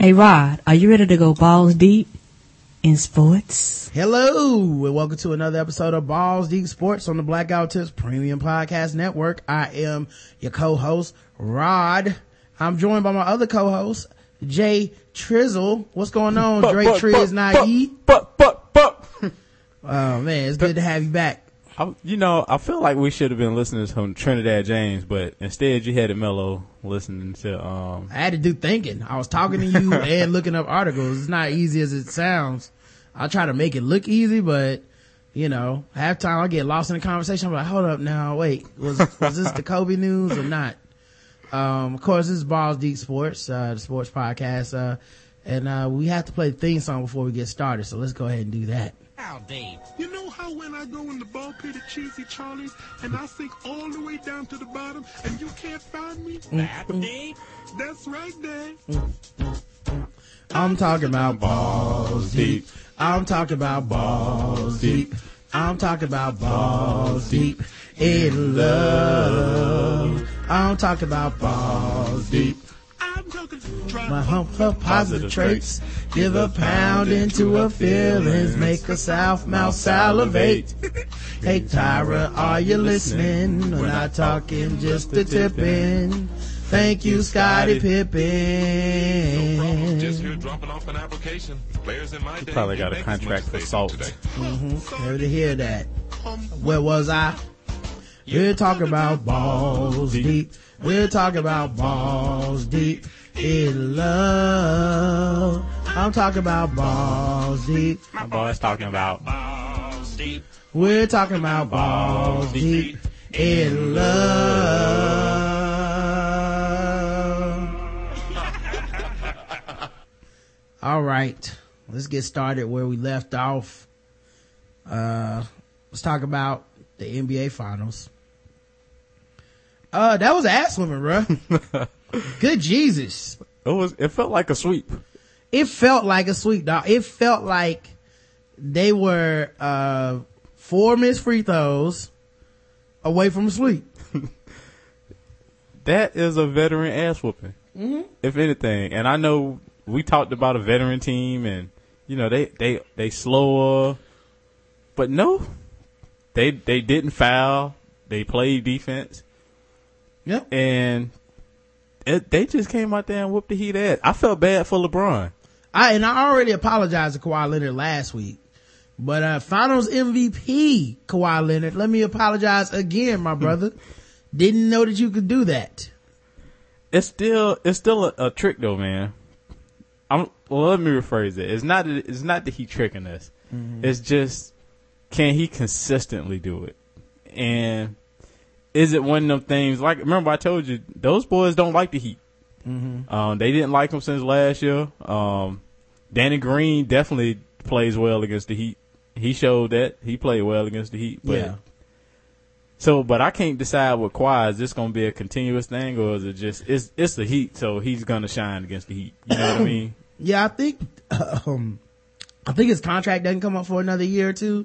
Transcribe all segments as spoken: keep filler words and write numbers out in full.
Hey Rod, are you ready to go balls deep in sports? Hello, and welcome to another episode of Balls Deep Sports on the Blackout Tips Premium Podcast Network. I am your co-host, Rod. I'm joined by my other co-host, Jay Trizzle. What's going on, but, Dre but, Triz but, Naive? But, but, but. Oh, man, it's good to have you back. I, you know, I feel like we should have been listening to some Trinidad James, but instead you had it mellow listening to, um. I had to do thinking. I was talking to you and looking up articles. It's not easy as it sounds. I try to make it look easy, but, you know, half time I get lost in the conversation. I'm like, hold up now, wait, was, was this the Kobe news or not? Um, of course, this is Balls Deep Sports, uh, the sports podcast, uh, and, uh, we have to play the theme song before we get started, so let's go ahead and do that. Dave. You know how when I go in the ball pit at Cheesy Charlie's and I sink all the way down to the bottom and you can't find me? That Dave? That's right, Dave. Mm-hmm. I'm talking about balls deep. I'm talking about balls deep. I'm talking about balls deep in love. I'm talking about balls deep. My hump of positive traits, give a pound into her feelings, make her south mouth salivate. Hey Tyra, are you listening? We're not talking just the tipping. Thank you, Scottie Pippen. Just here dropping off an application. Players in my You day. probably got a contract for salt. Mm-hmm. Never to hear that. Where was I? We're talking about balls deep. We're talking about balls deep in love. I'm talking about balls deep. My boy's talking about. Balls deep. We're talking about balls deep in love. All right, let's get started where we left off. Uh, let's talk about the N B A Finals. Uh, that was ass women, bro. Good Jesus. It was, it felt like a sweep. It felt like a sweep, dog. It felt like they were, uh, four missed free throws away from a sweep. That is a veteran ass whooping. Mm-hmm. If anything. And I know we talked about a veteran team and, you know, they, they, they slower, but no, they, they didn't foul. They played defense. Yep. And it, they just came out there and whooped the Heat ass. I felt bad for LeBron. I, and I already apologized to Kawhi Leonard last week, but, uh, finals M V P Kawhi Leonard, let me apologize again, my brother. Didn't know that you could do that. It's still, it's still a, a trick though, man. I'm, well, let me rephrase it. It's not, it's not that he tricking us. Mm-hmm. It's just, can he consistently do it? And is it one of them things, like, remember I told you, those boys don't like the Heat. Mm-hmm. Um, they didn't like him since last year. Um, Danny Green definitely plays well against the Heat. He showed that. He played well against the Heat. But, yeah. So, but I can't decide with Kawhi. Is this going to be a continuous thing or is it just, it's, it's the Heat, so he's going to shine against the Heat. You know what I mean? Yeah, I think, um, I think his contract doesn't come up for another year or two.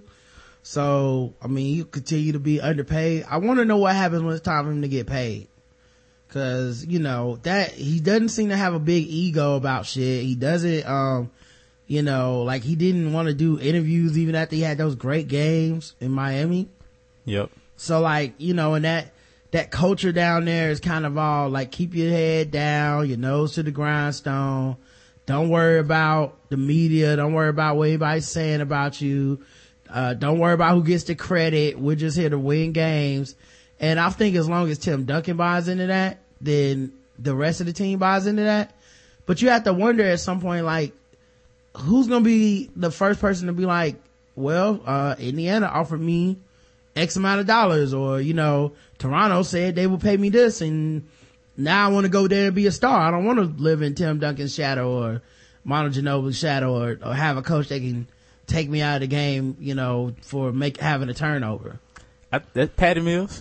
So, I mean, you continue to be underpaid. I want to know what happens when it's time for him to get paid. Cause, you know, that, he doesn't seem to have a big ego about shit. He doesn't, um, you know, like he didn't want to do interviews even after he had those great games in Miami. Yep. So like, you know, and that, that culture down there is kind of all like, keep your head down, your nose to the grindstone. Don't worry about the media. Don't worry about what anybody's saying about you. Uh, don't worry about who gets the credit. We're just here to win games. And I think as long as Tim Duncan buys into that, then the rest of the team buys into that. But you have to wonder at some point, like, who's going to be the first person to be like, well, uh, Indiana offered me X amount of dollars, or, you know, Toronto said they will pay me this, and now I want to go there and be a star. I don't want to live in Tim Duncan's shadow or Manu Ginobili's shadow, or, or have a coach that can take me out of the game, you know, for make having a turnover. I, that's Patty Mills.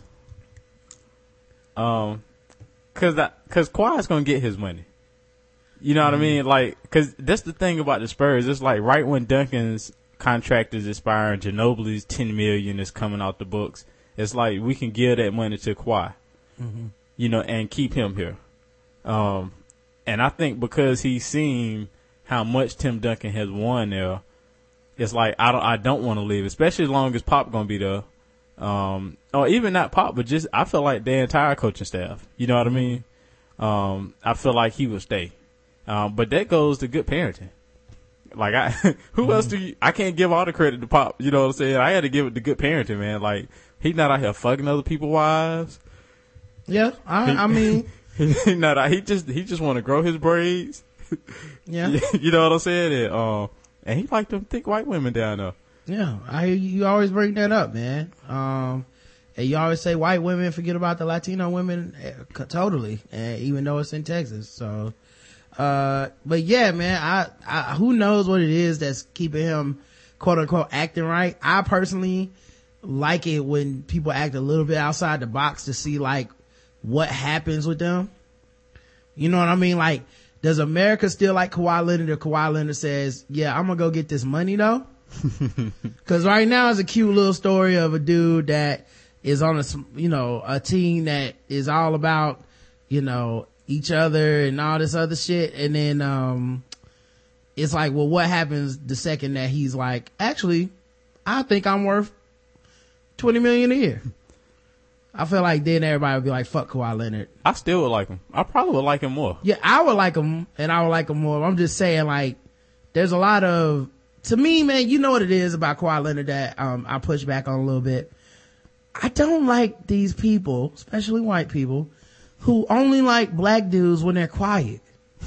Um, cause that, cause Kawhi's gonna get his money. You know mm-hmm. what I mean? Like, cause that's the thing about the Spurs. It's like right when Duncan's contract is expiring, Ginobili's ten million is coming out the books. It's like we can give that money to Kawhi, mm-hmm. you know, and keep him here. Um, and I think because he's seen how much Tim Duncan has won there, it's like I don't I don't want to leave, especially as long as Pop gonna be there, um, or even not Pop, but just I feel like the entire coaching staff. You know what I mean? Um, I feel like he will stay, um, but that goes to good parenting. Like I, who mm-hmm. else do you? I can't give all the credit to Pop. You know what I'm saying? I had to give it to good parenting, man. Like he's not out here fucking other people's wives. Yeah, I, he, I mean, he not. Out, he just he just want to grow his braids. Yeah, you know what I'm saying? And, um, and he like them thick white women down there. Yeah, I you always bring that up, man. Um, and you always say white women, forget about the Latino women, uh, totally. And even though it's in Texas, so. Uh, but yeah, man, I, I, who knows what it is that's keeping him quote unquote acting right. I personally like it when people act a little bit outside the box to see like what happens with them. You know what I mean? Like, does America still like Kawhi Leonard or Kawhi Leonard says, yeah, I'm gonna go get this money though? Cause right now it's a cute little story of a dude that is on a, you know, a team that is all about, you know, each other and all this other shit, and then um it's like, well, what happens the second that he's like, actually I think I'm worth twenty million a year? I feel like then everybody would be like, fuck Kawhi Leonard. I still would like him. I probably would like him more. Yeah, I would like him, and I would like him more. I'm just saying, like, there's a lot of, to me, man, you know what it is about Kawhi Leonard that um I push back on a little bit. I don't like these people, especially white people, who only like black dudes when they're quiet.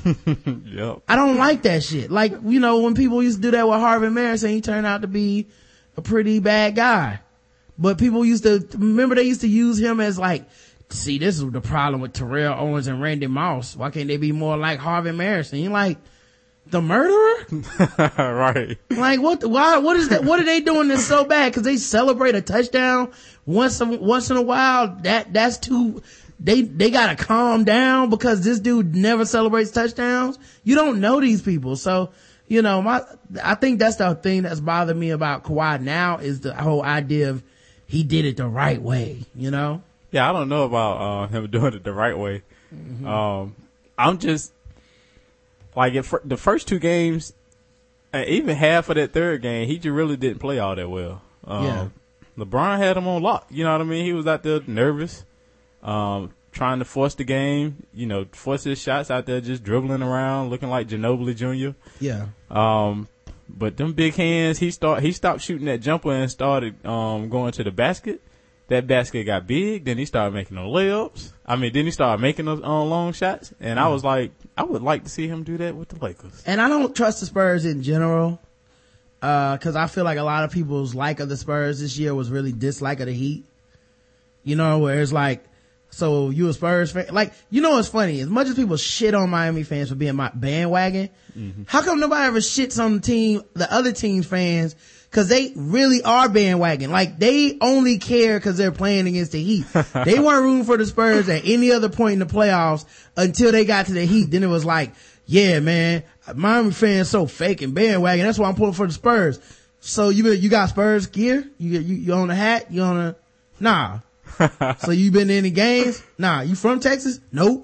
Yep. I don't like that shit. Like, you know, when people used to do that with Harvey Marison, he turned out to be a pretty bad guy. But people used to, remember they used to use him as like, see, this is the problem with Terrell Owens and Randy Moss. Why can't they be more like Harvey Marison? You like, the murderer? Right. Like, what, why, what is that, what are they doing that's so bad? Cause they celebrate a touchdown once, a, once in a while. That, that's too, they, they gotta calm down because this dude never celebrates touchdowns. You don't know these people. So, you know, my, I think that's the thing that's bothered me about Kawhi now is the whole idea of he did it the right way, you know? Yeah, I don't know about, uh, him doing it the right way. Mm-hmm. Um, I'm just, like, if the first two games, and even half of that third game, he just really didn't play all that well. Um, yeah. LeBron had him on lock. You know what I mean? He was out there nervous, um, trying to force the game, you know, force his shots out there, just dribbling around, looking like Ginobili Junior Yeah. Um, but them big hands, he start, he stopped shooting that jumper and started, um, going to the basket. That basket got big. Then he started making the layups. I mean, then he started making those uh, long shots. And mm. I was like, I would like to see him do that with the Lakers. And I don't trust the Spurs in general, uh, cause I feel like a lot of people's like of the Spurs this year was really dislike of the Heat. You know, where it's like, so you a Spurs fan? Like, you know what's funny? As much as people shit on Miami fans for being my bandwagon, mm-hmm. how come nobody ever shits on the team, the other team's fans? Cause they really are bandwagon. Like, they only care cause they're playing against the Heat. They weren't rooting for the Spurs at any other point in the playoffs until they got to the Heat. Then it was like, yeah, man, Miami fans so fake and bandwagon. That's why I'm pulling for the Spurs. So you you got Spurs gear? You you, you own a hat? You own a, nah. So you been to any games? Nah. You from Texas? Nope.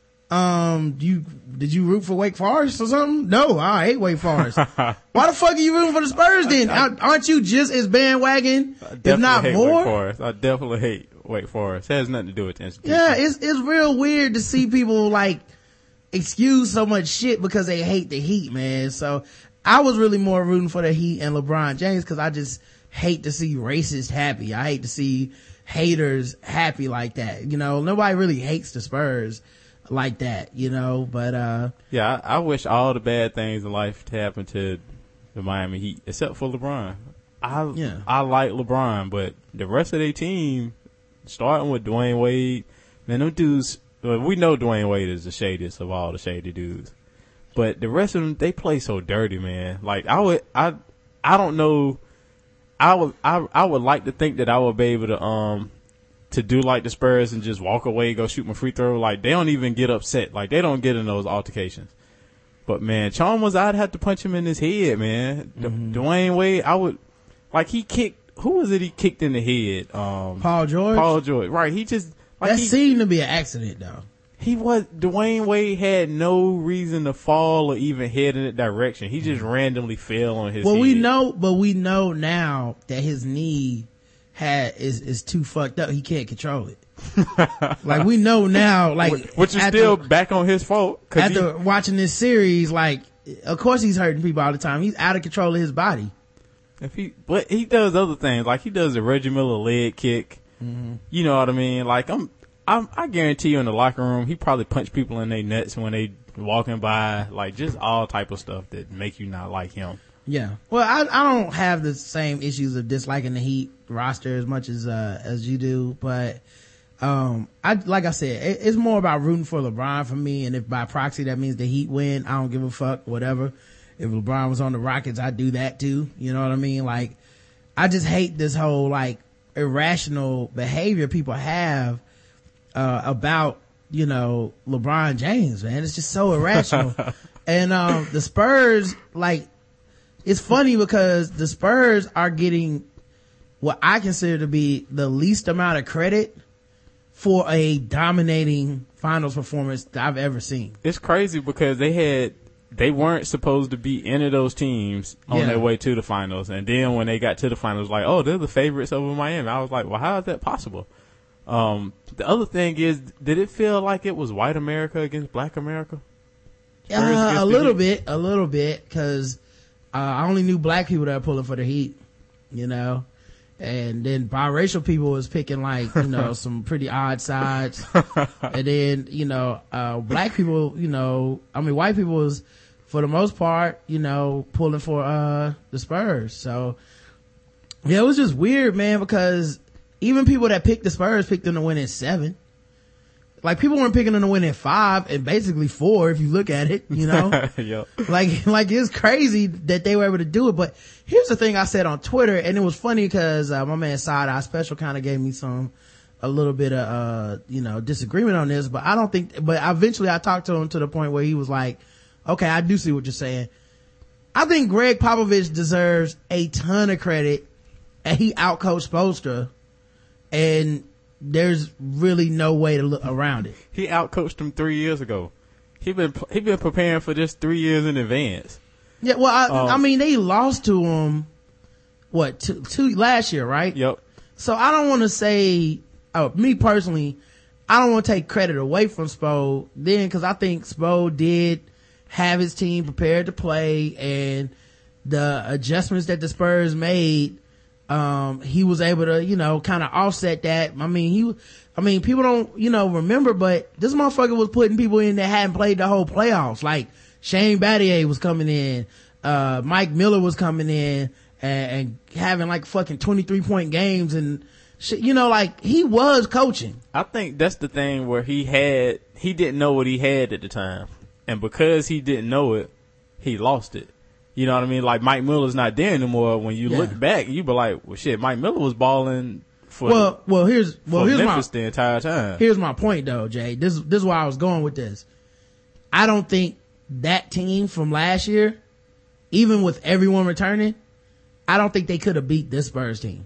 Um, you, did you root for Wake Forest or something? No, I hate Wake Forest. Why the fuck are you rooting for the Spurs then? I, I, Aren't you just as bandwagon, if not hate more? Wake Forest. I definitely hate Wake Forest. It has nothing to do with the institution. Yeah, it's, it's real weird to see people like excuse so much shit because they hate the Heat, man. So I was really more rooting for the Heat and LeBron James cause I just hate to see racists happy. I hate to see haters happy like that. You know, nobody really hates the Spurs like that, you know, but uh yeah, I, I wish all the bad things in life to happen to the Miami Heat except for LeBron. I yeah. I like LeBron, but the rest of their team, starting with Dwayne Wade, man, them dudes, well, we know Dwayne Wade is the shadiest of all the shady dudes, but the rest of them, they play so dirty, man. Like, I would, I, I don't know, I would, I, I would like to think that I would be able to, um, to do like the Spurs and just walk away, go shoot my free throw. Like, they don't even get upset. Like, they don't get in those altercations. But man, Chalmers, I'd have to punch him in his head, man. Mm-hmm. D- Dwayne Wade, I would, like, he kicked, who was it he kicked in the head? Um, Paul George? Paul George, right. He just, like, that he, seemed to be an accident though. He was, Dwayne Wade had no reason to fall or even head in that direction. He just randomly fell on his Well, head. we know, but we know now that his knee had, is, is too fucked up. He can't control it. Like, we know now, like. Which is after, still back on his fault. After he, watching this series, like, of course he's hurting people all the time. He's out of control of his body. If he, but he does other things. Like, he does a Reggie Miller leg kick. Mm-hmm. You know what I mean? Like, I'm, I'm, I guarantee you in the locker room, he probably punched people in their nuts when they walking by, like just all type of stuff that make you not like him. Yeah. Well, I, I don't have the same issues of disliking the Heat roster as much as, uh, as you do, but, um, I, like I said, it, it's more about rooting for LeBron for me, and if by proxy that means the Heat win, I don't give a fuck, whatever. If LeBron was on the Rockets, I'd do that too. You know what I mean? Like, I just hate this whole, like, irrational behavior people have uh about, you know, LeBron James, man. It's just so irrational. And um the Spurs, like, it's funny because the Spurs are getting what I consider to be the least amount of credit for a dominating finals performance that I've ever seen. It's crazy because they had they weren't supposed to be any of those teams on Yeah. their way to the finals. And then when they got to the finals, like, oh, they're the favorites over Miami. I was like, well, how is that possible? Um, the other thing is, did it feel like it was white America against black America? Uh, a little bit, a little bit, cause, uh, I only knew black people that were pulling for the Heat, you know, and then biracial people was picking like, you know, some pretty odd sides. And then, you know, uh, black people, you know, I mean, white people was, for the most part, you know, pulling for, uh, the Spurs. So, yeah, it was just weird, man, because even people that picked the Spurs picked them to win in seven. Like, people weren't picking them to win in five and basically four if you look at it, you know? Yep. Like, like it's crazy that they were able to do it. But here's the thing I said on Twitter, and it was funny because, uh, my man Side Eye Special kind of gave me some, a little bit of, uh, you know, disagreement on this, but I don't think, but eventually I talked to him to the point where he was like, okay, I do see what you're saying. I think Greg Popovich deserves a ton of credit, and he outcoached Spoelstra, and there's really no way to look around it. He outcoached him three years ago. He been he been preparing for this three years in advance. Yeah, well, I, Um, I mean, they lost to him, what, two, two last year, right? Yep. So I don't want to say, oh, me personally, I don't want to take credit away from Spo then, because I think Spo did have his team prepared to play, and the adjustments that the Spurs made, um, he was able to, you know, kind of offset that. I mean, he, I mean, people don't, you know, remember, but this motherfucker was putting people in that hadn't played the whole playoffs. Like, Shane Battier was coming in, uh, Mike Miller was coming in and, and having like fucking twenty-three point games and shit, you know, like, he was coaching. I think that's the thing where he had, he didn't know what he had at the time. And because he didn't know it, he lost it. You know what I mean? Like, Mike Miller's not there anymore. When you Yeah. look back, you be like, well, shit, Mike Miller was balling for, Well, well, here's, well, for here's Memphis my, the entire time. here's my point though, Jay. This, this is where I was going with this. I don't think that team from last year, even with everyone returning, I don't think they could have beat this Spurs team.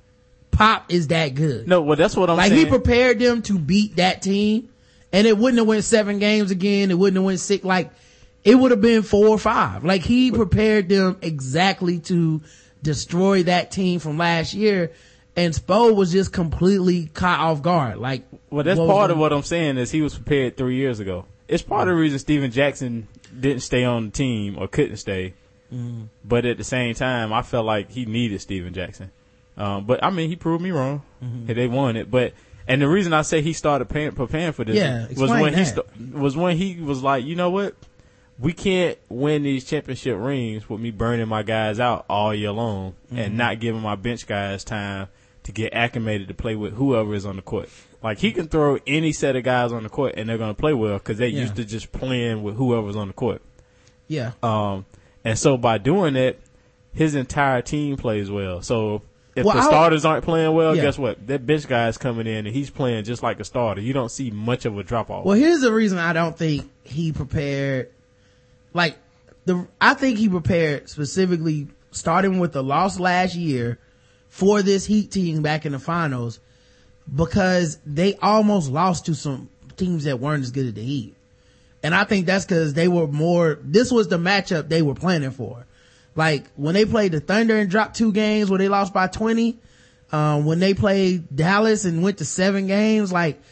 Pop is that good. No, well, that's what I'm Like, saying. he prepared them to beat that team, and it wouldn't have went seven games again. It wouldn't have went six. Like, it would have been four or five. Like, he prepared them exactly to destroy that team from last year, and Spo was just completely caught off guard. Like, Well, that's what was part of going- what I'm saying is he was prepared three years ago. It's part of the reason Steven Jackson didn't stay on the team or couldn't stay. Mm. But at the same time, I felt like he needed Steven Jackson. Um, but I mean, he proved me wrong. Mm-hmm. They won it. But, and the reason I say he started paying, preparing for this Yeah, was explain when he that. st- was when he was like, you know what? We can't win these championship rings with me burning my guys out all year long mm-hmm. and not giving my bench guys time to get acclimated to play with whoever is on the court. Like, he can throw any set of guys on the court and they're going to play well because they're Yeah. used to just playing with whoever's on the court. Yeah. Um, and so by doing that, his entire team plays well. So if Well, the I- starters aren't playing well, Yeah. guess what? That bench guy's coming in and he's playing just like a starter. You don't see much of a drop off. Well, here's the reason I don't think he prepared. Like, the, I think he prepared specifically starting with the loss last year for this Heat team back in the finals, because they almost lost to some, teams that weren't as good as the Heat. And I think that's because they were more, this was the matchup they were planning for. Like, when they played the Thunder and dropped two games where they lost by twenty, um, when they played Dallas and went to seven games, like,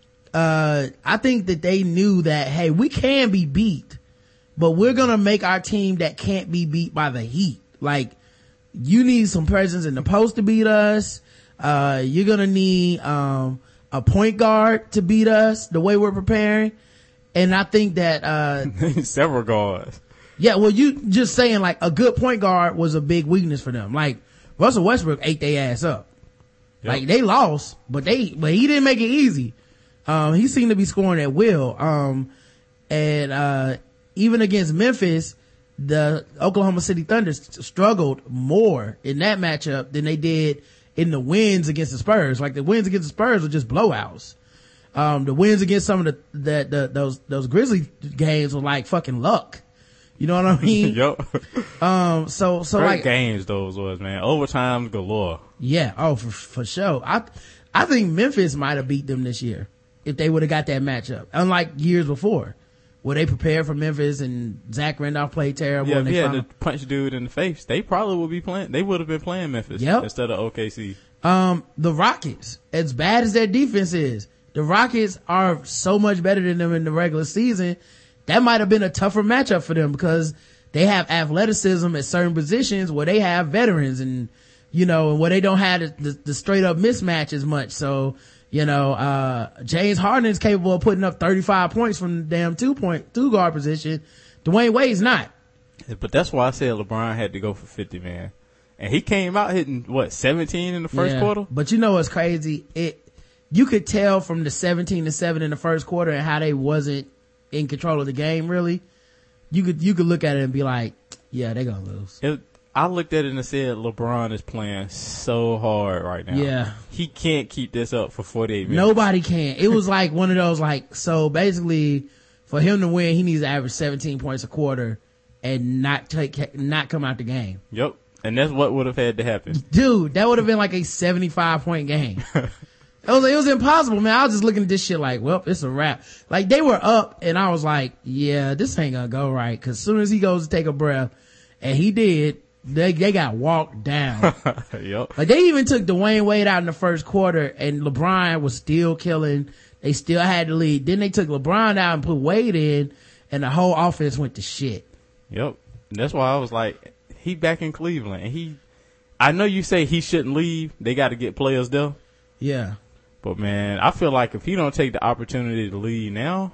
uh, I think that they knew that, hey, we can be beat, but we're gonna make our team that can't be beat by the Heat. Like, you need some presence in the post to beat us. Uh, you're gonna need, um, a point guard to beat us the way we're preparing. And I think that, uh, several guards. Yeah, well, you just saying like a good point guard was a big weakness for them. Like Russell Westbrook ate their ass up. Yep. Like they lost, but they, but he didn't make it easy. Um, he seemed to be scoring at will. Um, and, uh, even against Memphis, the Oklahoma City Thunder struggled more in that matchup than they did in the wins against the Spurs. Like the wins against the Spurs were just blowouts. Um, the wins against some of the, the, the, those, those Grizzly games were like fucking luck. You know what I mean? Yep. Um, so, so Great like. games those was, man. Overtime galore. Yeah. Oh, for, for sure. I, I think Memphis might have beat them this year if they would have got that matchup. Unlike years before, where they prepared for Memphis and Zach Randolph played terrible. Yeah, and if they he had found to punch dude in the face, they probably would be playing, they would have been playing Memphis. Yep. Instead of O K C. Um, the Rockets, as bad as their defense is, the Rockets are so much better than them in the regular season. That might have been a tougher matchup for them because they have athleticism at certain positions where they have veterans and, you know, and where they don't have the, the, the straight up mismatch as much. So, you know, uh, James Harden is capable of putting up thirty-five points from the damn two point, two guard position. Dwayne Wade's not. But that's why I said LeBron had to go for fifty, man. And he came out hitting, what, seventeen in the first Yeah. quarter? But you know what's crazy? It, you could tell from the seventeen to seven in the first quarter and how they wasn't in control of the game, really. You could, you could look at it and be like, yeah, they're gonna lose. It, I looked at it and said, LeBron is playing so hard right now. Yeah. He can't keep this up for forty-eight minutes. Nobody can. It was like one of those, like, so basically, for him to win, he needs to average seventeen points a quarter and not take, not come out the game. Yep. And that's what would have had to happen. Dude, that would have been like a seventy-five point game. It was, it was impossible, man. I was just looking at this shit like, well, it's a wrap. Like, they were up, and I was like, yeah, this ain't gonna go right. Cause as soon as he goes to take a breath, and he did, they, they got walked down. Yep. Like, they even took Dwayne Wade out in the first quarter, and LeBron was still killing. They still had the lead. Then they took LeBron out and put Wade in, and the whole offense went to shit. Yep. And that's why I was like, he back in Cleveland, and he, I know you say he shouldn't leave. They got to get players there. Yeah. But man, I feel like if he don't take the opportunity to leave now,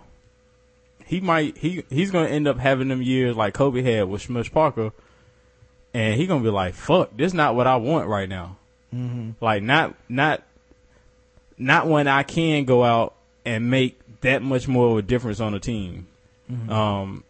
he might, he, he's going to end up having them years like Kobe had with Smush Parker. And he going to be like, fuck, this is not what I want right now. Mm-hmm. Like not, not, not when I can go out and make that much more of a difference on the team. Mm-hmm. Um,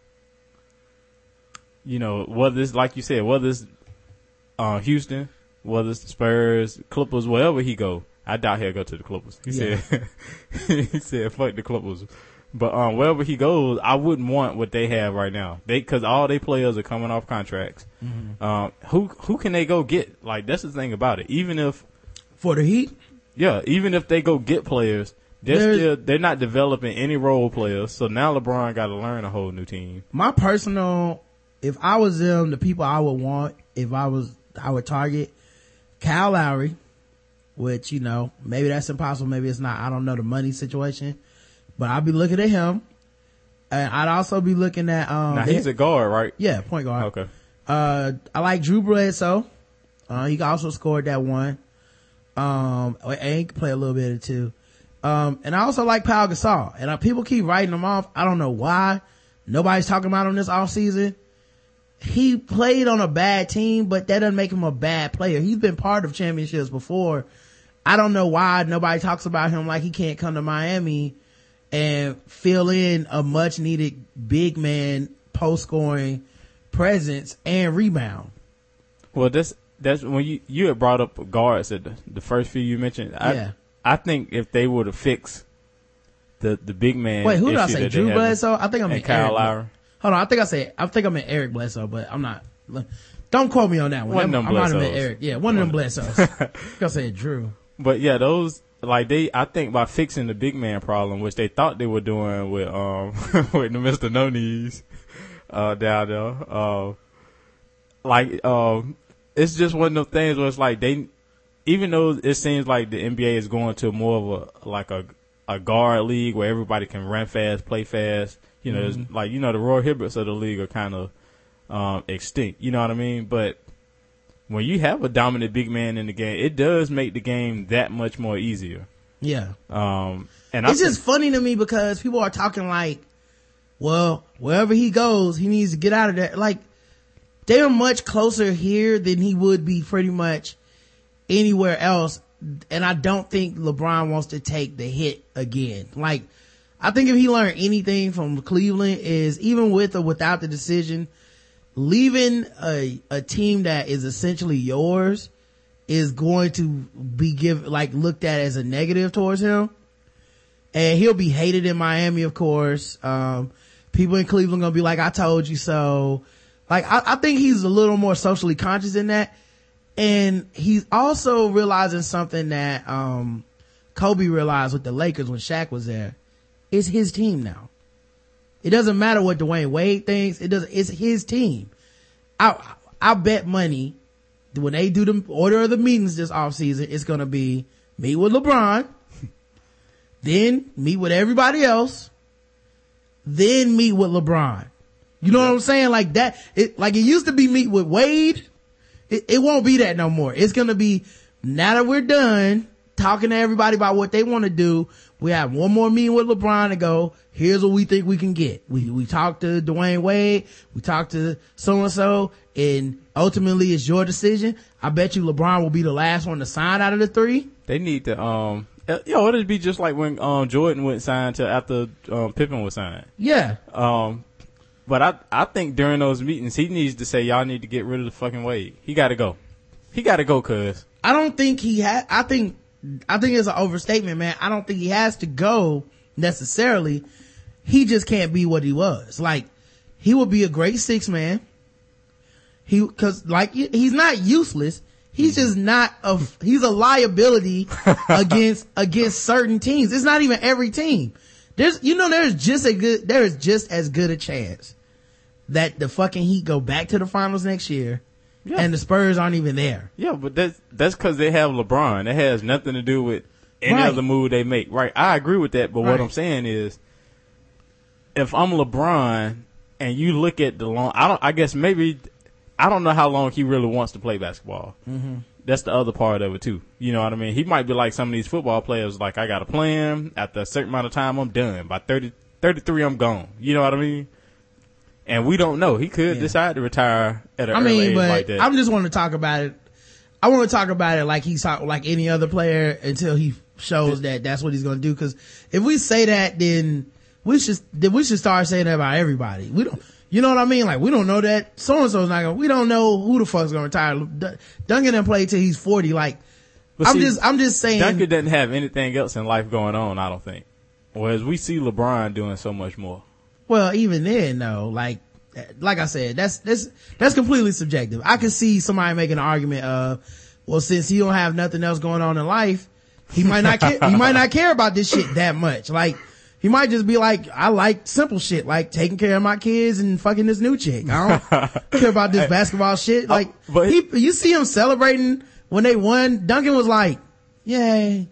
you know, whether it's like you said, whether it's, uh, Houston, whether it's the Spurs, Clippers, wherever he go. I doubt he'll go to the Clippers. He yeah. said, he said, fuck the Clippers. But, um, wherever he goes, I wouldn't want what they have right now. They, cause all their players are coming off contracts. Mm-hmm. Um, who, who can they go get? Like, that's the thing about it. Even if. For the Heat? Yeah, even if they go get players, they're There's, still, they're not developing any role players. So now LeBron got to learn a whole new team. My personal, if I was them, the people I would want, if I was, I would target Kyle Lowry. Which, you know, maybe that's impossible, maybe it's not. I don't know the money situation. But I'll be looking at him. And I'd also be looking at, um. Now he's a guard, right? Yeah, point guard. Okay. Uh, I like Drew Bledsoe. Uh, he also scored that one. Um, and he can play a little bit of two. Um, and I also like Pau Gasol. And uh, people keep writing him off. I don't know why. Nobody's talking about him this offseason. He played on a bad team, but that doesn't make him a bad player. He's been part of championships before. I don't know why nobody talks about him like he can't come to Miami and fill in a much needed big man post scoring presence and rebound. Well, that's, that's when you, you had brought up guards at the, the first few you mentioned. I, yeah. I think if they were to fix the, the big man. Wait, who did I say? Drew Bledsoe? I think I'm in Kyle Eric. Lowry. Hold on. I think I said, I think I'm in Eric Bledsoe, but I'm not. Don't quote me on that one. One of them I'm not in Bledsoes. Eric. Yeah, one of them Bledsoes. I think I said Drew. But yeah, those, like they, I think by fixing the big man problem, which they thought they were doing with um with Mister No Knees uh down there, uh, like um, it's just one of those things where it's like they, even though it seems like the N B A is going to more of a like a a guard league where everybody can run fast, play fast. You know, mm-hmm. like you know the Roy Hibberts of the league are kind of um extinct. You know what I mean? But when you have a dominant big man in the game, it does make the game that much more easier. Yeah. Um, and it's I just funny to me because people are talking like, well, wherever he goes, he needs to get out of there. Like, they're much closer here than he would be pretty much anywhere else. And I don't think LeBron wants to take the hit again. Like, I think if he learned anything from Cleveland is even with or without the decision, leaving a, a team that is essentially yours is going to be give, like looked at as a negative towards him. And he'll be hated in Miami, of course. Um, people in Cleveland gonna be like, I told you so. Like, I, I think he's a little more socially conscious in that. And he's also realizing something that, um, Kobe realized with the Lakers when Shaq was there. It's his team now. It doesn't matter what Dwayne Wade thinks. It doesn't, it's his team. I, I bet money when they do the order of the meetings this offseason, it's going to be meet with LeBron, then meet with everybody else, then meet with LeBron. You know yeah. what I'm saying? Like that, it, like it used to be meet with Wade. It, it won't be that no more. It's going to be now that we're done talking to everybody about what they want to do. We have one more meeting with LeBron to go. Here's what we think we can get. We, we talked to Dwayne Wade. We talked to so-and-so, and ultimately it's your decision. I bet you LeBron will be the last one to sign out of the three. They need to, um, you know, it'd be just like when, um, Jordan went signed to after, um, Pippen was signed. Yeah. Um, but I, I think during those meetings, he needs to say, y'all need to get rid of the fucking Wade. He gotta go. He gotta go, cuz. I don't think he had, I think, I think it's an overstatement, man. I don't think he has to go necessarily. He just can't be what he was. Like, he would be a great six man. He, cause like, he's not useless. He's just not a, he's a liability against, against certain teams. It's not even every team. There's, you know, there's just a good, there is just as good a chance that the fucking Heat go back to the finals next year. Yeah. And the Spurs aren't even there. Yeah, but that's that's because they have LeBron. It has nothing to do with any right. other move they make. Right? I agree with that. But right. what I'm saying is, if I'm LeBron and you look at the long, I don't. I guess maybe I don't know how long he really wants to play basketball. Mm-hmm. That's the other part of it too. You know what I mean? He might be like some of these football players. Like, I got a plan. After a certain amount of time, I'm done. By thirty, thirty-three, I'm gone. You know what I mean? And we don't know. He could yeah. decide to retire at an I early mean, age but like that. I just want to talk about it. I want to talk about it like he's talk, like any other player until he shows that that's what he's going to do. Because if we say that, then we should then we should start saying that about everybody. We don't, you know what I mean? Like, we don't know that so and so's not going. We don't know who the fuck's going to retire. D- Duncan didn't play till he's forty. Like, but I'm see, just I'm just saying. Duncan doesn't have anything else in life going on. I don't think. Whereas we see LeBron doing so much more. Well, even then, though, like, like I said, that's, that's, that's completely subjective. I can see somebody making an argument of, well, since he don't have nothing else going on in life, he might not care, he might not care about this shit that much. Like, he might just be like, I like simple shit, like taking care of my kids and fucking this new chick. I don't care about this basketball shit. Like, uh, but he, you see him celebrating when they won. Duncan was like, yay.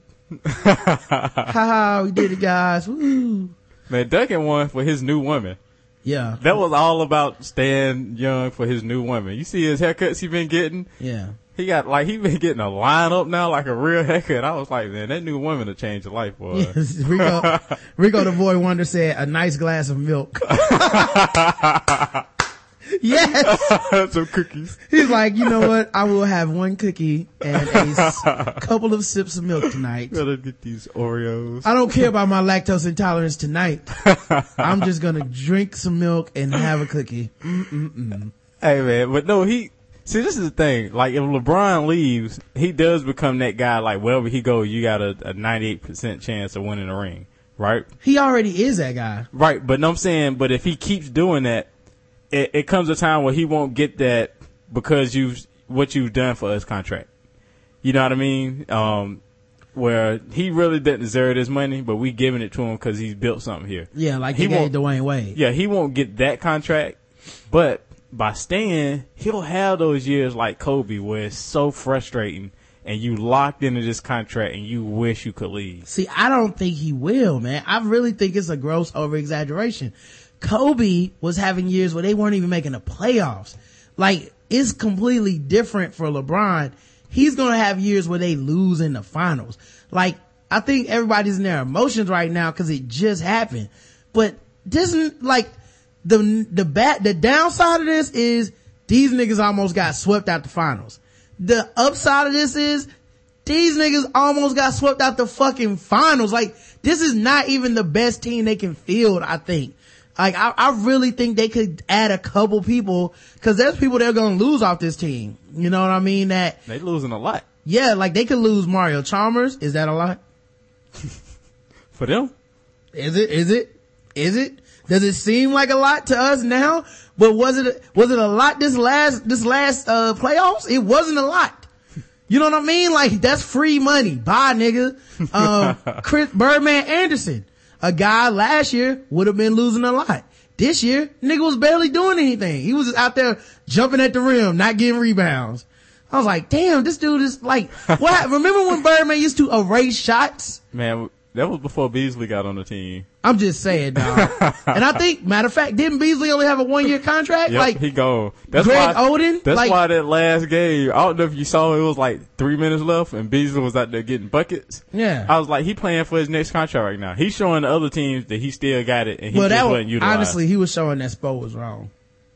Ha, we did it, guys. Woo. Man, Duncan won for his new woman. Yeah. That was all about staying young for his new woman. You see his haircuts he been getting? Yeah. He got, like, he been getting a lineup now, like a real haircut. I was like, man, that new woman will change your life, boy. Yes, Rico, Rico the Boy Wonder said, a nice glass of milk. Yes. Some cookies. He's like, you know what? I will have one cookie and a s- couple of sips of milk tonight. Gotta get these Oreos. I don't care about my lactose intolerance tonight. I'm just gonna drink some milk and have a cookie. Mm-mm-mm. Hey, man, but no, he, see, this is the thing. Like, if LeBron leaves, he does become that guy, like, wherever he goes, you got a, a ninety-eight percent chance of winning a ring, right? He already is that guy. Right, but no, I'm saying, but if he keeps doing that, It, it comes a time where he won't get that because you've what you've done for his contract. You know what I mean? Um, where he really didn't deserve his money, but we giving it to him because he's built something here. Yeah, like he he gave won't- Dwayne Wade. Yeah, he won't get that contract, but by staying, he'll have those years like Kobe where it's so frustrating and you locked into this contract and you wish you could leave. See, I don't think he will, man. I really think it's a gross over exaggeration. Kobe was having years where they weren't even making the playoffs. Like, it's completely different for LeBron. He's gonna have years where they lose in the finals. Like, I think everybody's in their emotions right now because it just happened. But this, like, the, the bat, the downside of this is these niggas almost got swept out the finals. The upside of this is these niggas almost got swept out the fucking finals. Like, this is not even the best team they can field, I think. Like, I, I really think they could add a couple people, cause there's people that are gonna lose off this team. You know what I mean? That, They losing a lot yeah, like they could lose Mario Chalmers. Is that a lot? for them. Is it? Is it? Is it? Does it seem like a lot to us now? But was it, was it a lot this last, this last, uh, playoffs? It wasn't a lot. You know what I mean? Like, that's free money. Bye, nigga. Um, Chris Birdman Anderson, a guy last year would have been losing a lot. This year, nigga was barely doing anything. He was just out there jumping at the rim, not getting rebounds. I was like, damn, this dude is like, what? Remember when Birdman used to erase shots? Man, that was before Beasley got on the team. I'm just saying, dog. And I think, matter of fact, didn't Beasley only have a one year contract? Yep, like, he gone. That's Greg why, Oden? That's Like- why that last game, I don't know if you saw, it was like three minutes left and Beasley was out there getting buckets. Yeah. I was like, he playing for his next contract right now. He's showing the other teams that he still got it and he well, just that wasn't was, utilized. honestly, he was showing that Spo was wrong.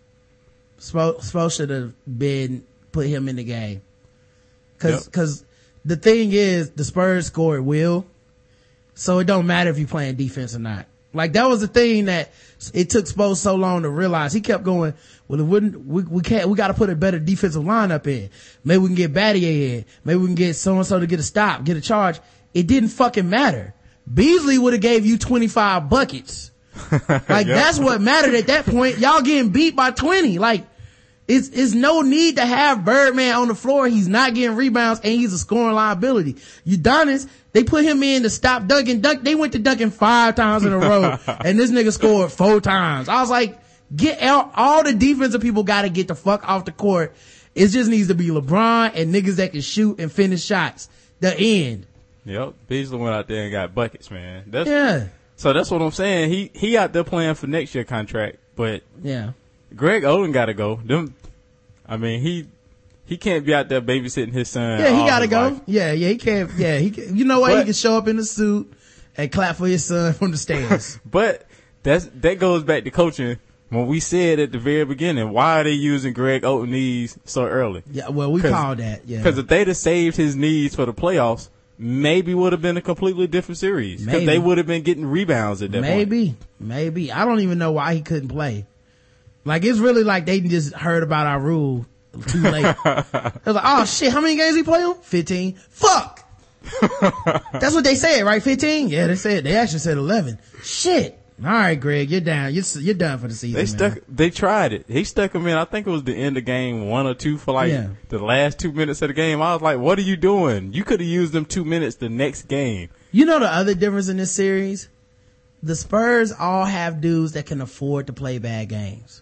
Spo, Spo should have been, put him in the game. Cause, Yep. cause the thing is, the Spurs score at will. So it don't matter if you're playing defense or not. Like, that was the thing that it took Spo so long to realize. He kept going, well, it wouldn't, we, we can't, we gotta put a better defensive lineup in. Maybe we can get Battier in. Maybe we can get so-and-so to get a stop, get a charge. It didn't fucking matter. Beasley would have gave you twenty-five buckets. Like, Yep. that's what mattered at that point. Y'all getting beat by twenty. Like, it's, it's no need to have Birdman on the floor. He's not getting rebounds and he's a scoring liability. Udonis, they put him in to stop dunking. Dunk, they went to dunking five times in a row and this nigga scored four times. I was like, get out, all the defensive people gotta get the fuck off the court. It just needs to be LeBron and niggas that can shoot and finish shots. The end. Yep. Beasley went out there and got buckets, man. That's, Yeah. So that's what I'm saying. He, he out there playing for next year contract, but Yeah. Greg Oden gotta go. Them, I mean, he, he can't be out there babysitting his son. Yeah, he all gotta his go. life. Yeah, yeah, he can't, yeah, he can, you know what? But- he can show up in a suit and clap for his son from the stands. But that's, that goes back to coaching. When we said at the very beginning, why are they using Greg Oden knees so early? Yeah, well, we 'Cause- called that, yeah. Because if they'd have saved his knees for the playoffs, maybe would have been a completely different series. Because Maybe. they would have been getting rebounds at that point. Maybe, maybe. I don't even know why he couldn't play. Like, it's really like they just heard about our rule too late. They was like, oh shit, how many games he play on? fifteen. Fuck! That's what they said, right? fifteen? Yeah, they said, they actually said eleven. Shit. Alright, Greg, you're down. You're, you're done for the season, They man. stuck. They tried it. He stuck him in. I think it was the end of game one or two for like Yeah. the last two minutes of the game. I was like, "What are you doing? You could have used them two minutes the next game." You know the other difference in this series? The Spurs all have dudes that can afford to play bad games.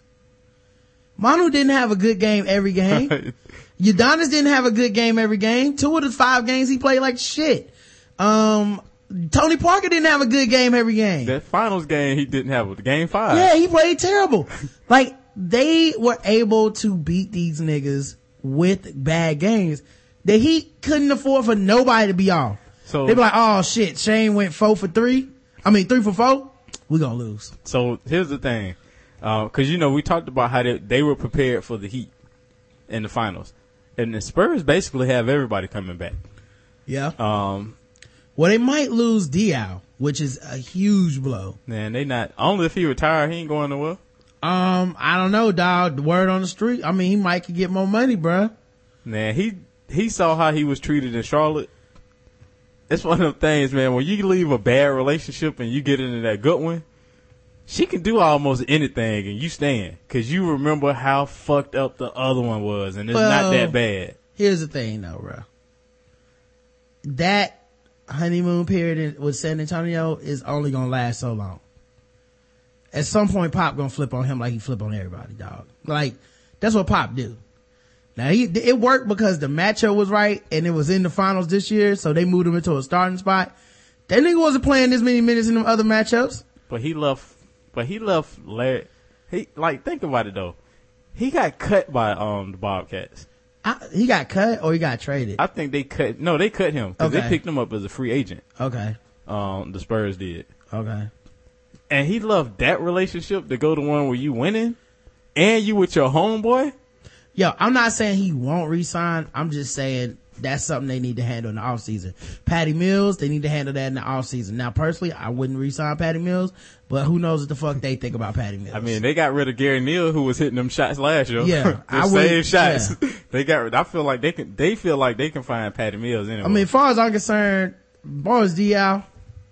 Manu didn't have a good game every game. Udonis didn't have a good game every game. Two of the five games he played like shit. Um, Tony Parker didn't have a good game every game. That finals game, he didn't have it. Game five. Yeah, he played terrible. Like, they were able to beat these niggas with bad games that he couldn't afford for nobody to be off. So They'd be like, oh shit, Shane went four for three. I mean, three for four. We gonna lose. So here's the thing, because uh, you know we talked about how they, they were prepared for the Heat in the finals, and the Spurs basically have everybody coming back. Yeah. Um, Well, they might lose Diaw, which is a huge blow. man, they not only if he retired, he ain't going nowhere. Um, I don't know, dog. The word on the street. I mean, he might could get more money, bruh. Man, he he saw how he was treated in Charlotte. It's one of them things, man. When you leave a bad relationship and you get into that good one, she can do almost anything and you stand because you remember how fucked up the other one was, and it's Well, not that bad. Here's the thing, though, bro. That honeymoon period in, with San Antonio is only gonna last so long. At some point, Pop gonna flip on him like he flip on everybody, dog. Like, that's what Pop do. Now, he, it worked because the matchup was right and it was in the finals this year, so they moved him into a starting spot. That nigga wasn't playing this many minutes in them other matchups. But he left, but he left Larry, he, like, think about it though. He got cut by, um, the Bobcats. I, he got cut or he got traded? I think they cut, no, they cut him because Okay. they picked him up as a free agent. Okay. Um, the Spurs did. Okay. And he left that relationship to go to one where you winning and you with your homeboy. Yo, I'm not saying he won't resign. I'm just saying that's something they need to handle in the offseason. Patty Mills, they need to handle that in the offseason. Now, personally, I wouldn't resign Patty Mills, but who knows what the fuck they think about Patty Mills. I mean, they got rid of Gary Neal, who was hitting them shots last year. Yeah, the I same would- shots. yeah. They got. I feel like they can. They feel like they can find Patty Mills anyway. I mean, as far as I'm concerned, Boris Diaw,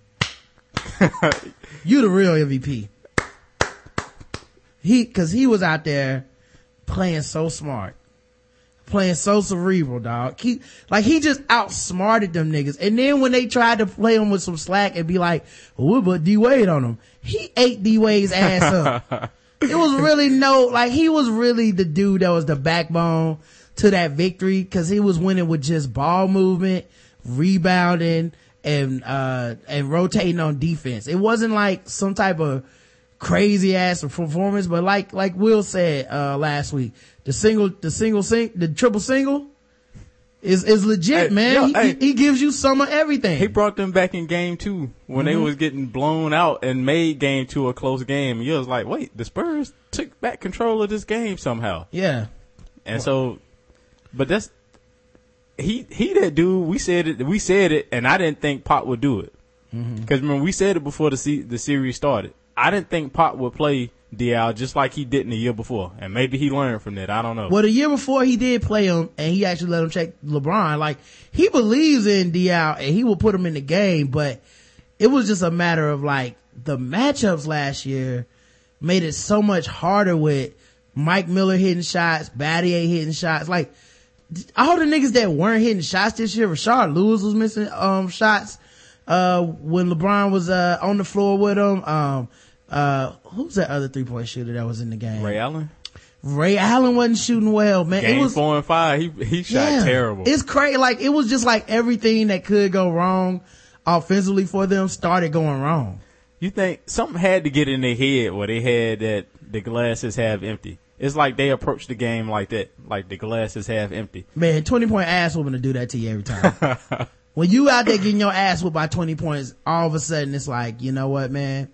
you the real M V P. He, cause he was out there playing so smart. Playing so cerebral, dog. He, like, he just outsmarted them niggas. And then when they tried to play him with some slack and be like, well, we'll put D-Wade on him. He ate D-Wade's ass up. It was really no, like, he was really the dude that was the backbone to that victory, cause he was winning with just ball movement, rebounding, and, uh, and rotating on defense. It wasn't like some type of crazy ass performance, but like, like Will said, uh, last week, the single, the single sing, the triple single is, is legit, Hey, man. yo, he, hey. he gives you some of everything. he brought them back in game two when Mm-hmm. they was getting blown out and made game two a close game. And you was like, wait, the Spurs took back control of this game somehow. Yeah. And so, but that's, he, he that dude, we said it, we said it, and I didn't think Pop would do it. Mm-hmm. Cause remember, we said it before the se- the series started. I didn't think Pop would play Diaw just like he did in the year before. And maybe he learned from that. I don't know. Well, the year before he did play him and he actually let him check LeBron. Like, he believes in Diaw and he will put him in the game, but it was just a matter of like the matchups last year made it so much harder with Mike Miller hitting shots, Battier hitting shots. Like, all the niggas that weren't hitting shots this year, Rashard Lewis was missing, um, shots, uh, when LeBron was, uh, on the floor with him. Um, uh, who's that other three point shooter that was in the game? Ray Allen? Ray Allen wasn't shooting well, man. Game it was, four and five, he, he shot yeah, terrible. It's crazy. Like, it was just like everything that could go wrong offensively for them started going wrong. You think something had to get in their head where they had that the glass is half empty. It's like they approach the game like that, like the glass is half empty. Man, twenty point ass whooping to do that to you every time. When you out there getting your ass whooped by twenty points, all of a sudden it's like, you know what, man?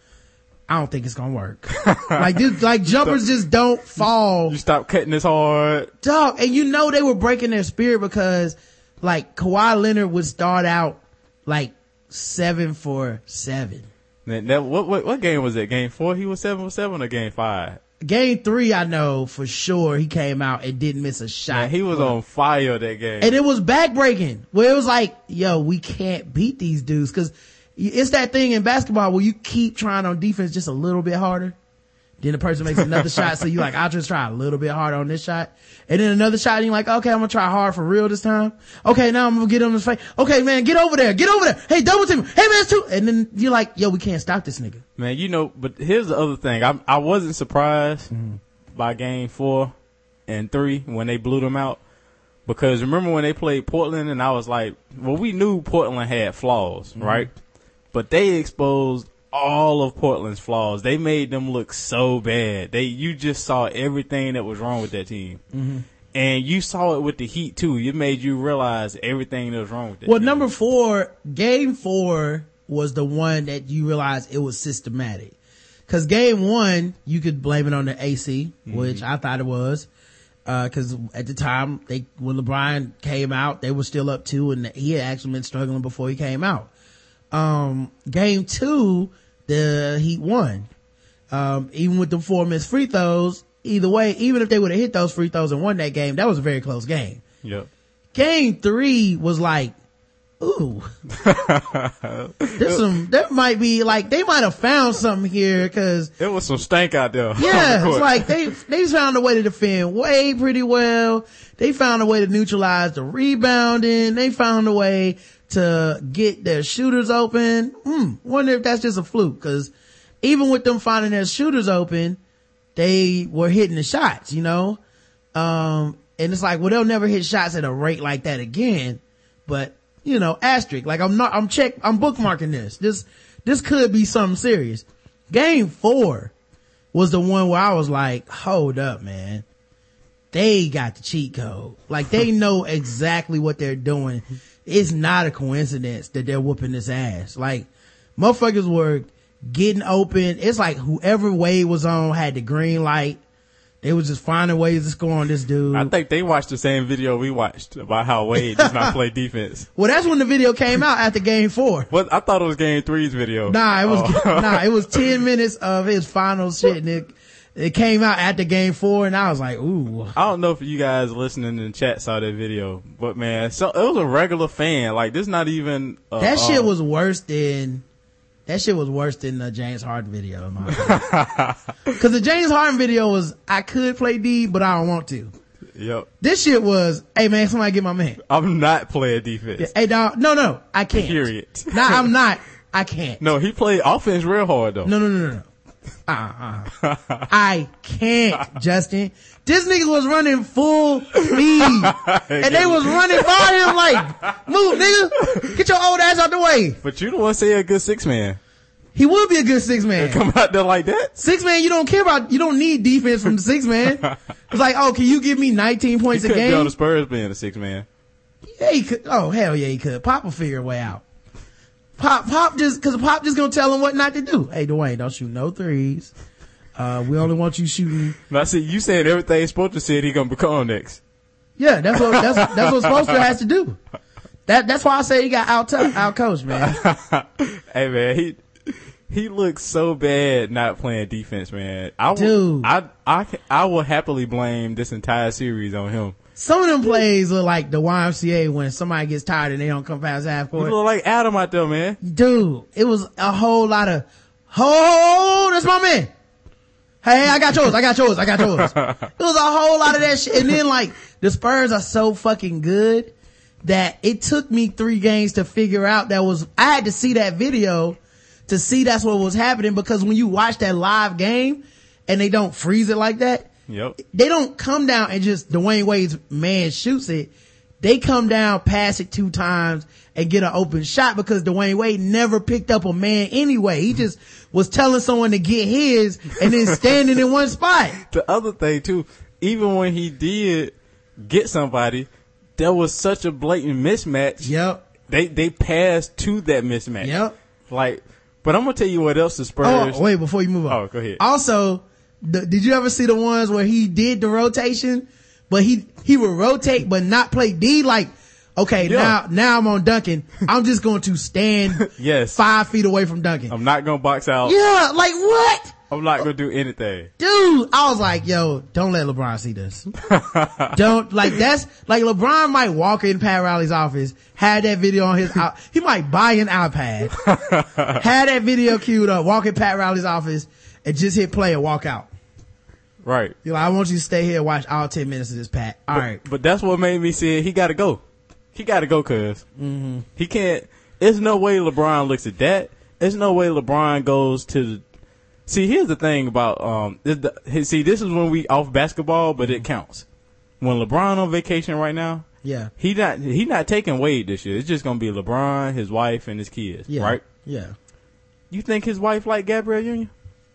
I don't think it's gonna work. like, this, like jumpers just don't fall. You stop cutting this hard. Dog, and you know they were breaking their spirit because, like, Kawhi Leonard would start out like seven for seven. That, that, what, what what game was that? Game four? He was seven for seven or game five? Game three, I know for sure he came out and didn't miss a shot. Man, he was on fire that game. And it was backbreaking where it was like, yo, we can't beat these dudes because it's that thing in basketball where you keep trying on defense just a little bit harder. Then the person makes another shot. So you like, I'll just try a little bit harder on this shot. And then another shot and you're like, okay, I'm going to try hard for real this time. Okay, now I'm going to get him in his face. Okay, man, get over there. Get over there. Hey, double team. Hey, man, it's two. And then you're like, yo, we can't stop this nigga. Man, you know, but here's the other thing. I I wasn't surprised Mm-hmm. by game four and three when they blew them out. Because remember when they played Portland and I was like, well, we knew Portland had flaws, Mm-hmm. right? But they exposed all of Portland's flaws. They made them look so bad. They, you just saw everything that was wrong with that team. Mm-hmm. And you saw it with the Heat too. It made you realize everything that was wrong with that Well, team. number four, game four was the one that you realized it was systematic. Cause game one, you could blame it on the A C, mm-hmm. which I thought it was. Uh, cause at the time, they, when LeBron came out, they were still up two and he had actually been struggling before he came out. Um, game two, the Heat won. Um, even with the four missed free throws, either way, even if they would have hit those free throws and won that game, that was a very close game. Yep. Game three was like, ooh, there's some, there might be like, they might have found something here cause It was some stank out there. yeah, it's like they, they found a way to defend way pretty well. They found a way to neutralize the rebounding. They found a way to get their shooters open. Hmm. Wonder if that's just a fluke, because even with them finding their shooters open, they were hitting the shots, you know? Um, and it's like, well, they'll never hit shots at a rate like that again. But, you know, asterisk, like I'm not, I'm check, I'm bookmarking this. This, this could be something serious. Game four was the one where I was like, hold up, man. They got the cheat code. Like, they know exactly what they're doing. It's not a coincidence that they're whooping this ass. Like, motherfuckers were getting open. It's like whoever Wade was on had the green light. They was just finding ways to score on this dude. I think they watched the same video we watched about how Wade does not play defense. Well, that's when the video came out after game four. Well, I thought it was game three's video. Nah, it was, oh. nah, it was ten minutes of his final shit, and it, it came out after game four, and I was like, ooh. I don't know if you guys listening in the chat saw that video, but man, so it was a regular fan. Like, this not even, uh, that shit uh, was worse than, that shit was worse than the James Harden video, in my opinion. Cause the James Harden video was, I could play D, but I don't want to. Yep. This shit was, hey man, somebody get my man. I'm not playing defense. Yeah, hey dog, no, no, I can't. Period. Nah, I'm not. I can't. No, he played offense real hard though. No, no, no, no, no. Uh-uh. I can't, Justin. This nigga was running full speed. And they was running by him like, move nigga, get your old ass out the way. But you don't want to say a good six man. He would be a good six man. Come out there like that? Six man, you don't care about, you don't need defense from the six man. It's like, oh, can you give me nineteen points he a couldn't be on game? the Spurs being a six man. Yeah, he could. Oh, hell yeah, he could. Pop will figure a way out. Pop, Pop just, cause Pop just gonna tell him what not to do. Hey, Dwayne, don't shoot no threes. Uh, we only want you shooting. Now see, you said everything Spoelstra said he gonna become next. Yeah, that's what, that's, that's what Spoelstra has to do. That, that's why I say he got out, out coached, man. Hey man, he, he looks so bad not playing defense, man. I will, Dude. I, I, I will happily blame this entire series on him. Some of them plays look like the Y M C A when somebody gets tired and they don't come past half You court. look like Adam out there, man. Dude, it was a whole lot of, oh, that's my man. Hey, I got yours, I got yours, I got yours. It was a whole lot of that shit. And then like, the Spurs are so fucking good that it took me three games to figure out that was, I had to see that video to see that's what was happening, because when you watch that live game and they don't freeze it like that, Yep. they don't come down and just Dwayne Wade's man shoots it. They come down, pass it two times, and get an open shot, because Dwayne Wade never picked up a man anyway. He just was telling someone to get his and then standing in one spot. The other thing too, even when he did get somebody, there was such a blatant mismatch. Yep. They they passed to that mismatch. Yep. Like, but I'm gonna tell you what else the Spurs. Oh, wait, before you move on. Oh, go ahead. Also, the, did you ever see the ones where he did the rotation, but he, he would rotate but not play D? Like, okay, Yeah. now, now I'm on Duncan. I'm just going to stand Yes. five feet away from Duncan. I'm not gonna box out. Yeah, like what? I'm not gonna do anything. Dude, I was like, yo, don't let LeBron see this. Don't, like, that's, like, LeBron might walk in Pat Riley's office, had that video on his, he might buy an iPad, had that video queued up, walk in Pat Riley's office, and just hit play and walk out. Right. You're like, I want you to stay here and watch all ten minutes of this, Pat. All but, right. But that's what made me say he gotta go. He gotta go, cuz. Mm-hmm. He can't, there's no way LeBron looks at that. There's no way LeBron goes to the, see, here's the thing about, um, this, the, see, this is when we off basketball, but it counts. When LeBron on vacation right now, Yeah. he not, he not taking Wade this year. It's just gonna be LeBron, his wife, and his kids. Yeah. Right? Yeah. You think his wife like Gabrielle Union?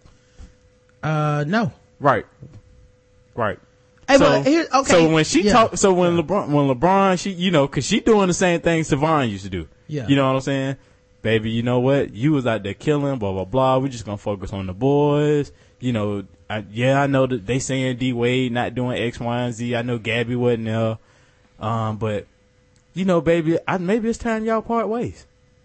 Uh, no. Right. Right. Hey, so, but here, okay. so when she Yeah. talk, so when LeBron, when LeBron, she, you know, cause she doing the same thing Savon used to do. Yeah. You know what I'm saying? Baby, you know what? You was out there killing, blah, blah, blah. We just gonna focus on the boys. You know, I, yeah, I know that they saying D Wade not doing X, Y, and Z. I know Gabby wasn't there. Um, but, you know, baby, I, maybe it's time y'all part ways.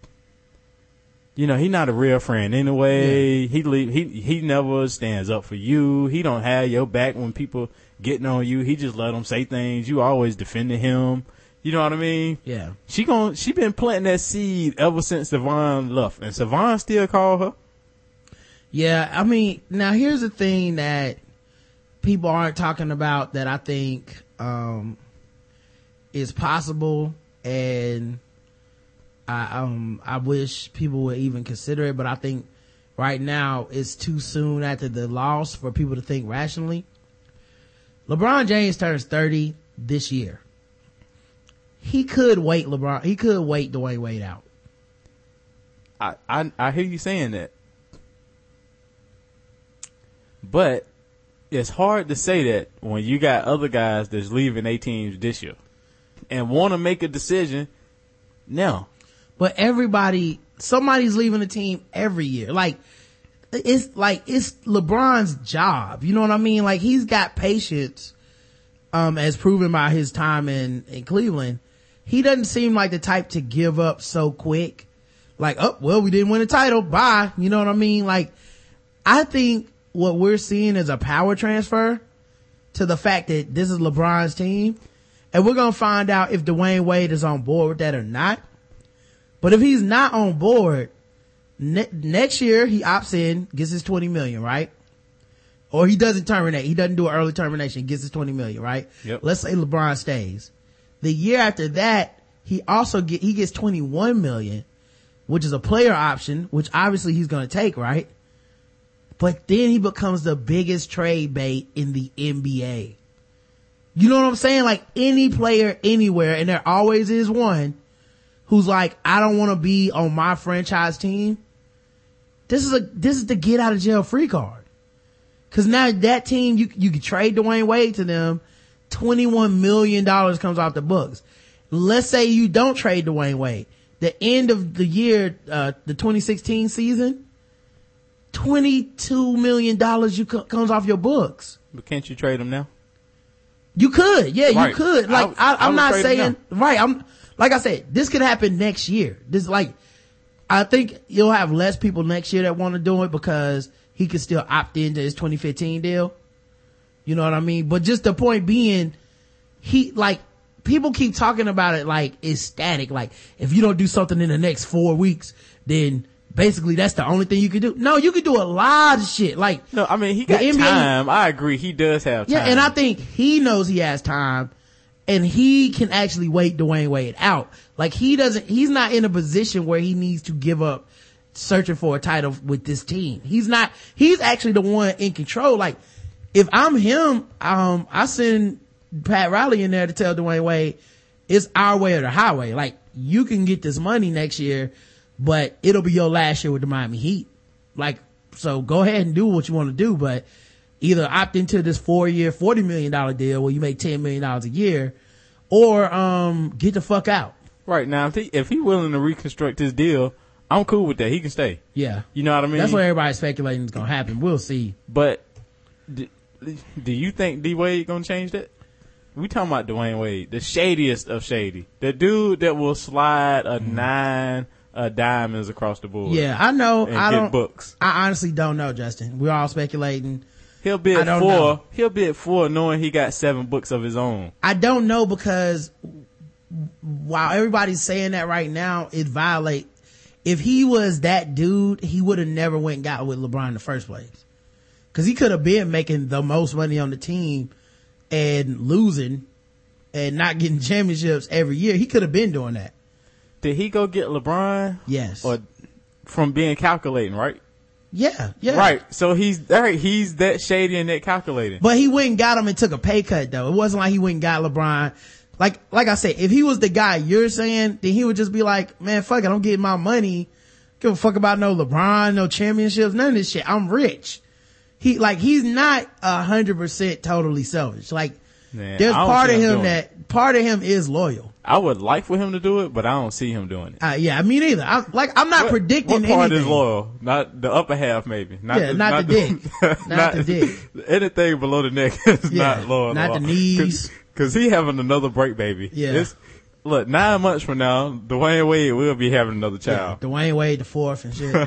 You know, he not a real friend anyway. Yeah. He leave, he, he never stands up for you. He don't have your back when people getting on you. He just let them say things. You always defending him. You know what I mean? Yeah. She gon' she been planting that seed ever since Savon left, and Savon still call her. Yeah. I mean, now here's the thing that people aren't talking about that I think, um, is possible, and I, um, I wish people would even consider it, but I think right now it's too soon after the loss for people to think rationally. LeBron James turns thirty this year. He could wait LeBron, he could wait Dwayne Wade out. I, I, I hear you saying that. But it's hard to say that when you got other guys that's leaving their teams this year and want to make a decision now. But everybody, somebody's leaving the team every year. Like, it's like, it's LeBron's job. You know what I mean? Like, he's got patience, um, as proven by his time in, in Cleveland. He doesn't seem like the type to give up so quick. Like, oh, well, we didn't win a title. Bye. You know what I mean? Like, I think what we're seeing is a power transfer to the fact that this is LeBron's team. And we're going to find out if Dwayne Wade is on board with that or not. But if he's not on board, ne- next year he opts in, gets his twenty million, right? Or he doesn't terminate. He doesn't do an early termination, gets his twenty million, right? Yep. Let's say LeBron stays. The year after that, he also get, he gets twenty-one million, which is a player option, which obviously he's going to take, right? But then he becomes the biggest trade bait in the N B A. You know what I'm saying? Like, any player anywhere, and there always is one who's like, I don't want to be on my franchise team. This is a, this is the get out of jail free card. Cause now that team, you, you can trade Dwayne Wade to them. twenty-one million dollars comes off the books. Let's say you don't trade Dwayne Wade. The end of the year, uh, the twenty sixteen season, twenty-two million dollars you co- comes off your books. But can't you trade him now? You could. Yeah, right. you could. Like, I, I, I I'm would not trade him saying, right. I'm, like I said, this could happen next year. This, like, I think you'll have less people next year that want to do it because he could still opt into his twenty fifteen deal. You know what I mean? But just the point being, he, like, people keep talking about it like it's static. Like, if you don't do something in the next four weeks, then basically that's the only thing you can do. No, you can do a lot of shit. Like, no, I mean, he got N B A, time. I agree. He does have time. Yeah, and I think he knows he has time and he can actually wait Dwayne Wade out. Like, he doesn't, he's not in a position where he needs to give up searching for a title with this team. He's not, he's actually the one in control. Like, if I'm him, um, I send Pat Riley in there to tell Dwayne Wade, it's our way or the highway. Like, you can get this money next year, but it'll be your last year with the Miami Heat. Like, so go ahead and do what you want to do, but either opt into this four year, forty million dollars deal where you make ten million dollars a year, or, um, get the fuck out. Right. Now, if he, if he willing to reconstruct his deal, I'm cool with that. He can stay. Yeah. You know what I mean? That's what everybody's speculating is going to happen. We'll see. But do, do you think D Wade going to change that? We talking about Dwayne Wade, the shadiest of shady. The dude that will slide a mm. nine uh, diamonds across the board. Yeah, I know. And I get don't. books. I honestly don't know, Justin. We're all speculating. He'll be at four. Know. He'll be at four, knowing he got seven books of his own. I don't know because while everybody's saying that right now, it violate. If he was that dude, he would have never went and got with LeBron in the first place. Because he could have been making the most money on the team and losing and not getting championships every year. He could have been doing that. Did he go get LeBron? Yes. Or from being calculating, right? Yeah, yeah. Right. So he's right, he's that shady and that calculating. But he went and got him and took a pay cut though. It wasn't like he went and got LeBron. Like, like I said, if he was the guy you're saying, then he would just be like, man, fuck it, I'm getting my money. Give a fuck about no LeBron, no championships, none of this shit. I'm rich. He, like, he's not a hundred percent totally selfish. Like, man, there's part of him, him that, it. part of him is loyal. I would like for him to do it, but I don't see him doing it. Uh, yeah, me neither. I, like, I'm not what, predicting what part anything. is loyal? Not the upper half, maybe. Not yeah, the, not, not the, the dick. not, not the dick. Anything below the neck is yeah, not loyal. Not the knees. Cause, Cause he having another break, baby. Yeah. It's, look, nine months from now, Dwayne Wade will be having another child. Yeah, Dwayne Wade the fourth and shit.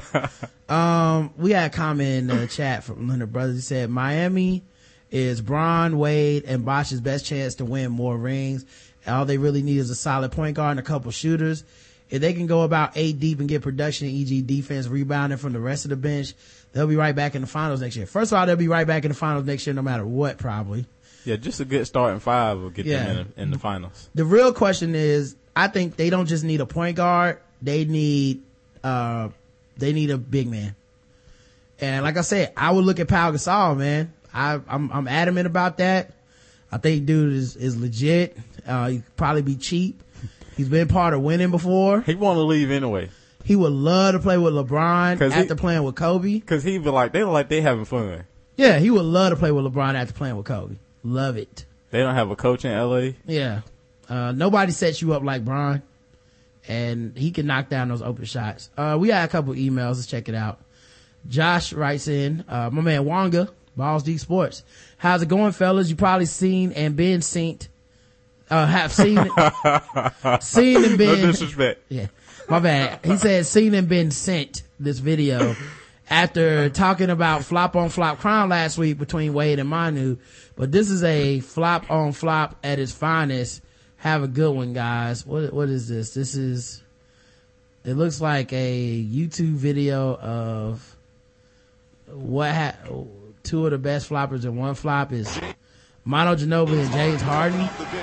um, we had a comment in the chat from Leonard Brothers. He said, Miami is Bron, Wade, and Bosh's best chance to win more rings. All they really need is a solid point guard and a couple shooters. If they can go about eight deep and get production, for example defense rebounding from the rest of the bench, they'll be right back in the finals next year. First of all, they'll be right back in the finals next year no matter what, probably. Yeah, just a good starting five will get yeah. them in, in the finals. The real question is, I think they don't just need a point guard. they need, uh, they need a big man. And like I said, I would look at Pau Gasol, man. I, I'm, I'm adamant about that. I think dude is, is legit. Uh, he could probably be cheap. He's been part of winning before. He want to leave anyway. He would love to play with LeBron after he, playing with Kobe. Cause he be like, they look like they having fun. Yeah, he would love to play with LeBron after playing with Kobe. Love it. They don't have a coach in L A. Yeah. Uh, nobody sets you up like Bron. And he can knock down those open shots. Uh, we got a couple emails. Let's check it out. Josh writes in, uh, my man Wonga, Balls Deep Sports. How's it going, fellas? You probably seen and been synced. Uh, have seen it. Seen and been. No disrespect. Yeah. My bad. He said seen and been sent this video after talking about flop on flop crime last week between Wade and Manu. But this is a flop on flop at its finest. Have a good one, guys. What, what is this? This is, it looks like a YouTube video of what ha- two of the best floppers in one flop is Manu Ginobili and James Harden. No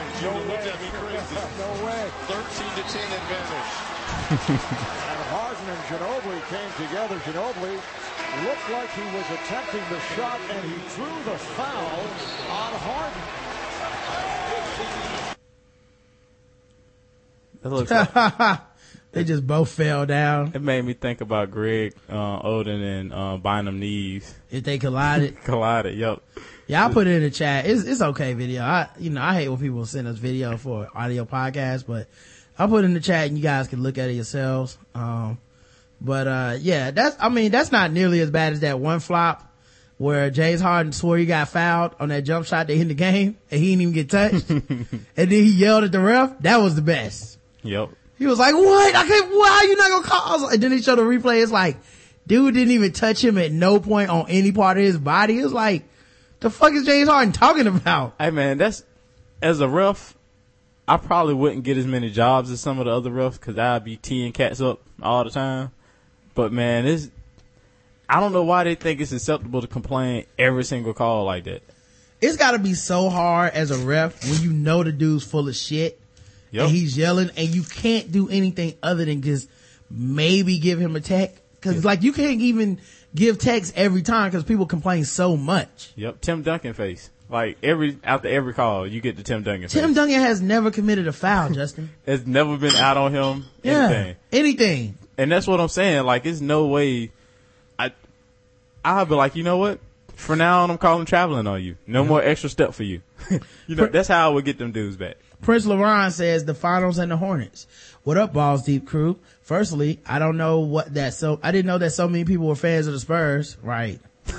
way. thirteen to ten advantage. And Harden and Ginobili came together. Ginobili looked like he was attempting the shot, and he drew the foul on Harden. It looks like, They just both fell down. it made me think about Greg uh, Oden and uh, Bynum Neves If they collided. collided. Yup. Yeah, I'll put it in the chat. It's, it's okay video. I, you know, I hate when people send us video for audio podcasts, but I'll put it in the chat and you guys can look at it yourselves. Um, but, uh, yeah, that's, I mean, that's not nearly as bad as that one flop where James Harden swore he got fouled on that jump shot that hit the game and he didn't even get touched. And then he yelled at the ref. That was the best. Yup. He was like, what? I can't, why are you not gonna call? And then he showed the replay. It's like, dude didn't even touch him at no point on any part of his body. It was like, the fuck is James Harden talking about? Hey man, that's, as a ref, I probably wouldn't get as many jobs as some of the other refs because I'd be teeing cats up all the time. But man, it's, I don't know why they think it's acceptable to complain every single call like that. It's gotta be so hard as a ref when you know the dude's full of shit. Yep. And he's yelling and you can't do anything other than just maybe give him a tech. Cause Yeah. like you can't even give techs every time cause people complain so much. Yep. Tim Duncan face. Like every, after every call, you get the Tim Duncan face. Tim Duncan has never committed a foul, Justin. It's never been out on him. Yeah. Anything. Anything. And that's what I'm saying. Like, it's no way. I, I'll be like, you know what? For now on, I'm calling traveling on you. No more extra step for you. You know, that's how I would get them dudes back. Prince LaRon says the finals and the Hornets. What up, Balls Deep crew? Firstly, I don't know what that so, I didn't know that so many people were fans of the Spurs. Right.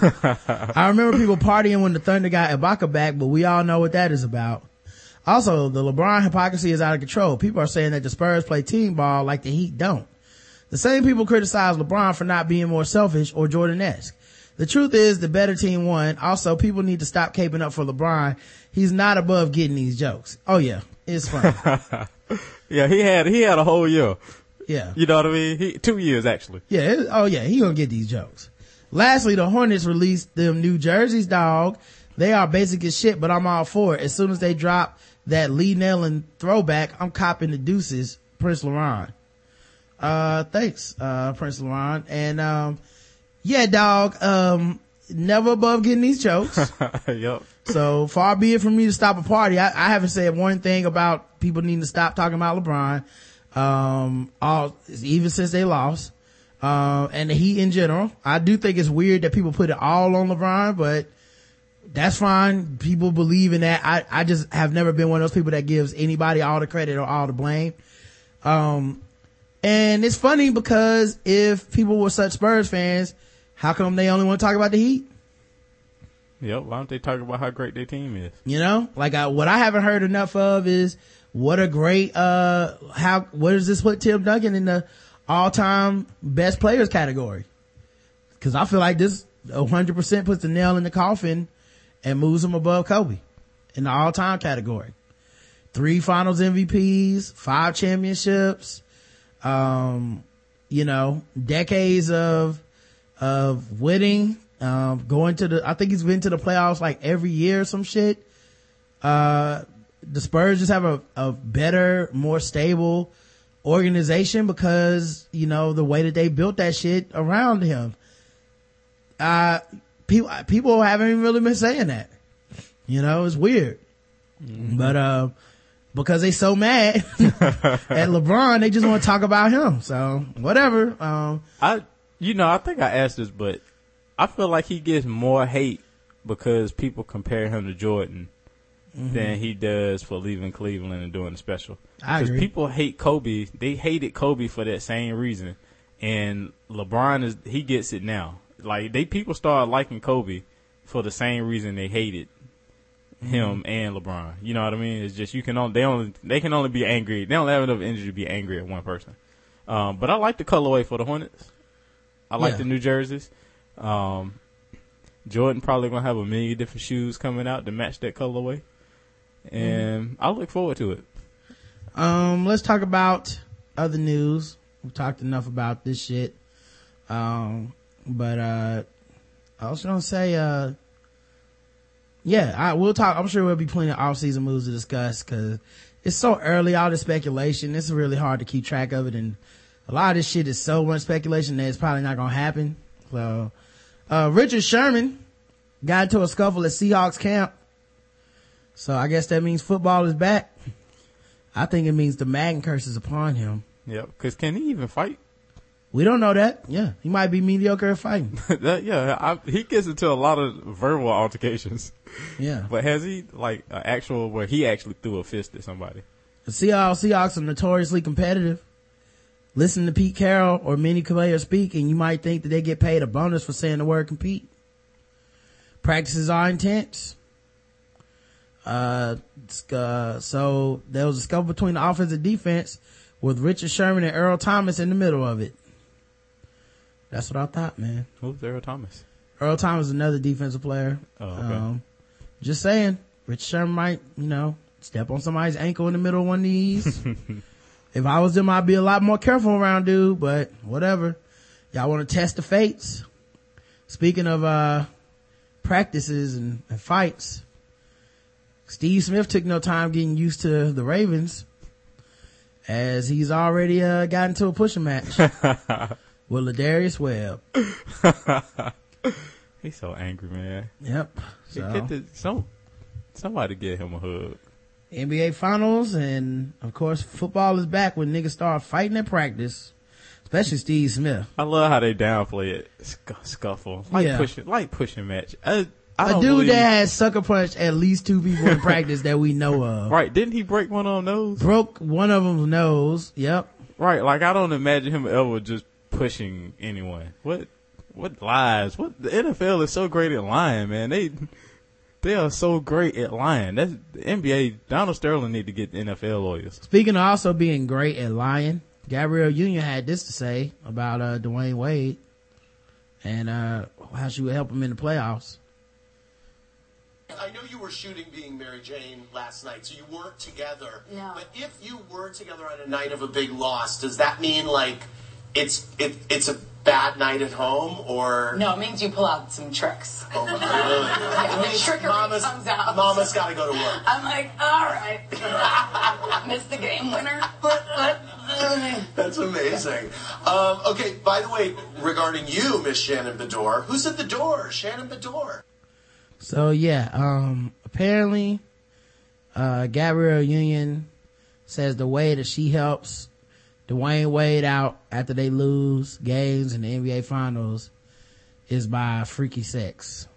I remember people partying when the Thunder got Ibaka back, but we all know what that is about. Also, the LeBron hypocrisy is out of control. People are saying that the Spurs play team ball like the Heat don't. The same people criticize LeBron for not being more selfish or Jordan-esque. The truth is the better team won. Also, people need to stop caping up for LeBron. He's not above getting these jokes. Oh yeah, it's fun. Yeah, he had, he had a whole year. Yeah. You know what I mean? He, two years actually. Yeah. It, oh yeah, he gonna get these jokes. Lastly, the Hornets released them new jerseys, dog. They are basic as shit, but I'm all for it. As soon as they drop that Lee Nellen throwback, I'm copping the deuces. Prince LaRon. Uh, thanks, uh, Prince LaRon. And, um, yeah, dog, um, never above getting these jokes. Yep. So far be it from me to stop a party. I, I haven't said one thing about people needing to stop talking about LeBron. Um, all, even since they lost. Um, and the Heat in general. I do think it's weird that people put it all on LeBron, but that's fine. People believe in that. I, I just have never been one of those people that gives anybody all the credit or all the blame. Um, and it's funny because if people were such Spurs fans, how come they only want to talk about the Heat? Yep. Why don't they talk about how great their team is? You know, like I, what I haven't heard enough of is what a great, uh, how, what does this put Tim Duncan in the all-time best players category? Cause I feel like this one hundred percent puts the nail in the coffin and moves him above Kobe in the all-time category. Three finals M V Ps, five championships, um, you know, decades of, of winning, um, going to the, I think he's been to the playoffs like every year or some shit. Uh, the Spurs just have a, a better, more stable, organization because, you know, the way that they built that shit around him. Uh, people, people haven't even really been saying that. You know, it's weird. Mm-hmm. But, uh, because they so mad at LeBron, they just want to talk about him. So, whatever. Um, I, you know, I think I asked this, but I feel like he gets more hate because people compare him to Jordan mm-hmm. than he does for leaving Cleveland and doing the special. Because people hate Kobe. They hated Kobe for that same reason. And LeBron, is he gets it now. Like, they people start liking Kobe for the same reason they hated him mm-hmm. and LeBron. You know what I mean? It's just you can only they only they can only be angry. They don't have enough energy to be angry at one person. Um, but I like the colorway for the Hornets. I like yeah. the New Jerseys. Um, Jordan probably gonna have a million different shoes coming out to match that colorway, and mm-hmm. I look forward to it. Um, let's talk about other news. We've talked enough about this shit. Um, but uh, I was gonna say, uh, yeah, I we'll talk. I'm sure there'll be plenty of off-season moves to discuss because it's so early. All the speculation. It's really hard to keep track of it, and a lot of this shit is so much speculation that it's probably not gonna happen. So. Uh, Richard Sherman got into a scuffle at Seahawks camp. So I guess that means football is back. I think it means the Madden curse is upon him. Yeah, cause can he even fight? We don't know that. Yeah, he might be mediocre at fighting. that, yeah, I, he gets into a lot of verbal altercations. Yeah. But has he, like, an actual, where he actually threw a fist at somebody? The Seahawks, Seahawks are notoriously competitive. Listen to Pete Carroll or many players speak and you might think that they get paid a bonus for saying the word compete. Practices are intense. Uh, uh, so there was a scuffle between the offense and defense with Richard Sherman and Earl Thomas in the middle of it. That's what I thought, man. Who's Earl Thomas? Earl Thomas is another defensive player. Oh, okay. Um, just saying, Richard Sherman might, you know, step on somebody's ankle in the middle of one of these. If I was them, I'd be a lot more careful around dude, but whatever. Y'all want to test the fates? Speaking of, uh, practices and, and fights, Steve Smith took no time getting used to the Ravens as he's already, uh, got into a pushing match with Ladarius Webb. He's so angry, man. Yep. So. Get the, some, somebody get him a hug. N B A finals and of course football is back when niggas start fighting at practice, especially Steve Smith. I love how they downplay it. Sc- scuffle. Like yeah. pushing, like pushing match. I, I a don't dude believe... that has sucker punched at least two people in practice that we know of. Right. Didn't he break one of them nose? Broke one of them's nose. Yep. Right. Like I don't imagine him ever just pushing anyone. What, what lies? What, the N F L is so great at lying, man. They, They are so great at lying. That's the N B A. Donald Sterling need to get the N F L lawyers. Speaking of also being great at lying, Gabrielle Union had this to say about uh, Dwayne Wade and uh, how she would help him in the playoffs. I know you were shooting Being Mary Jane last night, so you weren't together. No. But if you were together on a night of a big loss, does that mean like it's it it's a bad night at home, or no? It means you pull out some tricks. Oh, really? Yeah, the trickery Mama's, comes out. Mama's got to go to work. I'm like, all right, missed the game winner. That's amazing. Um, okay, by the way, regarding you, Miss Shannon Bedore, who's at the door? Shannon Bedore. So yeah, um, apparently, uh, Gabrielle Union says the way that she helps Dwayne Wade out after they lose games in the N B A finals is by freaky sex.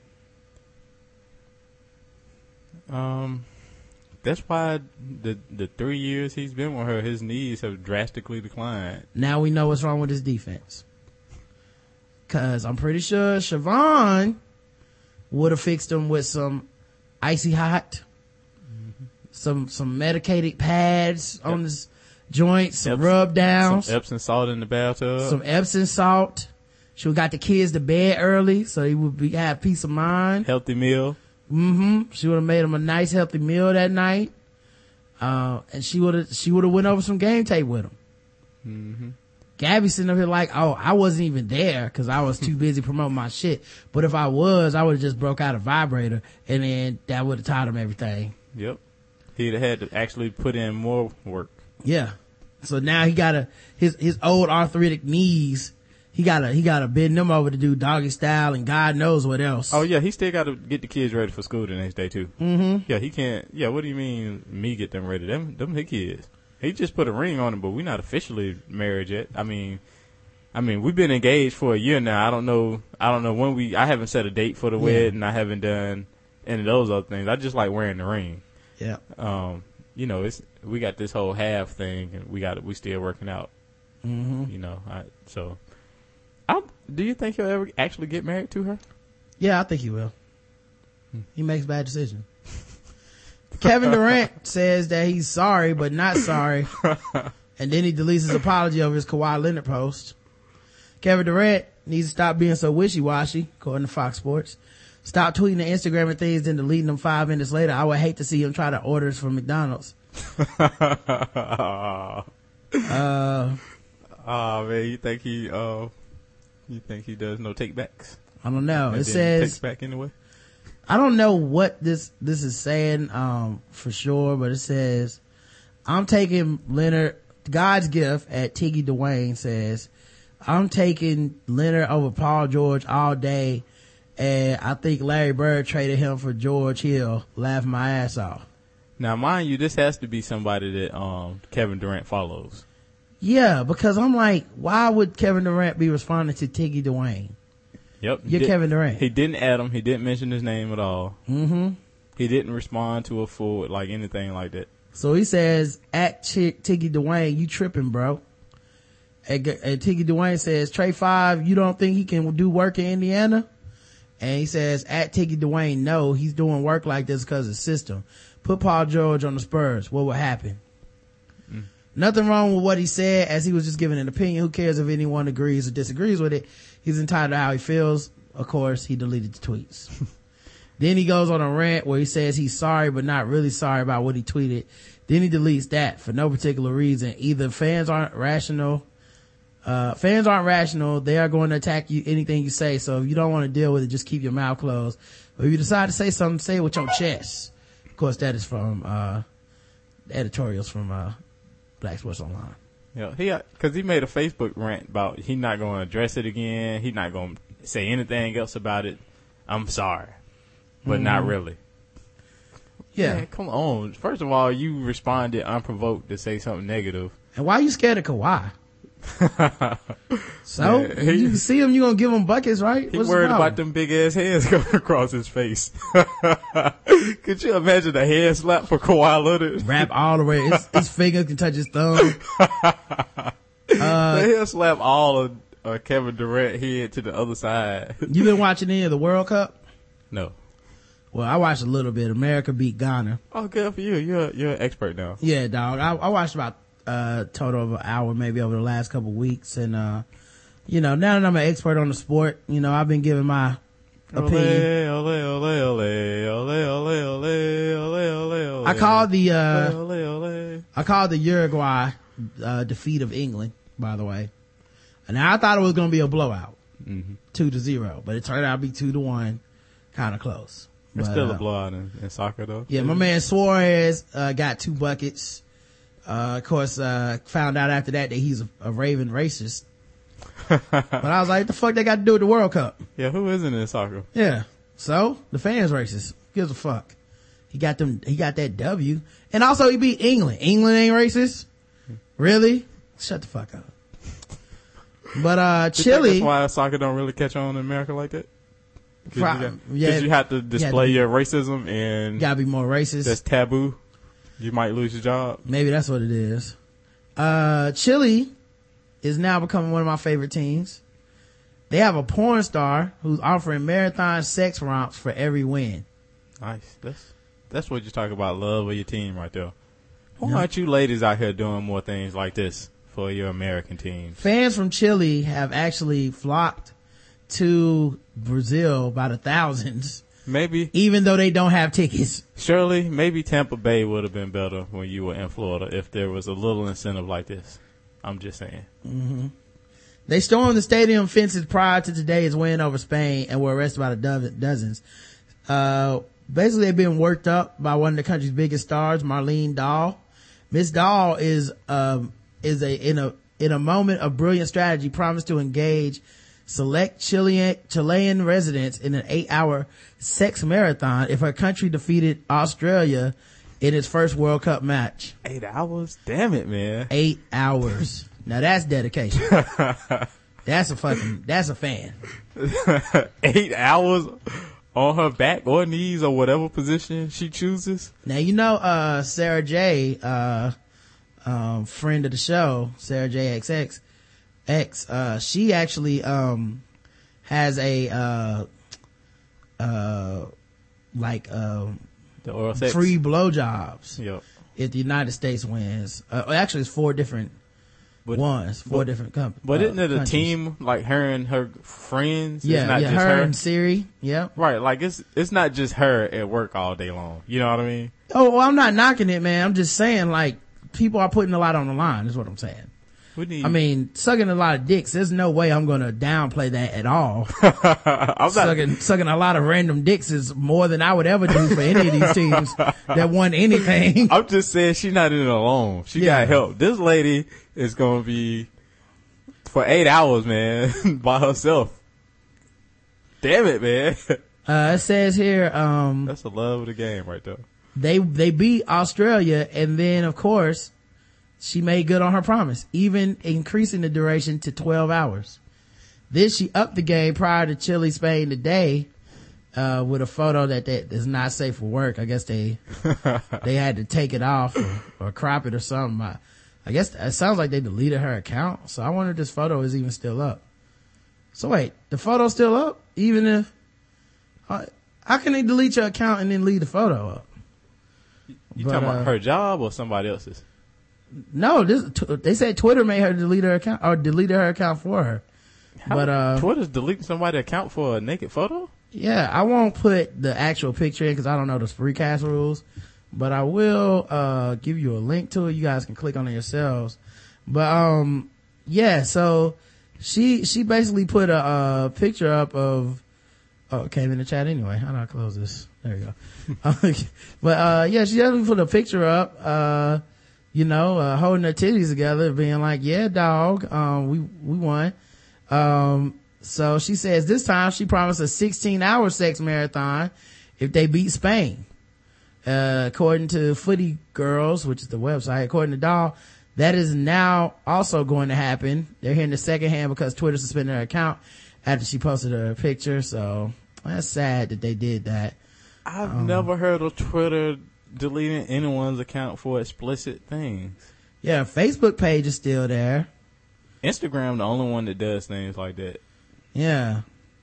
Um, that's why the the three years he's been with her, his knees have drastically declined. Now we know what's wrong with his defense. Cause I'm pretty sure Siobhan would have fixed him with some icy hot, mm-hmm. some some medicated pads yep. on his joints, some Epsom, rub downs, some Epsom salt in the bathtub, some Epsom salt. She would got the kids to bed early so he would be have peace of mind. Healthy meal. Mm-hmm. She would have made him a nice healthy meal that night. Uh, and she would have, she would have went over some game tape with him. Mm-hmm. Gabby sitting up here like, oh, I wasn't even there cause I was too busy promoting my shit. But if I was, I would have just broke out a vibrator and then that would have taught him everything. Yep. He'd have had to actually put in more work. Yeah. So now he gotta, his, his old arthritic knees, he gotta, he gotta bend them over to do doggy style and God knows what else. Oh yeah, he still gotta get the kids ready for school the next day too. Mm-hmm. Yeah, he can't, yeah, what do you mean me get them ready? Them, them his kids. He just put a ring on them, but we're not officially married yet. I mean, I mean, we've been engaged for a year now. I don't know, I don't know when we, I haven't set a date for the Yeah. wedding. I haven't done any of those other things. I just like wearing the ring. Yeah. Um, you know, it's, we got this whole half thing and we got, we still working out. Mm-hmm. You know, I, so, I, do you think he'll ever actually get married to her? Yeah, I think he will. He makes bad decisions. Kevin Durant says that he's sorry, but not sorry. And then he deletes his apology over his Kawhi Leonard post. Kevin Durant needs to stop being so wishy-washy, according to Fox Sports. Stop tweeting and Instagram and things, then deleting them five minutes later. I would hate to see him try to order from McDonald's. uh, oh man, you think he, uh, you think he does no takebacks? I don't know. And It then says, takes back anyway? I don't know what this, this is saying, um, for sure, but it says, I'm taking Leonard, God's gift at Tiggy Dwayne says, I'm taking Leonard over Paul George all day, and I think Larry Bird traded him for George Hill. Laugh my ass off. Now, mind you, this has to be somebody that um Kevin Durant follows. Yeah, because I'm like, why would Kevin Durant be responding to Tiggy Dwayne? Yep. You're Did, Kevin Durant. He didn't add him. He didn't mention his name at all. Mm-hmm. He didn't respond to a forward, like anything like that. So he says, at Ch- Tiggy Dwayne, you tripping, bro. And, and Tiggy Dwayne says, Trey Five, you don't think he can do work in Indiana? And he says, at Tiggy Dwayne, no, he's doing work like this because of the system. Put Paul George on the Spurs. What would happen? Mm. Nothing wrong with what he said, as he was just giving an opinion. Who cares if anyone agrees or disagrees with it? He's entitled to how he feels. Of course, he deleted the tweets. Then he goes on a rant where he says he's sorry, but not really sorry about what he tweeted. Then he deletes that for no particular reason. Either fans aren't rational, uh, fans aren't rational. They are going to attack you, anything you say. So if you don't want to deal with it, just keep your mouth closed. Or if you decide to say something, say it with your chest. Of course, that is from, uh, editorials from, uh, Black Sports Online. Yeah, he, cause he made a Facebook rant about he not going to address it again. He not going to say anything else about it. I'm sorry, but mm-hmm. not really. Yeah. Man, come on. First of all, you responded unprovoked to say something negative. And why are you scared of Kawhi? So, yeah, he, you see him, you gonna give him buckets, right? He What's worried about them big ass hands going across his face. Could you imagine a hand slap for Kawhi Leonard? Wrap all the way. His, his fingers can touch his thumb. uh, He'll slap all of uh, Kevin Durant head to the other side. You been watching any of the World Cup? No. Well, I watched a little bit. America beat Ghana. Oh, good for you. You're you're an expert now. Yeah, dog. I, I watched about a uh, total of an hour maybe over the last couple of weeks, and uh you know, now that I'm an expert on the sport, you know, I've been giving my opinion. Ole, ole, ole, ole, ole, ole, ole, ole, ole. I called the uh ole, ole, ole. I called the Uruguay uh defeat of England, by the way. And I thought it was going to be a blowout, mm-hmm. two to zero, but it turned out to be two to one, kind of close. It's but, still uh, a blowout in, in soccer, though. Yeah, my man Suarez uh got two buckets. Uh of course, uh found out after that that he's a, a raving racist. But I was like, what the fuck they got to do with the World Cup? Yeah, who isn't in soccer? Yeah. So, the fans racist. Who gives a fuck? He got them, he got that W. And also he beat England. England ain't racist? Really? Shut the fuck up. But, uh, Chile. That's why soccer don't really catch on in America like that? Cause, Pro- you, got, yeah, cause you have to display you your racism and. Gotta be more racist. That's taboo. You might lose your job. Maybe that's what it is. Uh, Chile is now becoming one of my favorite teams. They have a porn star who's offering marathon sex romps for every win. Nice. That's that's what you talk about, love of your team right there. Why Yeah. aren't you ladies out here doing more things like this for your American teams? Fans from Chile have actually flocked to Brazil by the thousands. Maybe. Even though they don't have tickets. Surely, maybe Tampa Bay would have been better when you were in Florida if there was a little incentive like this. I'm just saying. Mm-hmm. They stormed the stadium fences prior to today's win over Spain and were arrested by the do- dozens. Uh, basically they've been worked up by one of the country's biggest stars, Marlene Dahl. Miss Dahl is, um, is a in a in a moment of brilliant strategy promised to engage select Chilean Chilean residents in an eight-hour sex marathon if her country defeated Australia in its first World Cup match. Eight hours? Damn it, man. Eight hours. Now that's dedication. That's a fucking, that's a fan. Eight hours on her back or knees or whatever position she chooses. Now, you know, uh, Sarah J, uh, um, friend of the show, Sarah J X X, X, uh, she actually, um, has a, uh, uh, like, um, the oral sex. free blowjobs. Yep. If the United States wins. Uh, actually, it's four different But, ones, four but, different companies. But uh, isn't it a countries. team, like her and her friends? Yeah, it's not yeah, just her, her and Siri. Yeah. Right, like it's it's not just her at work all day long. You know what I mean? Oh, well, I'm not knocking it, man. I'm just saying, like, people are putting a lot on the line, is what I'm saying. We need, I mean, sucking a lot of dicks, there's no way I'm gonna downplay that at all. I'm sucking, not, sucking a lot of random dicks is more than I would ever do for any of these teams that won anything. I'm just saying she's not in it alone. She Yeah. got help. This lady is gonna be for eight hours, man, by herself. Damn it, man. Uh, it says here, um, That's the love of the game right there. they, they beat Australia, and then, of course, she made good on her promise, even increasing the duration to twelve hours. Then she upped the game prior to Chile, Spain today, uh, with a photo that, that is not safe for work. I guess they, they had to take it off or, or crop it or something. I, I guess it sounds like they deleted her account. So I wonder if this photo is even still up. So wait, the photo's still up? Even if, uh, how can they delete your account and then leave the photo up? You But, talking uh, about her job or somebody else's? No, this, they said Twitter made her delete her account or deleted her account for her. How But, uh, Twitter's deleting somebody's account for a naked photo? Yeah, I won't put the actual picture in because I don't know the Spreecast rules, but I will, uh, give you a link to it. You guys can click on it yourselves. But, um, yeah, so she, she basically put a, uh, picture up of, oh, it came in the chat anyway. How do I close this? There you go. But, uh, yeah, she definitely put a picture up, uh, you know, uh, holding her titties together, being like, yeah, dog, um, we, we won. Um, so she says this time she promised a sixteen hour sex marathon if they beat Spain. Uh, according to Footy Girls, which is the website, according to Dahl, that is now also going to happen. They're hearing the second hand because Twitter suspended her account after she posted her picture. So that's sad that they did that. I've Um, never heard of Twitter deleting anyone's account for explicit things. Yeah, Facebook page is still there. Instagram, the only one that does things like that. Yeah.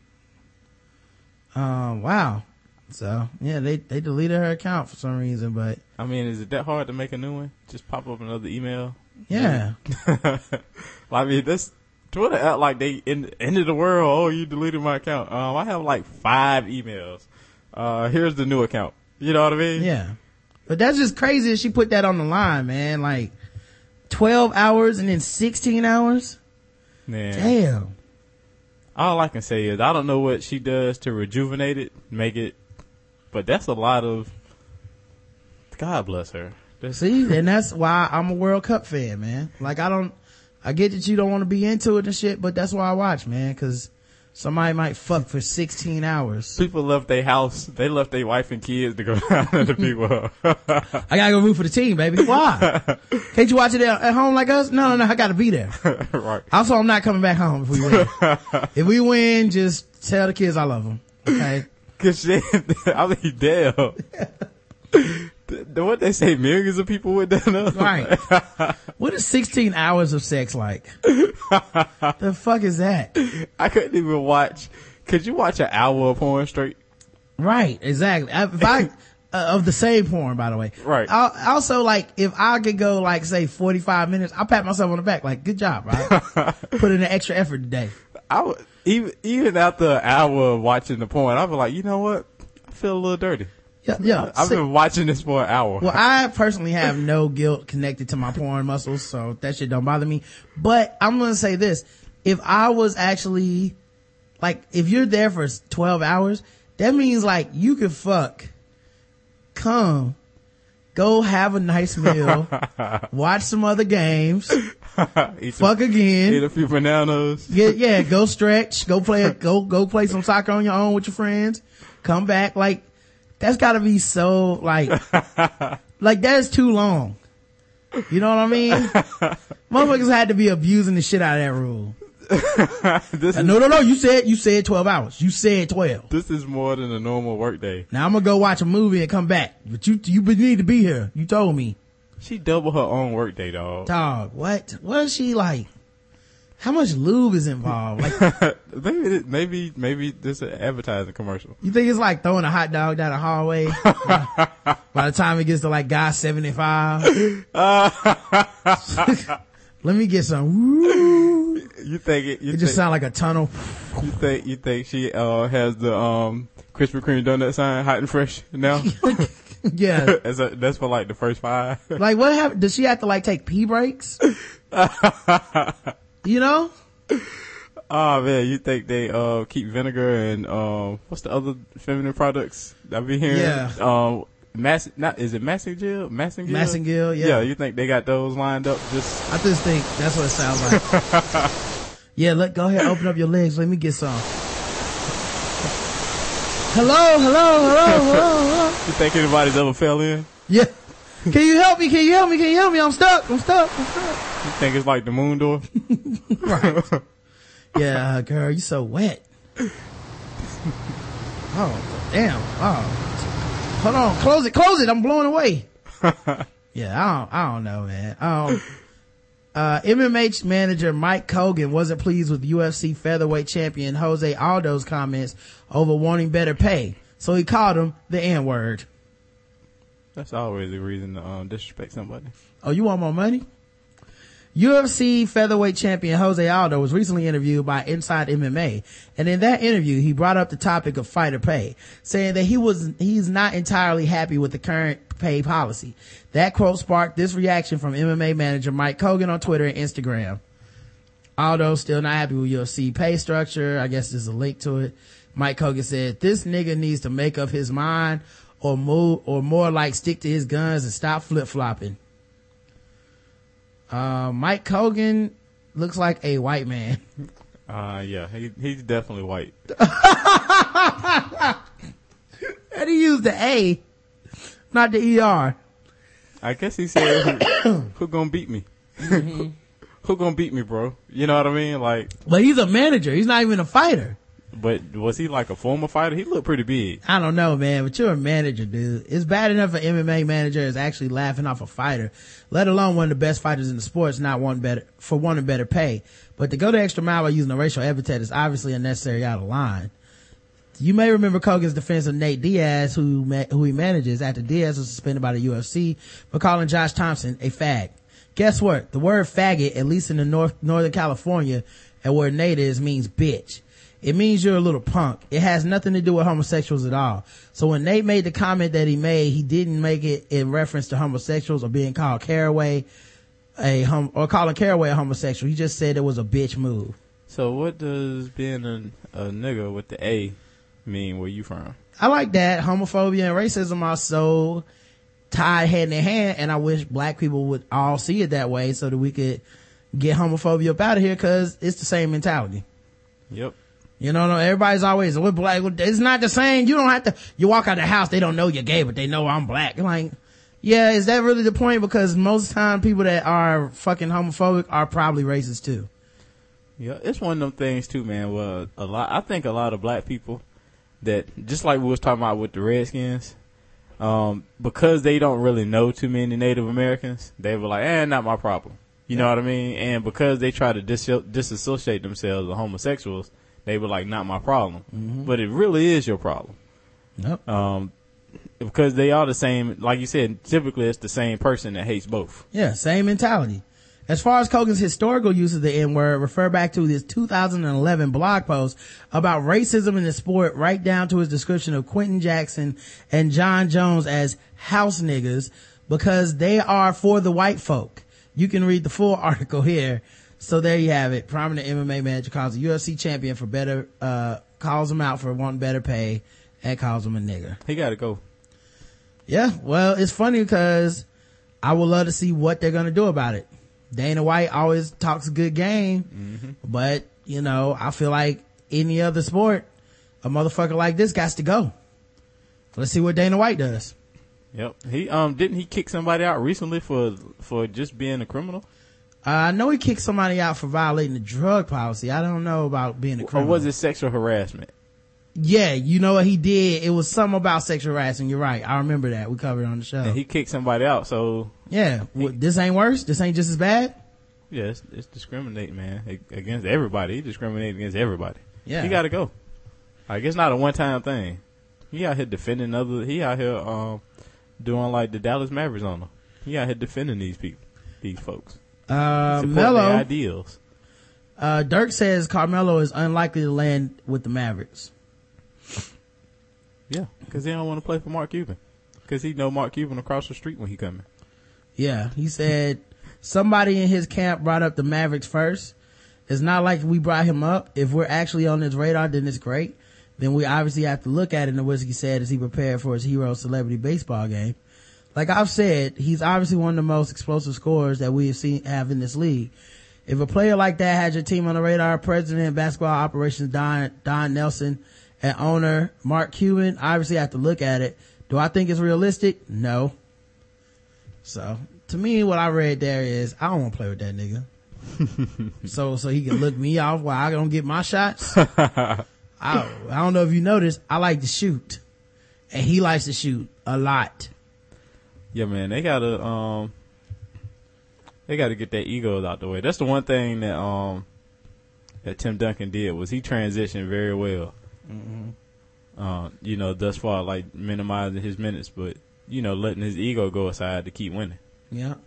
Um, wow. So, yeah, they, they deleted her account for some reason, but I mean, is it that hard to make a new one? Just pop up another email? yeah. Well, I mean, this Twitter act like they in end of the world. Oh, you deleted my account. Um, I have like five emails. Uh, here's the new account. You know what I mean? Yeah. But that's just crazy that she put that on the line, man. Like, twelve hours and then sixteen hours? Man. Damn. All I can say is I don't know what she does to rejuvenate it, make it, but that's a lot of, God bless her. That's, See? And that's why I'm a World Cup fan, man. Like, I don't, I get that you don't want to be into it and shit, but that's why I watch, man, cause somebody might fuck for sixteen hours. people left their house, they left their wife and kids to go down to the people. I gotta go root for the team, baby. Why? Can't you watch it at, at home like us? No, no, no, I gotta be there. Right. Also, I'm not coming back home if we win. If we win, just tell the kids I love them. Okay? Cause shit, I mean, damn. What they say, millions of people went down there? Right. What is sixteen hours of sex like? The fuck is that? I couldn't even watch. Could you watch an hour of porn straight? Right, exactly. I- If I, uh, of the same porn, by the way. Right. I, also, like, if I could go, like, say, forty-five minutes, I'll pat myself on the back, like, good job, right? Put in an extra effort today. I would, even, even after an hour of watching the porn, I'd be like, you know what? I feel a little dirty. Yeah, yeah. I've See- been watching this for an hour. Well, I personally have no guilt connected to my porn muscles, so that shit don't bother me. But I'm gonna say this. If I was actually, like, if you're there for twelve hours, that means, like, you could fuck, come, go have a nice meal, watch some other games, eat fuck some, again, eat a few bananas. yeah, yeah, go stretch, go play, go, go play some soccer on your own with your friends, come back. Like, that's gotta be so, like, like that is too long. You know what I mean? Motherfuckers had to be abusing the shit out of that rule. this uh, is, no, no, no, you said, you said twelve hours. You said twelve. This is more than a normal work day. Now I'm gonna go watch a movie and come back. But you, you need to be here. You told me. She doubled her own work day, dog. Dog, what? What is she like? How much lube is involved? Like, maybe, maybe, maybe this is an advertising commercial. you think it's like throwing a hot dog down the hallway? by, by the time it gets to like guy seventy-five. Let me get some. Woo. You think it? You It think, just sound like a tunnel. You think? You think she uh has the um Krispy Kreme donut sign hot and fresh now? Yeah. That's, a, that's for like the first five. Like, what happened? Does she have to like take pee breaks? You know? Oh man, you think they uh keep vinegar and um what's the other feminine products I've been hearing? Yeah. Um, Mass not is it Massengill? Massengill? Massengill, yeah. Yeah, you think they got those lined up? Just I just think that's what it sounds like. Yeah, let go ahead, open up your legs. Let me get some. Hello, hello, hello, hello, hello. You think anybody's ever fell in? Yeah. Can you help me? Can you help me? Can you help me? I'm stuck. I'm stuck. I'm stuck. You think it's like the moon door? Right. Yeah, girl, you so wet. Oh, damn. Oh. Hold on. Close it. Close it. I'm blowing away. Yeah, I don't, I don't know, man. Um, uh, M M A manager Mike Kogan wasn't pleased with U F C featherweight champion Jose Aldo's comments over wanting better pay. So he called him the N-word. That's always a reason to um, disrespect somebody. Oh, you want more money? U F C featherweight champion Jose Aldo was recently interviewed by Inside M M A, and in that interview he brought up the topic of fighter pay, saying that he was he's not entirely happy with the current pay policy. That quote sparked this reaction from M M A manager Mike Kogan on Twitter and Instagram. Aldo still not happy with U F C pay structure. I guess there's a link to it. Mike Kogan said, "This nigga needs to make up his mind or move, or more like stick to his guns and stop flip-flopping." Uh, Mike Kogan looks like a white man. Uh, yeah, he, he's definitely white. And he used the A, not the E R. I guess he said, who, who gonna beat me? Mm-hmm. Who gonna beat me, bro? You know what I mean? Like, But he's a manager. He's not even a fighter. but was he like a former fighter? He looked pretty big. I don't know, man, but you're a manager, dude. It's bad enough an M M A manager is actually laughing off a fighter, let alone one of the best fighters in the sports not wanting better, for wanting better pay. But to go the extra mile by using a racial epithet is obviously unnecessary, out of line. You may remember Kogan's defense of Nate Diaz, who ma- who he manages, after Diaz was suspended by the U F C for calling Josh Thompson a fag. Guess what? The word faggot, at least in the North, Northern California, and where Nate is, means bitch. It means you're a little punk. It has nothing to do with homosexuals at all. So when Nate made the comment that he made, he didn't make it in reference to homosexuals or being called Caraway a hom- or calling Caraway a homosexual. He just said it was a bitch move. So what does being a, a nigga with the A mean where you from? I like that. Homophobia and racism are so tied hand in hand, and I wish black people would all see it that way so that we could get homophobia up out of here, because it's the same mentality. Yep. You know, everybody's always, we're black. It's not the same. You don't have to, you walk out the house, they don't know you're gay, but they know I'm black. Like, yeah, is that really the point? Because most of the time people that are fucking homophobic are probably racist too. Yeah, it's one of them things too, man. Well, a lot, I think a lot of black people that, just like we was talking about with the Redskins, um, because they don't really know too many Native Americans, they were like, eh, not my problem. You yeah. know what I mean? And because they try to dis- disassociate themselves with homosexuals, they were like, not my problem. Mm-hmm. But it really is your problem. Yep. Um, because they are the same, like you said, typically it's the same person that hates both. Yeah, same mentality. As far as Kogan's historical use of the N-word, refer back to his two thousand eleven blog post about racism in the sport, right down to his description of Quentin Jackson and John Jones as house niggas, because they are for the white folk. You can read the full article here. So there you have it. Prominent M M A manager calls a U F C champion for better, uh, calls him out for wanting better pay and calls him a nigger. He gotta go. Yeah, well, it's funny because I would love to see what they're going to do about it. Dana White always talks a good game, mm-hmm. but, you know, I feel like any other sport, a motherfucker like this got to go. Let's see what Dana White does. Yep. He, um, didn't he kick somebody out recently for, for just being a criminal? Uh, I know he kicked somebody out for violating the drug policy. I don't know about being a criminal. Or was it sexual harassment? Yeah, you know what he did? It was something about sexual harassment. You're right. I remember that. We covered it on the show. And he kicked somebody out, so. Yeah. He, what, this ain't worse? This ain't just as bad? Yeah, it's, it's discriminating, man. Against everybody. He discriminating against everybody. Yeah. He gotta go. Like, it's not a one-time thing. He out here defending other, he out here, um, doing like the Dallas Mavericks on him. He out here defending these people, these folks. Uh, Supporting Melo. their ideals. Uh, Dirk says Carmelo is unlikely to land with the Mavericks. Yeah, because he don't want to play for Mark Cuban. Because he know Mark Cuban across the street when he coming. Yeah, he said somebody in his camp brought up the Mavericks first. It's not like we brought him up. If we're actually on his radar, then it's great. Then we obviously have to look at it. And Whiskey said as he prepared for his hero celebrity baseball game. Like I've said, he's obviously one of the most explosive scorers that we have seen have in this league. If a player like that had your team on the radar, president of basketball operations Don Don Nelson and owner Mark Cuban, obviously have to look at it. Do I think it's realistic? No. So to me, what I read there is I don't want to play with that nigga. so so he can look me off while I don't get my shots. I I don't know if you noticed, I like to shoot, and he likes to shoot a lot. Yeah, man, they gotta um, they gotta get that ego out the way. That's the one thing that um, that Tim Duncan did was he transitioned very well. Mm-hmm. Uh, you know, thus far, like minimizing his minutes, but you know, letting his ego go aside to keep winning. Yeah.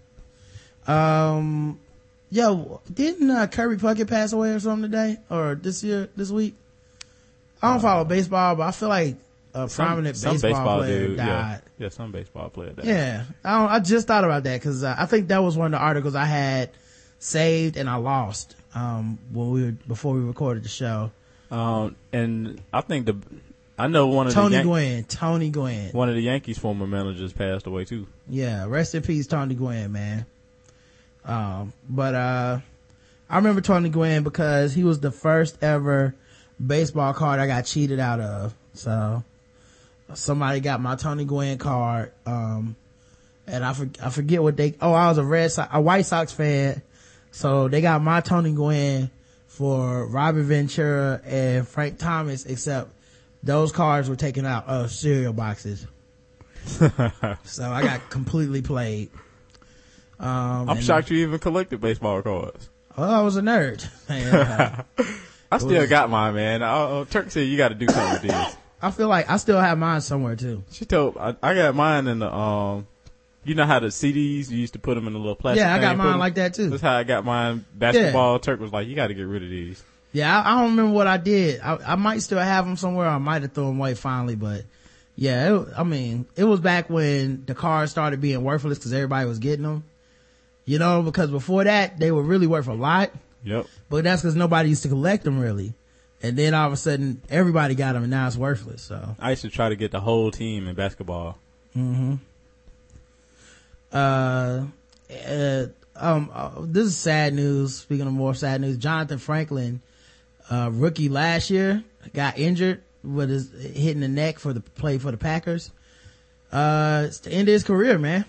Um. Yo, didn't uh, Kirby Puckett pass away or something today or this year, this week? I don't uh, follow baseball, but I feel like a some, prominent some baseball, baseball player dude, died. Yeah. yeah, some baseball player died. Yeah, I don't, I just thought about that because uh, I think that was one of the articles I had saved and I lost um when we were before we recorded the show. Um, and I think the I know one of Tony the Yan- Gwynn, Tony Gwynn, one of the Yankees' former managers passed away too. Yeah, rest in peace, Tony Gwynn, man. Um, but uh, I remember Tony Gwynn because he was the first ever baseball card I got cheated out of. So somebody got my Tony Gwynn card, um, and I, for, I forget what they, oh, I was a Red Sox, a White Sox fan. So they got my Tony Gwynn for Robert Ventura and Frank Thomas, except those cards were taken out of cereal boxes. So I got completely played. Um, I'm shocked you even collected baseball cards. Well, I was a nerd. And, uh, I still was, got mine, man. I, uh, Turk said you got to do something with these. I feel like I still have mine somewhere too. She told I, I got mine in the um. You know how the C Ds you used to put them in a little plastic. Yeah, I got thing, mine like that too. That's how I got mine. Basketball. Yeah. Turk was like, you got to get rid of these. Yeah, I, I don't remember what I did. I, I might still have them somewhere. I might have thrown them away finally, but yeah, it, I mean, it was back when the cards started being worthless because everybody was getting them. You know, because before that, they were really worth a lot. Yep. But that's because nobody used to collect them really. And then all of a sudden, everybody got them and now it's worthless, so. I used to try to get the whole team in basketball. Mm-hmm. Uh, uh um, uh, this is sad news. Speaking of more sad news, Jonathan Franklin, uh, rookie last year, got injured with his hitting the neck for the play for the Packers. Uh, it's the end of his career, man.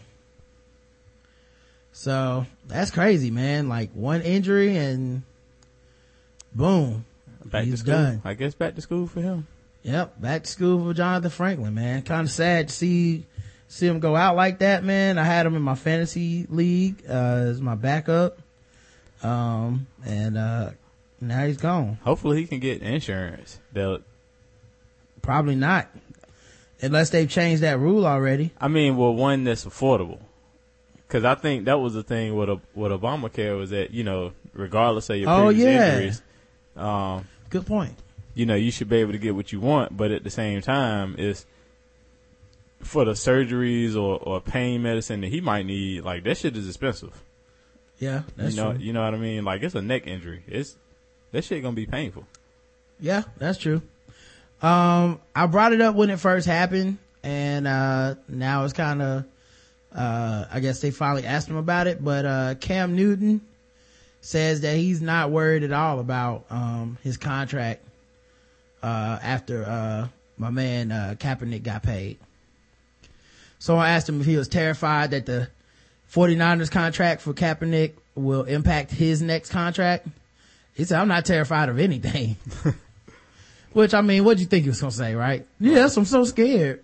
So that's crazy, man. Like one injury and boom, back he's to school. done. I guess back to school for him. Yep, back to school for Jonathan Franklin, man. Kind of sad to see see him go out like that, man. I had him in my fantasy league uh, as my backup, um, and uh, now he's gone. Hopefully, he can get insurance. They'll probably not, unless they've changed that rule already. I mean, well, one that's affordable. Because I think that was the thing with, with Obamacare was that, you know, regardless of your oh, previous yeah. injuries. Um, Good point. You know, you should be able to get what you want, but at the same time, it's for the surgeries or, or pain medicine that he might need, like, that shit is expensive. Yeah, that's you know, true. You know what I mean? Like, it's a neck injury. It's that shit gonna be painful. Yeah, that's true. Um, I brought it up when it first happened. and uh now it's kind of uh I guess they finally asked him about it, but uh Cam Newton says that he's not worried at all about um his contract uh after uh my man uh Kaepernick got paid. So I asked him if he was terrified that the 49ers contract for Kaepernick will impact his next contract. He said, I'm not terrified of anything. Which, I mean, what do you think he was gonna say, right? Yes, I'm so scared.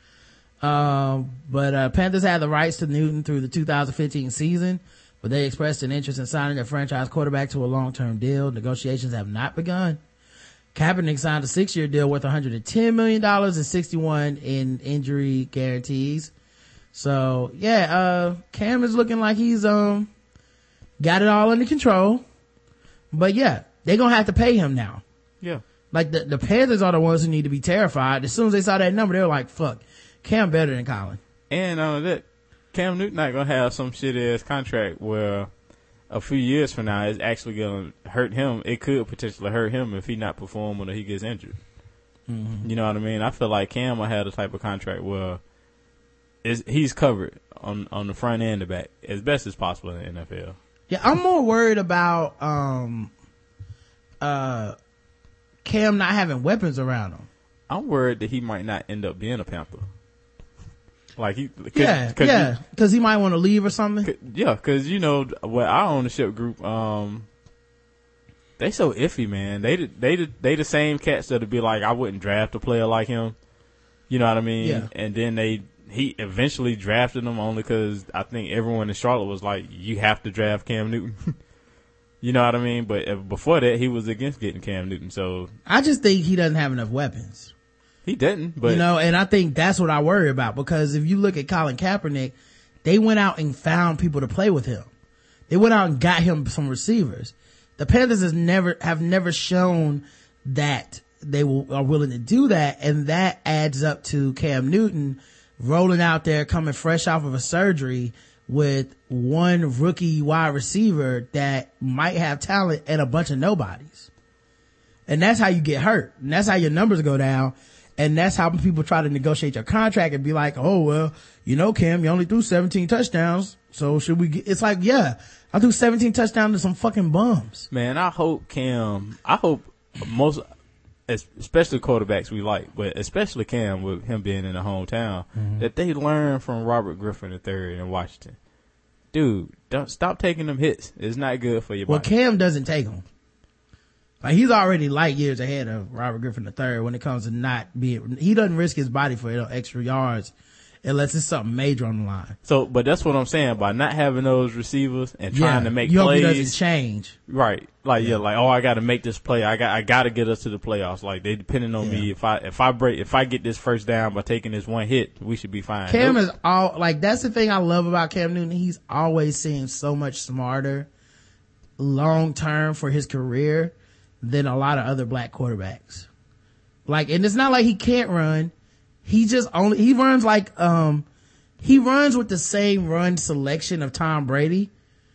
Um, but uh Panthers had the rights to Newton through the two thousand fifteen season, but they expressed an interest in signing their franchise quarterback to a long-term deal. Negotiations have not begun. Kaepernick signed a six-year deal worth one hundred ten million dollars and sixty-one in injury guarantees. So, yeah, uh, Cam is looking like he's, um, got it all under control. But yeah, they're gonna have to pay him now. Yeah. Like the, the Panthers are the ones who need to be terrified. As soon as they saw that number, they were like, fuck, Cam better than Colin. And, uh, that, Cam Newton not gonna have some shitty ass contract where a few years from now it's actually gonna hurt him. It could potentially hurt him if he not performing or he gets injured. Mm-hmm. You know what I mean? I feel like Cam will have the type of contract where is he's covered on on the front and the back as best as possible in the N F L. Yeah, I'm more worried about um uh Cam not having weapons around him. I'm worried that he might not end up being a Panther. Like he, cause, yeah, cause yeah, he, because he might want to leave or something. Cause, yeah, because you know, what our ownership group, um, they so iffy, man. They they they the same cats that'll be like, I wouldn't draft a player like him. You know what I mean? Yeah. And then they he eventually drafted him only because I think everyone in Charlotte was like, you have to draft Cam Newton. You know what I mean? But uh, before that, he was against getting Cam Newton. So I just think he doesn't have enough weapons. He didn't, but you know, and I think that's what I worry about, because if you look at Colin Kaepernick, they went out and found people to play with him. They went out and got him some receivers. The Panthers has never have never shown that they will, are willing to do that, and that adds up to Cam Newton rolling out there, coming fresh off of a surgery with one rookie wide receiver that might have talent and a bunch of nobodies. And that's how you get hurt, and that's how your numbers go down. And that's how people try to negotiate your contract and be like, oh, well, you know, Cam, you only threw seventeen touchdowns. So should we get, it's like, yeah, I threw seventeen touchdowns to some fucking bums. Man, I hope Cam, I hope most, especially quarterbacks we like, but especially Cam with him being in the hometown, mm-hmm. that they learn from Robert Griffin the third in Washington. Dude, don't stop taking them hits. It's not good for your body. Well, Cam doesn't take them. Like, he's already light years ahead of Robert Griffin the third when it comes to not being, he doesn't risk his body for, you know, extra yards unless it's something major on the line. So, but that's what I'm saying, by not having those receivers and trying yeah, to make you plays. Hope he doesn't change. Right. Like, yeah, yeah like, oh, I gotta make this play. I got, I gotta get us to the playoffs. Like, they depending on yeah. me. If I, if I break, if I get this first down by taking this one hit, we should be fine. Cam nope. is all, like, that's the thing I love about Cam Newton. He's always seems so much smarter long term for his career than a lot of other black quarterbacks. Like, and it's not like he can't run. He just only, he runs like, um, he runs with the same run selection of Tom Brady,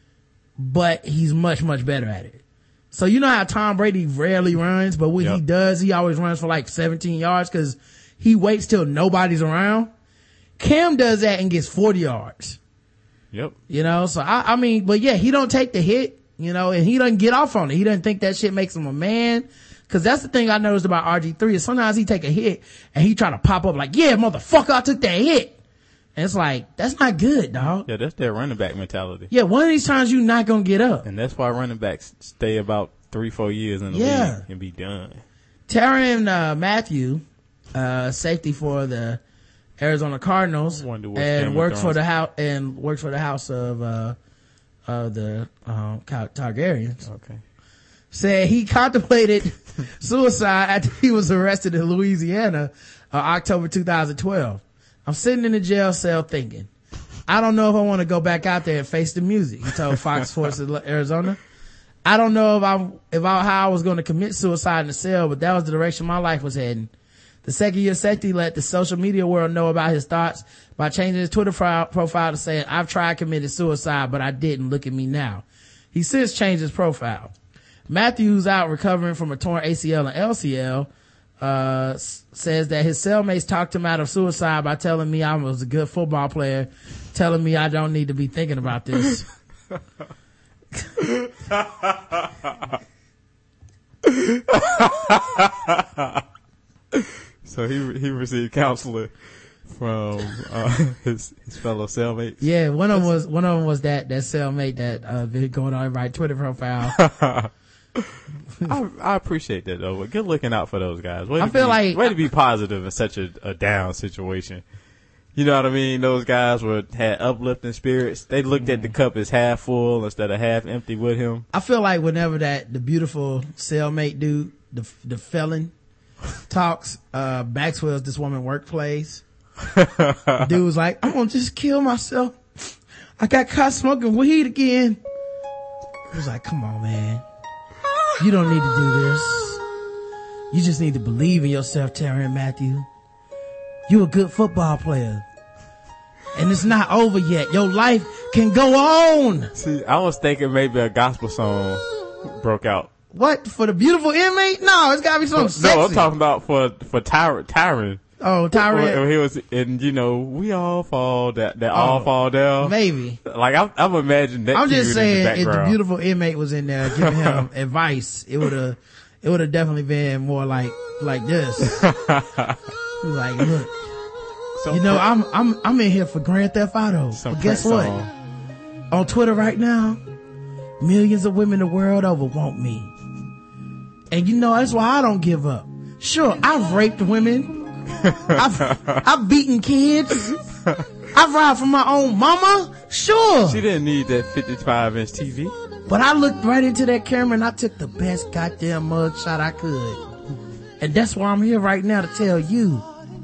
but he's much, much better at it. So you know how Tom Brady rarely runs, but when yep. he does, he always runs for like seventeen yards because he waits till nobody's around. Cam does that and gets forty yards. Yep. You know, so I, I mean, but yeah, he don't take the hit. You know, and he doesn't get off on it. He doesn't think that shit makes him a man. Cause that's the thing I noticed about R G three is sometimes he take a hit and he try to pop up like, yeah, motherfucker, I took that hit. And it's like, that's not good, dog. Yeah, that's their running back mentality. Yeah, one of these times you're not gonna get up. And that's why running backs stay about three, four years in the yeah. league and be done. Tyrann uh, Mathieu, uh, safety for the Arizona Cardinals, and works for the house and works for the house of uh of the um Targaryens. Okay. Said he contemplated suicide after he was arrested in Louisiana uh, October two thousand twelve. I'm sitting in a jail cell thinking, I don't know if I want to go back out there and face the music, he told Fox Sports Arizona. I don't know if I if I how I was going to commit suicide in the cell, but that was the direction my life was heading. The second year safety let the social media world know about his thoughts by changing his Twitter profile to saying, I've tried committing suicide, but I didn't. Look at me now. He since changed his profile. Matthew's out recovering from a torn A C L and L C L. uh, s- says that his cellmates talked him out of suicide by telling me I was a good football player, telling me I don't need to be thinking about this. So he he received counseling from uh, his his fellow cellmates. Yeah, one of them was one of them was that that cellmate that uh been going on everybody's Twitter profile. I, I appreciate that though. But good looking out for those guys. Way I to feel be, like way to be positive in such a, a down situation. You know what I mean? Those guys were had uplifting spirits. They looked at the cup as half full instead of half empty with him. I feel like whenever that the beautiful cellmate dude, the the felon, talks, uh, Maxwell's this woman workplace. Dude was like, I'm gonna just kill myself. I got caught smoking weed again. He was like, come on, man. You don't need to do this. You just need to believe in yourself, Tyrann Mathieu. You a good football player. And it's not over yet. Your life can go on. See, I was thinking maybe a gospel song broke out. What? For the beautiful inmate? No, it's gotta be something sexy. No, I'm talking about for, for Tyrann. Tyrann. Oh, Tyrann. He was, and you know, we all fall, that, that Oh, all fall down. Maybe. Like, I'm, I'm imagining that. I'm just saying, in the if the background. beautiful inmate was in there giving him advice, it would have, it would have definitely been more like, like this. Like, look, Some you know, pr- I'm, I'm, I'm in here for Grand Theft Auto. some But guess Prince what? song. On Twitter right now, millions of women the world over want me. And you know, that's why I don't give up. Sure, I've raped women. I've, I've beaten kids. I've robbed from my own mama. Sure. She didn't need that fifty-five inch T V. But I looked right into that camera and I took the best goddamn mug shot I could. And that's why I'm here right now to tell you,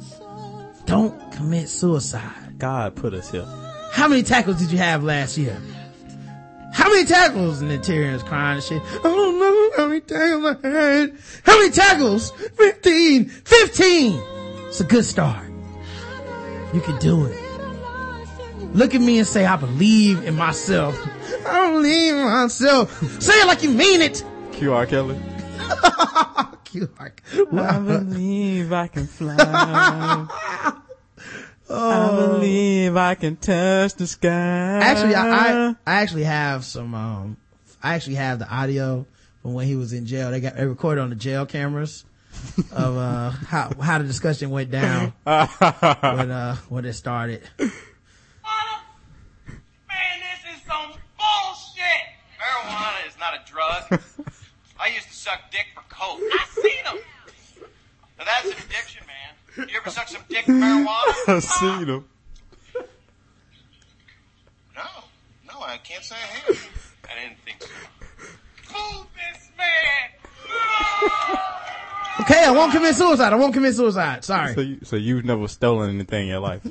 don't commit suicide. God put us here. How many tackles did you have last year? How many tackles? And then Tyrann's crying and shit. I don't know how many tackles I had. How many tackles? fifteen. fifteen. It's a good start. You can do it. Look at me and say, I believe in myself. I believe in myself. Say it like you mean it. Q R Kelly. Q R. I believe I can fly. Oh. I believe I can touch the sky. Actually, I, I, I actually have some, um, I actually have the audio from when he was in jail. They got, they recorded on the jail cameras of, uh, how, how the discussion went down when, uh, when it started. Man, this is some bullshit. Marijuana is not a drug. I used to suck dick for coke. I seen them. Now that's an addiction, man. You ever suck some dick for marijuana? I seen him. No, no, I can't say I have. I didn't think so. Move this man. Okay, I won't commit suicide. I won't commit suicide. Sorry. So, you, so you've never stolen anything in your life?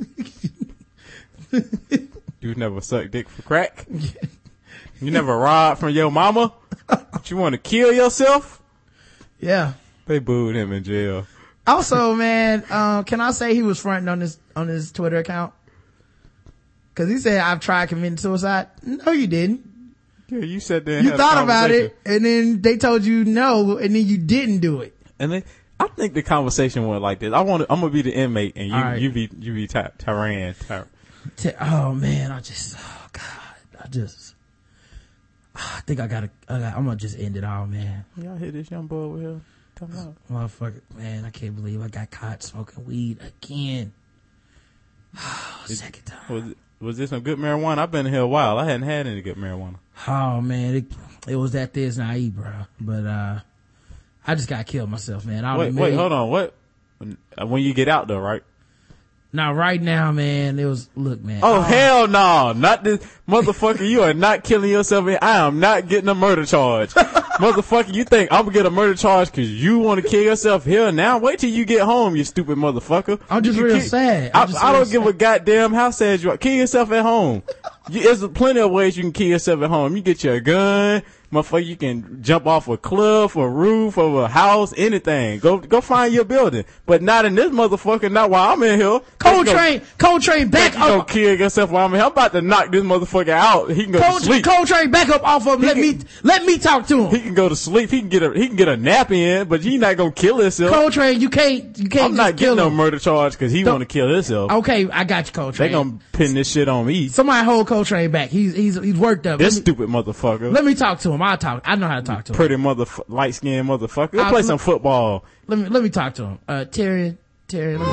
You've never sucked dick for crack? You never robbed from your mama? But you want to kill yourself? Yeah. They booed him in jail. Also, man, um, can I say he was fronting on his, on his Twitter account? Cause he said, I've tried committing suicide. No, you didn't. Yeah, you said that. You thought about it and then they told you no and then you didn't do it. And then, I think the conversation went like this. I want to, I'm gonna be the inmate and you, right. you be, you be Ty- Tyrann. Ty- T- oh man, I just, oh God, I just, I think I gotta, I got, I'm gonna just end it all, man. Y'all hear this young boy over here? Come on. Motherfucker, man, I can't believe I got caught smoking weed again. Oh, second time. Was, it, was this some good marijuana? I've been here a while. I hadn't had any good marijuana. Oh man, it, it was that this naive, bro. But, uh, I just gotta kill myself, man. I'll Wait, admit wait, it. hold on. What? When, uh, when you get out though, right? Now, right now, man, it was, look, man. Oh, hell no. Not this. Motherfucker, you are not killing yourself. I am not getting a murder charge. Motherfucker, you think I'm gonna get a murder charge cause you want to kill yourself here now? Wait till you get home, you stupid motherfucker. I'm just You real kill- sad. I, I'm just I real don't give sad. a goddamn how sad you are. Kill yourself at home. You, there's plenty of ways you can kill yourself at home. You get your gun, Motherfucker, you can jump off a cliff, a roof, of a house, anything. Go, go find your building. But not in this motherfucker, not while I'm in here. Coltrane, Coltrane, back you gonna up. kill yourself while I'm in here. I'm about to knock this motherfucker out. He can go Col- to sleep. Coltrane, back up off of him. Let can, me, let me talk to him. He can go to sleep. He can get a, he can get a nap in, but he not gonna kill himself. Coltrane, you can't, you can't I'm not kill getting no him. murder charge because he want to kill himself. Okay, I got you, Coltrane. They gonna pin this shit on me. Somebody hold Coltrane back. He's, he's, he's worked up. This Let me, stupid motherfucker. let me talk to him. I'll talk. I know how to talk to him. Pretty mother, light skinned motherfucker. Go I'll- play some football. Let me, let me talk to him. Uh, Terry, Terry, let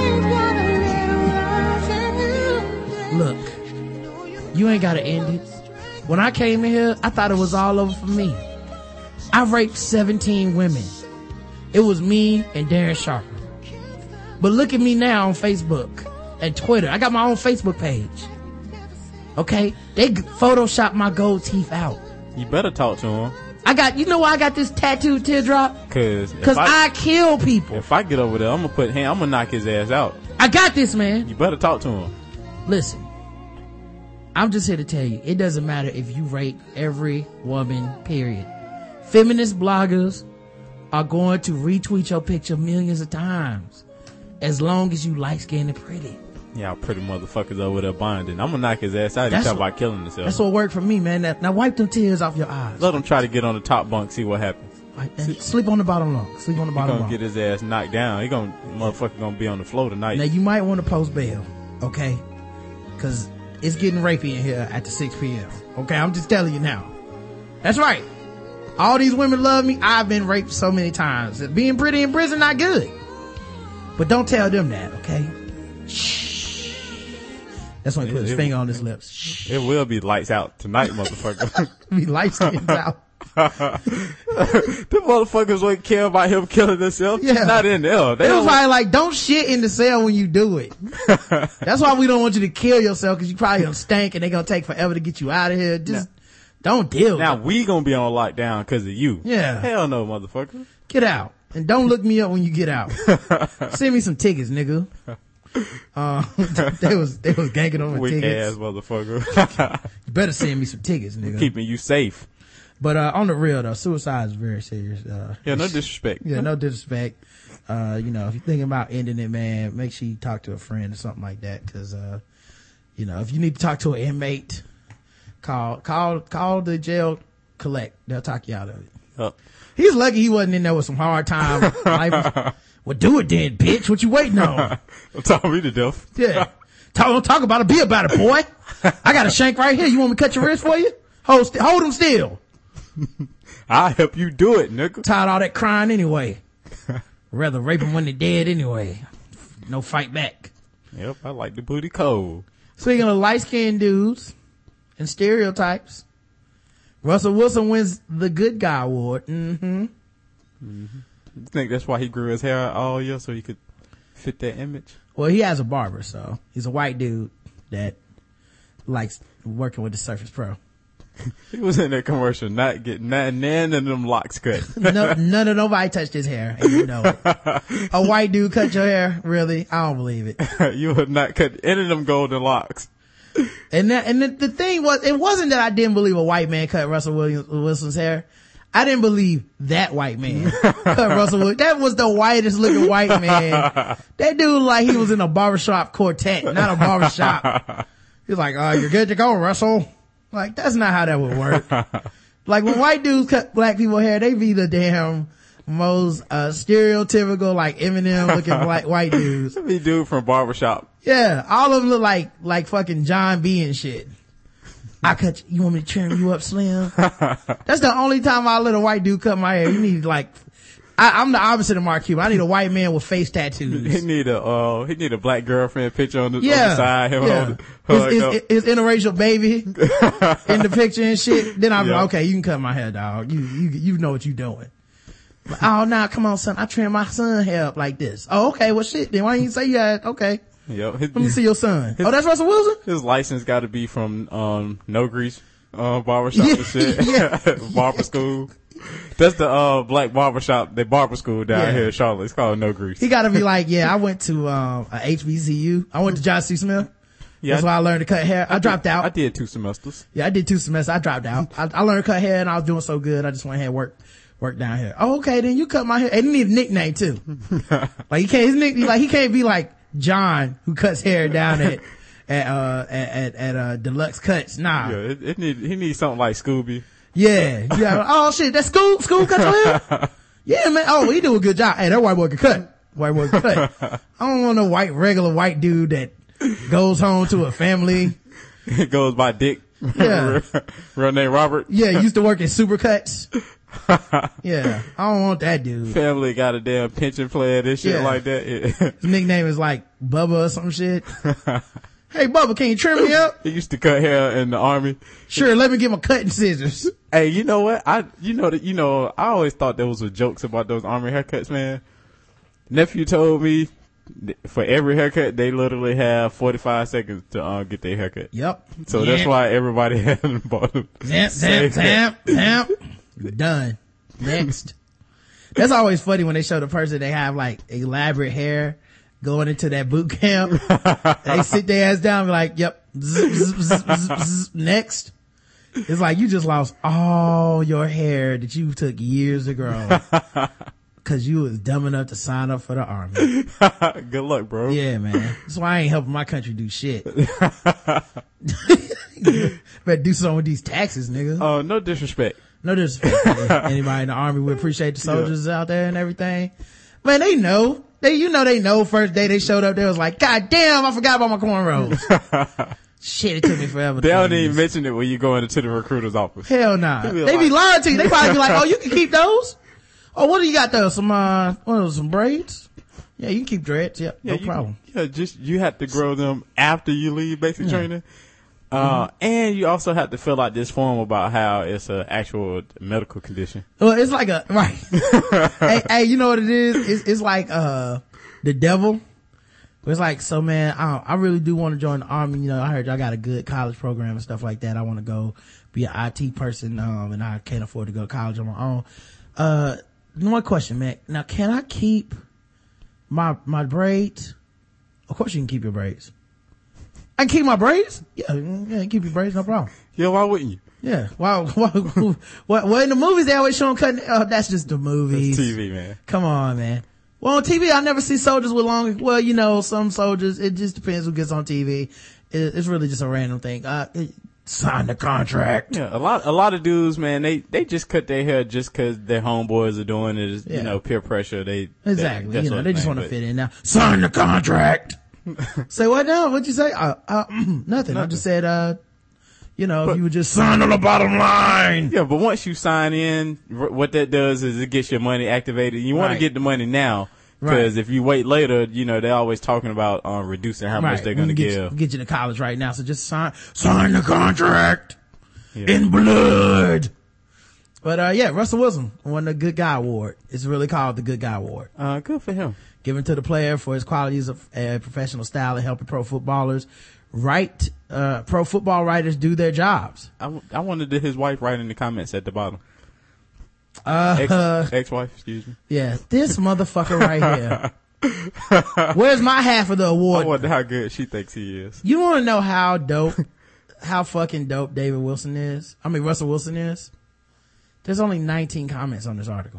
me, look, you ain't gotta end it. When I came in here, I thought it was all over for me. I raped seventeen women. It was me and Darren Sharper. But look at me now on Facebook and Twitter. I got my own Facebook page. Okay? They g- photoshopped my gold teeth out. You better talk to him. I got, you know why I got this tattooed teardrop? Cause, Cause I, I, I kill people. if I get over there, I'm gonna put hand, I'm gonna knock his ass out. I got this, man. You better talk to him. Listen, I'm just here to tell you, it doesn't matter if you rape every woman, period. Feminist bloggers are going to retweet your picture millions of times as long as you light skinned and pretty. Yeah, pretty motherfuckers over there bonding. I'm gonna knock his ass out. He That's talk what- about killing himself. That's what worked for me, man. Now, now wipe them tears off your eyes. Let him try to get on the top bunk, see what happens. Right, and sleep on the bottom lung. Sleep on the He bottom gonna lung. get his ass knocked down. He gonna, motherfucker gonna be on the floor tonight. Now you might want to post bail, okay? Cause it's getting rapey in here after six p.m. Okay, I'm just telling you now. That's right. All these women love me. I've been raped so many times. Being pretty in prison, not good. But don't tell them that, okay? Shh. That's when he put his It- finger on his lips. Shh. It will be lights out tonight, motherfucker. Be light skinned out. The motherfuckers wouldn't care about him killing himself. Yeah. Not in there. They It was don't- probably like, don't shit in the cell when you do it. That's why we don't want you to kill yourself, because you probably gonna stink and they gonna take forever to get you out of here. Just don't deal now with it. we gonna be on lockdown because of you. Yeah. Hell no, motherfucker. Get out. And don't look me up when you get out. Send me some tickets, nigga. Uh, they was, they was ganking on the Weak tickets. ass motherfucker. You better send me some tickets, nigga. Keeping you safe. But, uh, on the real though, suicide is very serious. Uh, Yeah, no disrespect. yeah, no disrespect. Uh, you know, if you're thinking about ending it, man, make sure you talk to a friend or something like that. Cause, uh, you know, if you need to talk to an inmate, call, call, call the jail collect. They'll talk you out of it. Uh, He's lucky he wasn't in there with some hard time. life. Well, do it then, bitch. What you waiting on? talk me to death. Yeah. Talk, don't talk about it. Be about it, boy. I got a shank right here. You want me to cut your wrist for you? Hold, st- hold him still. I'll help you do it, nigga. Tired of all that crying anyway. Rather rape him when they're dead anyway. No fight back. Yep, I like the booty cold. Speaking of light-skinned dudes and stereotypes, Russell Wilson wins the Good Guy Award. Mm-hmm. Mm-hmm. You think that's why he grew his hair out all year so he could fit that image? Well, he has a barber, so he's a white dude that likes working with the Surface Pro. He was in that commercial not getting none, none of them locks cut. no, none of nobody touched his hair, and you know it. A white dude cut your hair? Really? I don't believe it. You would not cut any of them golden locks. And that, and the, the thing was, it wasn't that I didn't believe a white man cut Russell Williams, Wilson's hair. I didn't believe that white man cut Russell Williams. That was the whitest looking white man. That dude like he was in a barbershop quartet, not a barbershop. He's like, oh, you're good to go, Russell. Like, that's not how that would work. Like, when white dudes cut black people hair, they be the damn most, uh, stereotypical, like Eminem looking black, white dudes. Be dude from barbershop. Yeah, all of them look like, like fucking John B and shit. I cut you, you want me to trim you up, Slim? That's the only time I let a white dude cut my hair. You need like, I, I'm the opposite of Mark Cuban. I need a white man with face tattoos. He need a, uh, he need a black girlfriend picture on the, Yeah, on the side. Him yeah. hold, hold his, it his, up. his interracial baby in the picture and shit. Then I'm Yeah. like, okay, you can cut my hair, dog. You, you, you know what you're doing. But, oh, now come on, son. I trim my son hair up like this. Oh, okay. Well, shit. Then why didn't you say you had, okay. Yep. Let me see your son. Oh, that's Russell Wilson? His license got to be from, um, No Grease, uh, barbershop and shit. Yeah. Barber school. That's the, uh, black barbershop, the barber school down Yeah. here in Charlotte. It's called No Grease. He gotta be like, yeah, I went to, um, a H B C U. I went to John C. Smith. Yeah, That's I, why I learned to cut hair. I, I dropped did, out. I did two semesters. Yeah, I did two semesters. I dropped out. I, I learned to cut hair and I was doing so good. I just went ahead and work, work down here. Oh, okay. Then you cut my hair. And he need a nickname too. Like he can't, his nick, like he can't be like John who cuts hair down at, at, uh, at, at, at uh, Deluxe Cuts. Nah. Yeah, it, it need, he needs something like Scooby. Yeah. Yeah. Oh shit. That's Scoob. Scoob cut your hair? Yeah, man. Oh, he do a good job. Hey, that white boy can cut. White boy can cut. I don't want no white, regular white dude that goes home to a family. It goes by Dick. Yeah. Real name Robert. Yeah, used to work at Supercuts. Yeah. I don't want that dude. Family got a damn pension plan and shit Yeah. like that. His nickname is like Bubba or some shit. Hey, Bubba, can you trim me up? He used to cut hair in the army. Sure, let me get my cutting scissors. Hey, you know what? I, you know that, you know, I always thought there was a jokes about those army haircuts, man. Nephew told me th- for every haircut, they literally have forty-five seconds to uh, get their haircut. Yep. So Yeah. that's why everybody had bought them. Zamp, zamp, zamp, zamp. Done. Next. That's always funny when they show the person they have like elaborate hair going into that boot camp. They sit their ass down and be like, yep. Zzz, zzz, zzz, zzz, zzz. Next. It's like you just lost all your hair that you took years to grow. Cause you was dumb enough to sign up for the army. Good luck, bro. Yeah, man. That's why I ain't helping my country do shit. Better do something with these taxes, nigga. Oh, uh, no disrespect. No disrespect. Anybody in the army, we appreciate the soldiers yeah. out there and everything. Man, they know. They, you know, they know first day they showed up, they was like, God damn, I forgot about my cornrows. Shit, it took me forever. They don't even mention it when you go into the recruiter's office. Hell nah. Be They like, be lying to you. They probably be like, oh, you can keep those? Oh, what do you got there? Some, uh, what are those, some braids? Yeah, you can keep dreads. Yeah, yeah no you, problem. Yeah, just, you have to grow them after you leave basic Yeah. training. Uh, mm-hmm. And you also have to fill out this form about how it's an actual medical condition. Well, it's like a, right. hey, hey, you know what it is? It's, it's like, uh, the devil. It's like, so man, I, I really do want to join the army. You know, I heard y'all got a good college program and stuff like that. I want to go be an I T person, um, and I can't afford to go to college on my own. Uh, one question, man. Now, can I keep my, my braids? Of course you can keep your braids. I can keep my braids? Yeah, yeah, keep your braids, no problem. Yeah, why wouldn't you? Yeah. Wow. Well, well, in the movies, they always show them cutting. Oh, that's just the movies. That's T V, man. Come on, man. Well, on T V, I never see soldiers with long, well, you know, some soldiers, it just depends who gets on T V. It, it's really just a random thing. Uh, it, sign the contract. Yeah, a lot, a lot of dudes, man, they, they just cut their hair just cause their homeboys are doing it. It's, Yeah. You know, peer pressure. They, Exactly. They, You know, they just want to but, fit in now. Sign the contract. Say what now? What'd you say? Uh, uh, nothing. Nothing. I just said, uh, you know, But- if you would just sign on the bottom line. Yeah, but once you sign in, r- what that does is it gets your money activated. You want Right. to get the money now. Because Right. if you wait later, you know, they're always talking about um, reducing how much they're we going to can get give. You, get you to college right now. So just sign, sign the contract Yeah. in blood. But, uh, yeah, Russell Wilson won the Good Guy Award. It's really called the Good Guy Award. Uh, good for him. Given to the player for his qualities of uh, professional style and helping pro footballers write, uh, pro football writers do their jobs. I, w- I wanted to his wife write in the comments at the bottom. Uh, Ex, ex-wife, excuse me. yeah, this motherfucker right here. Where's my half of the I award? wonder how good she thinks he is. You want to know how dope, how fucking dope David Wilson is? I mean, Russell Wilson is? There's only nineteen comments on this article.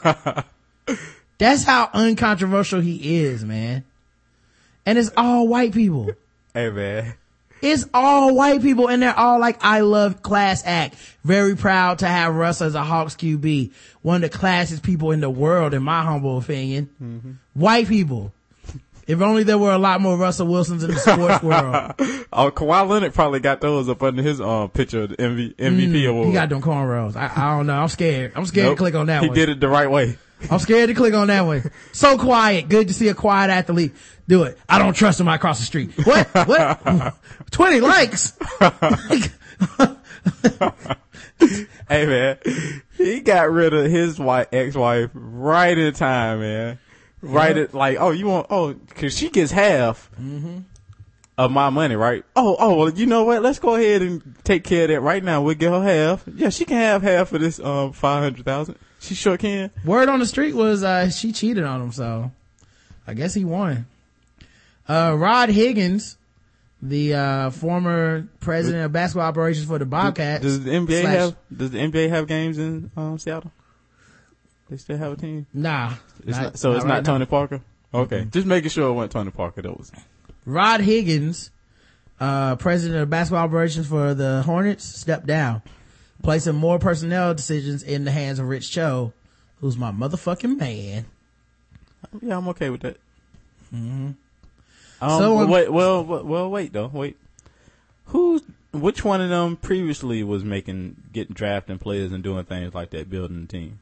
That's how uncontroversial he is, man. And it's all white people. Hey, man. It's all white people, and they're all like, I love class act. Very proud to have Russ as a Hawks Q B. One of the classiest people in the world, in my humble opinion. Mm-hmm. White people. If only there were a lot more Russell Wilsons in the sports world. Oh, Kawhi Leonard probably got those up under his um picture of the M V, M V P Mm, award. he got them cornrows. I, I don't know. I'm scared. I'm scared Nope. to click on that he one. did it the right way. I'm scared to click on that one. So quiet. Good to see a quiet athlete do it. I don't trust him across the street. What? What? twenty likes. Hey, man. He got rid of his wife, ex-wife right in time, man. Right Yeah. at, like, oh, you want, oh, cause she gets half Mm-hmm. of my money, right? Oh, oh, well, you know what? Let's go ahead and take care of that right now. We'll get her half. Yeah, she can have half of this, um, five hundred thousand. She sure can. Word on the street was, uh, she cheated on him, so I guess he won. Uh, Rod Higgins the uh, former president of basketball operations for the Bobcats. Does the N B A slash, have Does the N B A have games in um, Seattle? They still have a team? Nah. It's not, not, so not it's right not now. Tony Parker? Okay. Mm-hmm. Just making sure it wasn't Tony Parker. That was. Rod Higgins, uh, president of basketball operations for the Hornets, stepped down, placing more personnel decisions in the hands of Rich Cho, who's my motherfucking man. Yeah, I'm okay with that. Mm-hmm. Um, so, um, wait, well, well, well, wait though, wait. Who, which one of them previously was making, getting drafting players and doing things like that, building the team?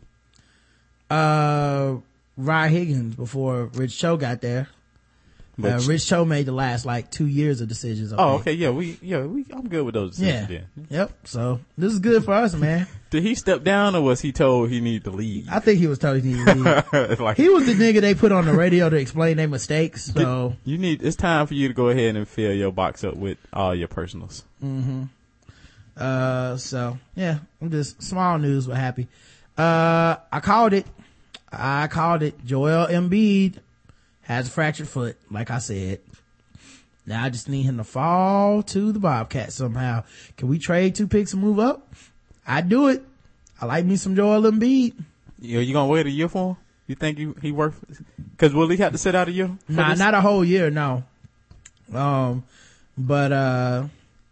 Uh, Rod Higgins before Rich Cho got there. Uh, Rich Cho made the last like two years of decisions. Oh, okay, yeah, we, yeah, we, I'm good with those decisions. Yeah, then. Yep. So this is good for us, man. Did he step down, or was he told he needed to leave? I think he was told he needed to leave. Like, he was the nigga they put on the radio to explain their mistakes. So you need. It's time for you to go ahead and fill your box up with all your personals. Mm-hmm. Uh, so yeah, I'm just small news, but happy. Uh, I called it. I called it. Joel Embiid has a fractured foot, like I said. Now I just need him to fall to the Bobcats somehow. Can we trade two picks and move up? I'd do it. I like me some Joel Embiid. You, you gonna wait a year for him? You think he, he worth? Cause will he have to sit out a year? Nah, this? not a whole year, no. Um, but, uh,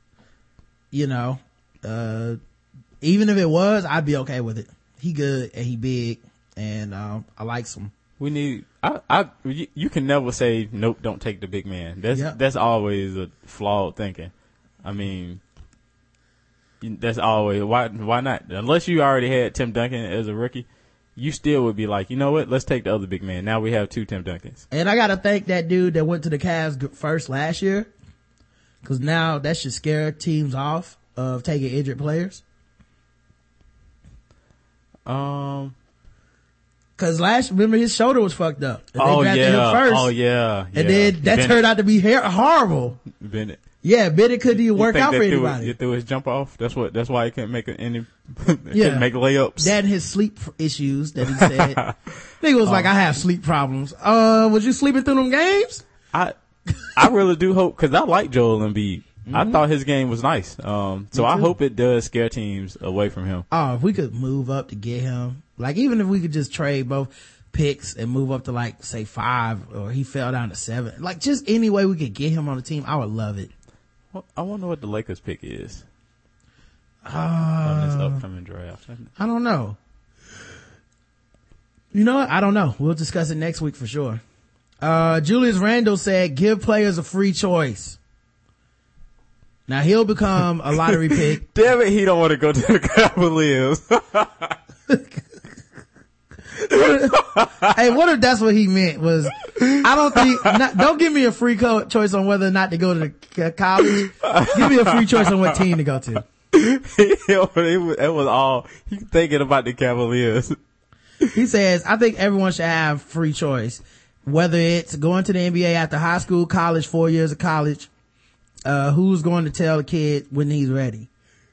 you know, uh, even if it was, I'd be okay with it. He good and he big and, um, I like him. We need, I, I, you, you can never say, nope, don't take the big man. That's, yep. that's always a flawed thinking. I mean, that's always, why, why not? Unless you already had Tim Duncan as a rookie, you still would be like, you know what? Let's take the other big man. Now we have two Tim Duncans. And I gotta thank that dude that went to the Cavs first last year. Cause now that should scare teams off of taking injured players. Um, Cause last, remember his shoulder was fucked up. And oh they drafted yeah. him first. Oh yeah. And yeah. then that Bennett. turned out to be hair- horrible. Bennett. Yeah, Bennett couldn't even work out for threw anybody. It, you threw his jump off. That's what. That's why he couldn't make any. couldn't Yeah. make layups. That and his sleep issues that he said. Nigga was um, like, I have sleep problems. Uh, was you sleeping through them games? I, I really do hope, cause I like Joel Embiid. Mm-hmm. I thought his game was nice. Um, so I hope it does scare teams away from him. Oh, if we could move up to get him, like even if we could just trade both picks and move up to like say five, or he fell down to seven, like just any way we could get him on the team, I would love it. Well, I wonder what the Lakers pick is uh, on this upcoming draft. I don't know. You know what? I don't know. We'll discuss it next week for sure. Uh, Julius Randle said, give players a free choice. Now he'll become a lottery pick. Damn it, he don't want to go to the Cavaliers. Hey, what if that's what he meant was, I don't think, not, don't give me a free co- choice on whether or not to go to the college. Give me a free choice on what team to go to. it, was, it was all, he thinking about the Cavaliers. He says, I think everyone should have free choice. Whether it's going to the N B A after high school, college, four years of college, uh, who's going to tell the kid when he's ready?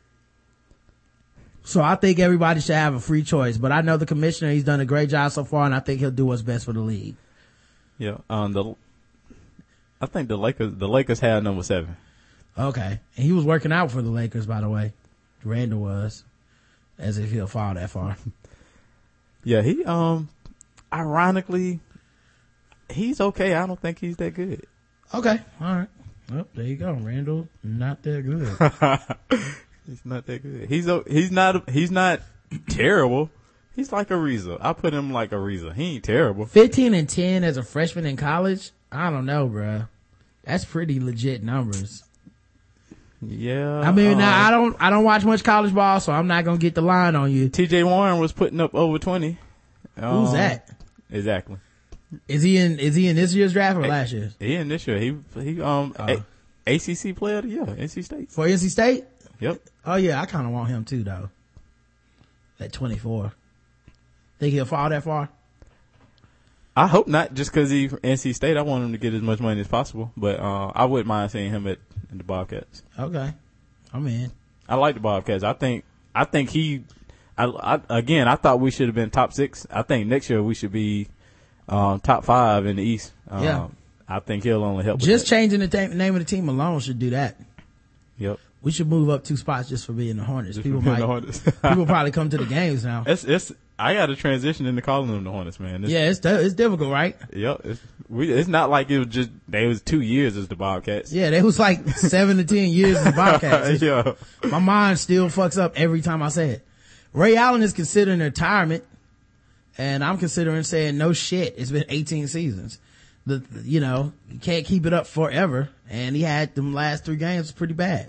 So I think everybody should have a free choice, but I know the commissioner, he's done a great job so far, and I think he'll do what's best for the league. Yeah, um, the, I think the Lakers, the Lakers had number seven. Okay. And he was working out for the Lakers, by the way. Randall was. As if he'll fall that far. Yeah, he, um, ironically, he's okay. I don't think he's that good. Okay. All right. Well, there you go. Randall, not that good. He's not that good. He's a, he's not, he's not terrible. He's like Ariza. I put him like Ariza. He ain't terrible. fifteen and ten as a freshman in college? I don't know, bruh. That's pretty legit numbers. Yeah. I mean, um, now I don't, I don't watch much college ball, so I'm not gonna get the line on you. T J Warren was putting up over twenty. Who's um, that? Exactly. Is he in, is he in this year's draft or last year's? He in this year. He, he, um, uh, a- ACC player of the year, N C State. For N C State? Yep. Oh yeah, I kinda want him too though. At twenty-four. Think he'll fall that far? I hope not, just cause he's N C State. I want him to get as much money as possible, but, uh, I wouldn't mind seeing him at, in the Bobcats. Okay. I'm in. I like the Bobcats. I think, I think he, I, I, again, I thought we should have been top six. I think next year we should be, um, top five in the East. Um, Yeah. I think he'll only help. Just with changing the th- name of the team alone should do that. Yep. We should move up two spots just for being the Hornets. Just People for being might, the Hornets. people probably come to the games now. It's, it's, I got to transition into calling them the Hornets, man. It's, yeah, it's it's difficult, right? Yep. It's, we, it's not like it was just, they was two years as the Bobcats. Yeah, they was like seven to ten years as the Bobcats. Yeah. My mind still fucks up every time I say it. Ray Allen is considering retirement, and I'm considering saying no shit. It's been eighteen seasons. The, you know, you can't keep it up forever, and he had them last three games pretty bad.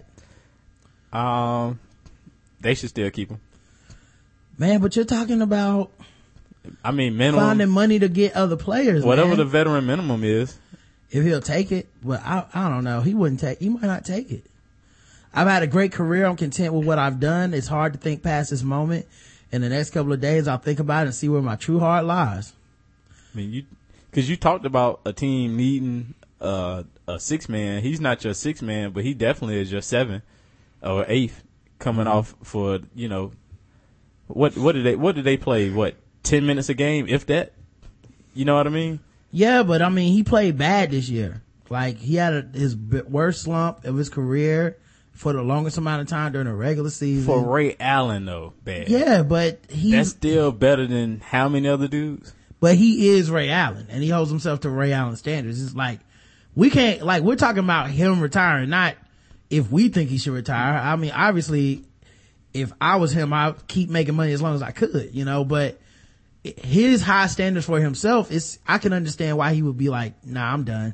Um, they should still keep him. Man, but you're talking about I mean, minimum. finding money to get other players. Whatever man. the veteran minimum is. If he'll take it, but I, I don't know. He wouldn't take, he might not take it. I've had a great career. I'm content with what I've done. It's hard to think past this moment. In the next couple of days, I'll think about it and see where my true heart lies. I mean, you, cause you talked about a team needing, uh, a six man. He's not your six man, but he definitely is your seven or eighth coming Mm-hmm. off for, you know, what, what did they, what did they play? What, ten minutes a game, if that? You know what I mean? Yeah, but I mean, he played bad this year. Like, he had a, his b- worst slump of his career for the longest amount of time during the regular season. For Ray Allen, though, bad. Yeah, but he, That's still better than how many other dudes? but he is Ray Allen, and he holds himself to Ray Allen standards. It's like, we can't, like, we're talking about him retiring, not if we think he should retire. I mean, obviously, if I was him, I'd keep making money as long as I could, you know, but his high standards for himself is, I can understand why he would be like, nah, I'm done.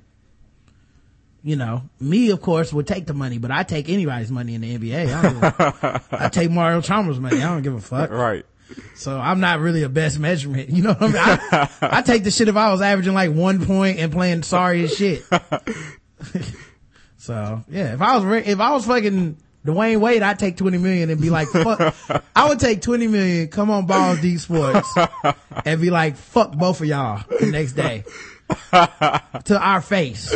You know, me, of course, would take the money, but I take anybody's money in the N B A. I, don't give a, I take Mario Chalmers' money. I don't give a fuck. Right. So I'm not really a best measurement. You know what I mean? I, I take the shit if I was averaging like one point and playing sorry as shit. So yeah, if I was, if I was fucking Dwayne Wade, I'd take twenty million and be like, fuck. I would take twenty million, come on Balls Deep Sports, and be like, fuck both of y'all the next day. To our face.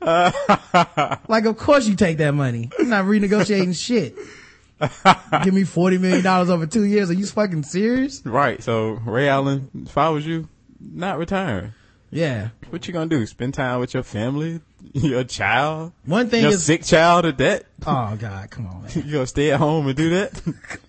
Like, of course you take that money. I'm not renegotiating shit. Give me forty million dollars over two years. Are you fucking serious? Right. So, Ray Allen, if I was you, not retiring. Yeah. What you gonna do? Spend time with your family? Your child? One thing your is, sick child at that? oh God, come on, man. You gonna stay at home and do that?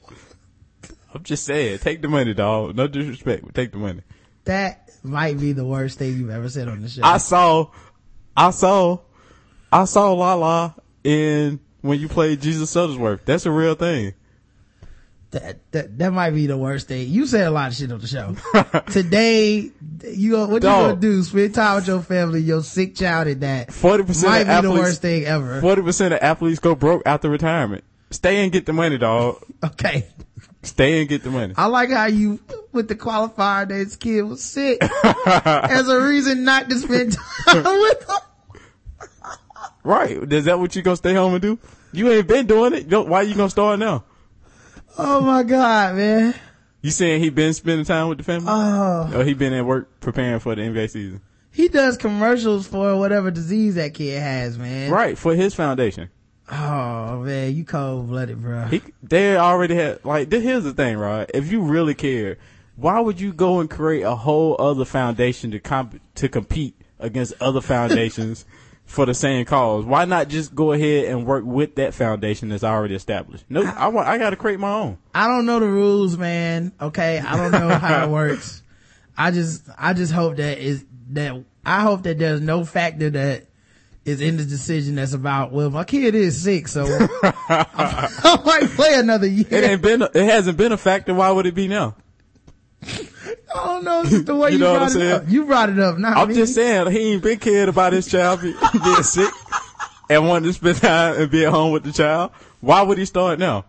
I'm just saying, take the money, dog. No disrespect, but take the money. That might be the worst thing you've ever said on the show. I saw, I saw, I saw Lala in when you played Jesus Shuttlesworth. That's a real thing. That, that, that might be the worst thing. You said a lot of shit on the show. Today, you, what Dog. you gonna do? Spend time with your family, your sick child at that. Forty percent Might of be athletes, the worst thing ever. Forty percent of athletes go broke after retirement. Stay and get the money, dog. Okay. Stay and get the money. I like how you, with the qualifier that his kid was sick, as a reason not to spend time with him. Right. Is that what you gonna stay home and do? You ain't been doing it. Don't- Why you gonna start now? Oh my God, man. You saying he been spending time with the family? Oh. Or he been at work preparing for the N B A season? He does commercials for whatever disease that kid has, man. Right. For his foundation. Oh man, you cold blooded, bro. He, they already had, like, th- here's the thing, right? If you really care, why would you go and create a whole other foundation to comp- to compete against other foundations for the same cause? Why not just go ahead and work with that foundation that's already established? No, nope, I, I want, I gotta create my own. I don't know the rules, man. Okay. I don't know how it works. I just, I just hope that is, that, I hope that there's no factor that is in the decision that's about, well, my kid is sick, so I, I might play another year. It ain't been, it hasn't been a factor. Why would it be now? I don't know. It's just the way You you, know what brought I'm it saying? up. You brought it up. Not I'm me. just saying, he ain't been cared about his child be- being sick and wanting to spend time and be at home with the child. Why would he start now?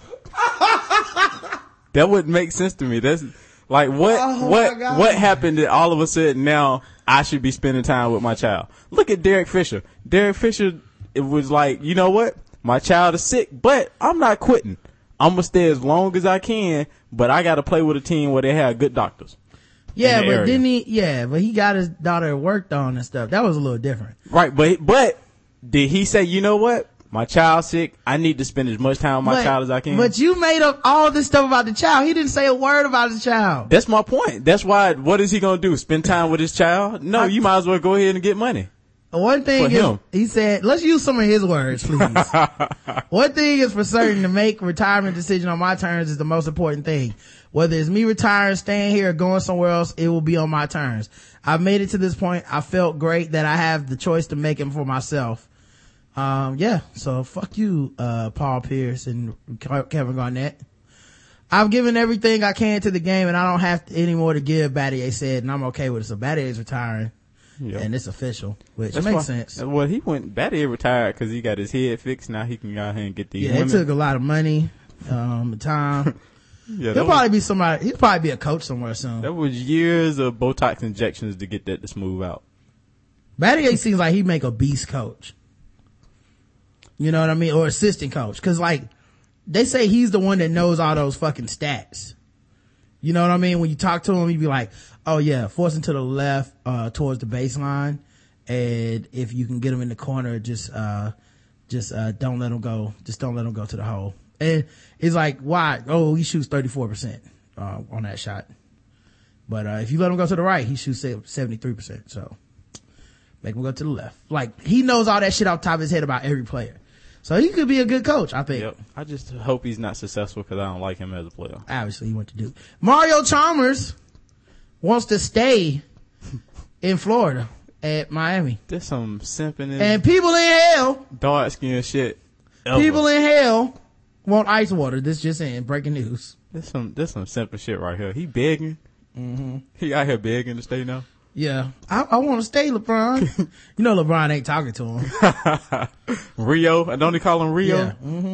That wouldn't make sense to me. That's like, what, Oh, my what, God. what happened that all of a sudden now I should be spending time with my child? Look at Derek Fisher. Derek Fisher, it was like, you know what? My child is sick, but I'm not quitting. I'm gonna stay as long as I can, but I gotta play with a team where they have good doctors. Yeah, in but the area. didn't he? Yeah, but he got his daughter worked on and stuff. That was a little different. Right, but but did he say, you know what? My child's sick. I need to spend as much time with my but, child as I can. But you made up all this stuff about the child. He didn't say a word about his child. That's my point. That's why. What is he gonna do? Spend time with his child? No, I- you might as well go ahead and get money. One thing For is, him. he said, let's use some of his words, please. One thing is for certain, to make retirement decision on my terms is the most important thing. Whether it's me retiring, staying here, or going somewhere else, it will be on my terms. I've made it to this point. I felt great that I have the choice to make it for myself. Um, yeah, so fuck you, uh, Paul Pierce and Kevin Garnett. I've given everything I can to the game and I don't have any more to give, Battier said, and I'm okay with it. So Battier's retiring. Yep. And it's official, which That's makes why, sense. Well, he went, Battier retired because he got his head fixed. Now he can go ahead and get these Yeah, women. it took a lot of money, um, time. yeah, he'll was, probably be somebody, he'll probably be a coach somewhere soon. That was years of Botox injections to get that to smooth out. Battier seems like he'd make a beast coach. You know what I mean? Or assistant coach. Cause like, they say he's the one that knows all those fucking stats. You know what I mean? When you talk to him, you'd be like, oh yeah, force him to the left, uh, towards the baseline. And if you can get him in the corner, just, uh, just, uh, don't let him go. Just don't let him go to the hole. And it's like, why? Oh, he shoots thirty-four percent, uh, on that shot. But, uh, if you let him go to the right, he shoots seventy-three percent. So make him go to the left. Like, he knows all that shit off the top of his head about every player. So he could be a good coach, I think. Yep. I just hope he's not successful because I don't like him as a player. Obviously, he went to Duke. Mario Chalmers wants to stay in Florida at Miami. There's some simping in and people in hell, dark skin shit. Ever. People in hell want ice water. This just in, breaking news. There's some, there's some simple shit right here. He begging. Mm-hmm. He out here begging to stay now. Yeah, I, I want to stay, LeBron. You know LeBron ain't talking to him. Rio, don't he call him Rio? Yeah. Mm-hmm.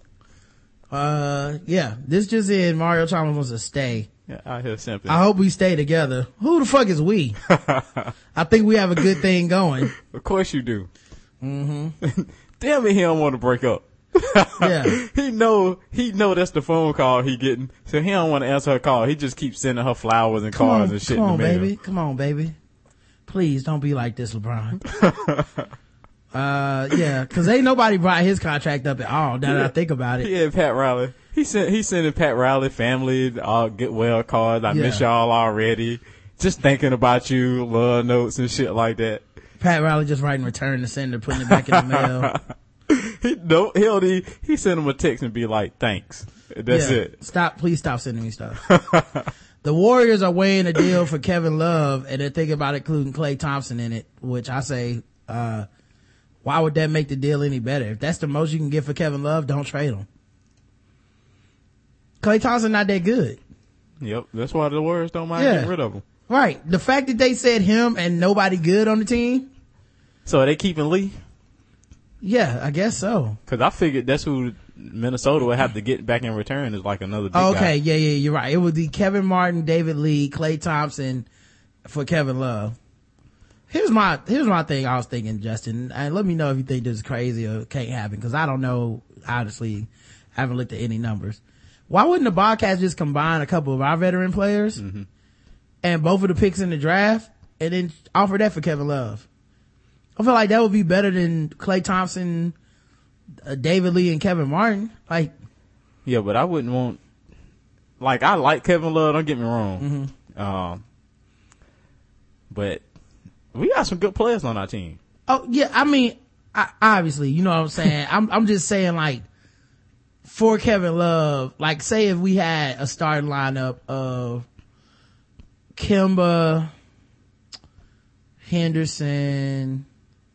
Uh, yeah. This just in, Mario Chalmers wants to stay. Yeah, out here simping. I hope we stay together. Who the fuck is we? I think we have a good thing going. Of course you do. Mm-hmm. Damn it, he don't want to break up. Yeah. He know, he know that's the phone call he getting. So he don't want to answer her call. He just keeps sending her flowers and come cards on, and shit come in on, the mail. baby. Come on, baby. Please don't be like this, LeBron. uh, yeah, cause ain't nobody brought his contract up at all. Now that I think about it. Yeah, Pat Riley. He sent, he sending Pat Riley family, all get well cards. I Yeah. miss y'all already. Just thinking about you, love notes and shit like that. Pat Riley just writing return to sender, putting it back in the mail. He no, he'll he, he send him a text and be like, thanks. That's Yeah. it. Stop, please stop sending me stuff. The Warriors are weighing a deal for Kevin Love and they're thinking about including Klay Thompson in it, which I say, uh, why would that make the deal any better? If that's the most you can get for Kevin Love, don't trade him. Klay Thompson not that good. Yep. That's why the Warriors don't mind Yeah. getting rid of him. Right. The fact that they said him and nobody good on the team. So are they keeping Lee? Yeah, I guess so. Cause I figured that's who Minnesota would have to get back in return is like another big Oh, okay. guy. Yeah, yeah, you're right. It would be Kevin Martin, David Lee, Klay Thompson for Kevin Love. Here's my, here's my thing I was thinking, Justin, and let me know if you think this is crazy or can't happen, cause I don't know, honestly. I haven't looked at any numbers. Why wouldn't the Bobcats just combine a couple of our veteran players mm-hmm. and both of the picks in the draft and then offer that for Kevin Love? I feel like that would be better than Klay Thompson, uh, David Lee, and Kevin Martin. Like, yeah, but I wouldn't want, like, I like Kevin Love, don't get me wrong. Mm-hmm. Um, but we got some good players on our team. oh yeah, I mean, I, obviously, you know what I'm saying? I'm, I'm just saying, like, for Kevin Love, like, say if we had a starting lineup of Kemba, Henderson,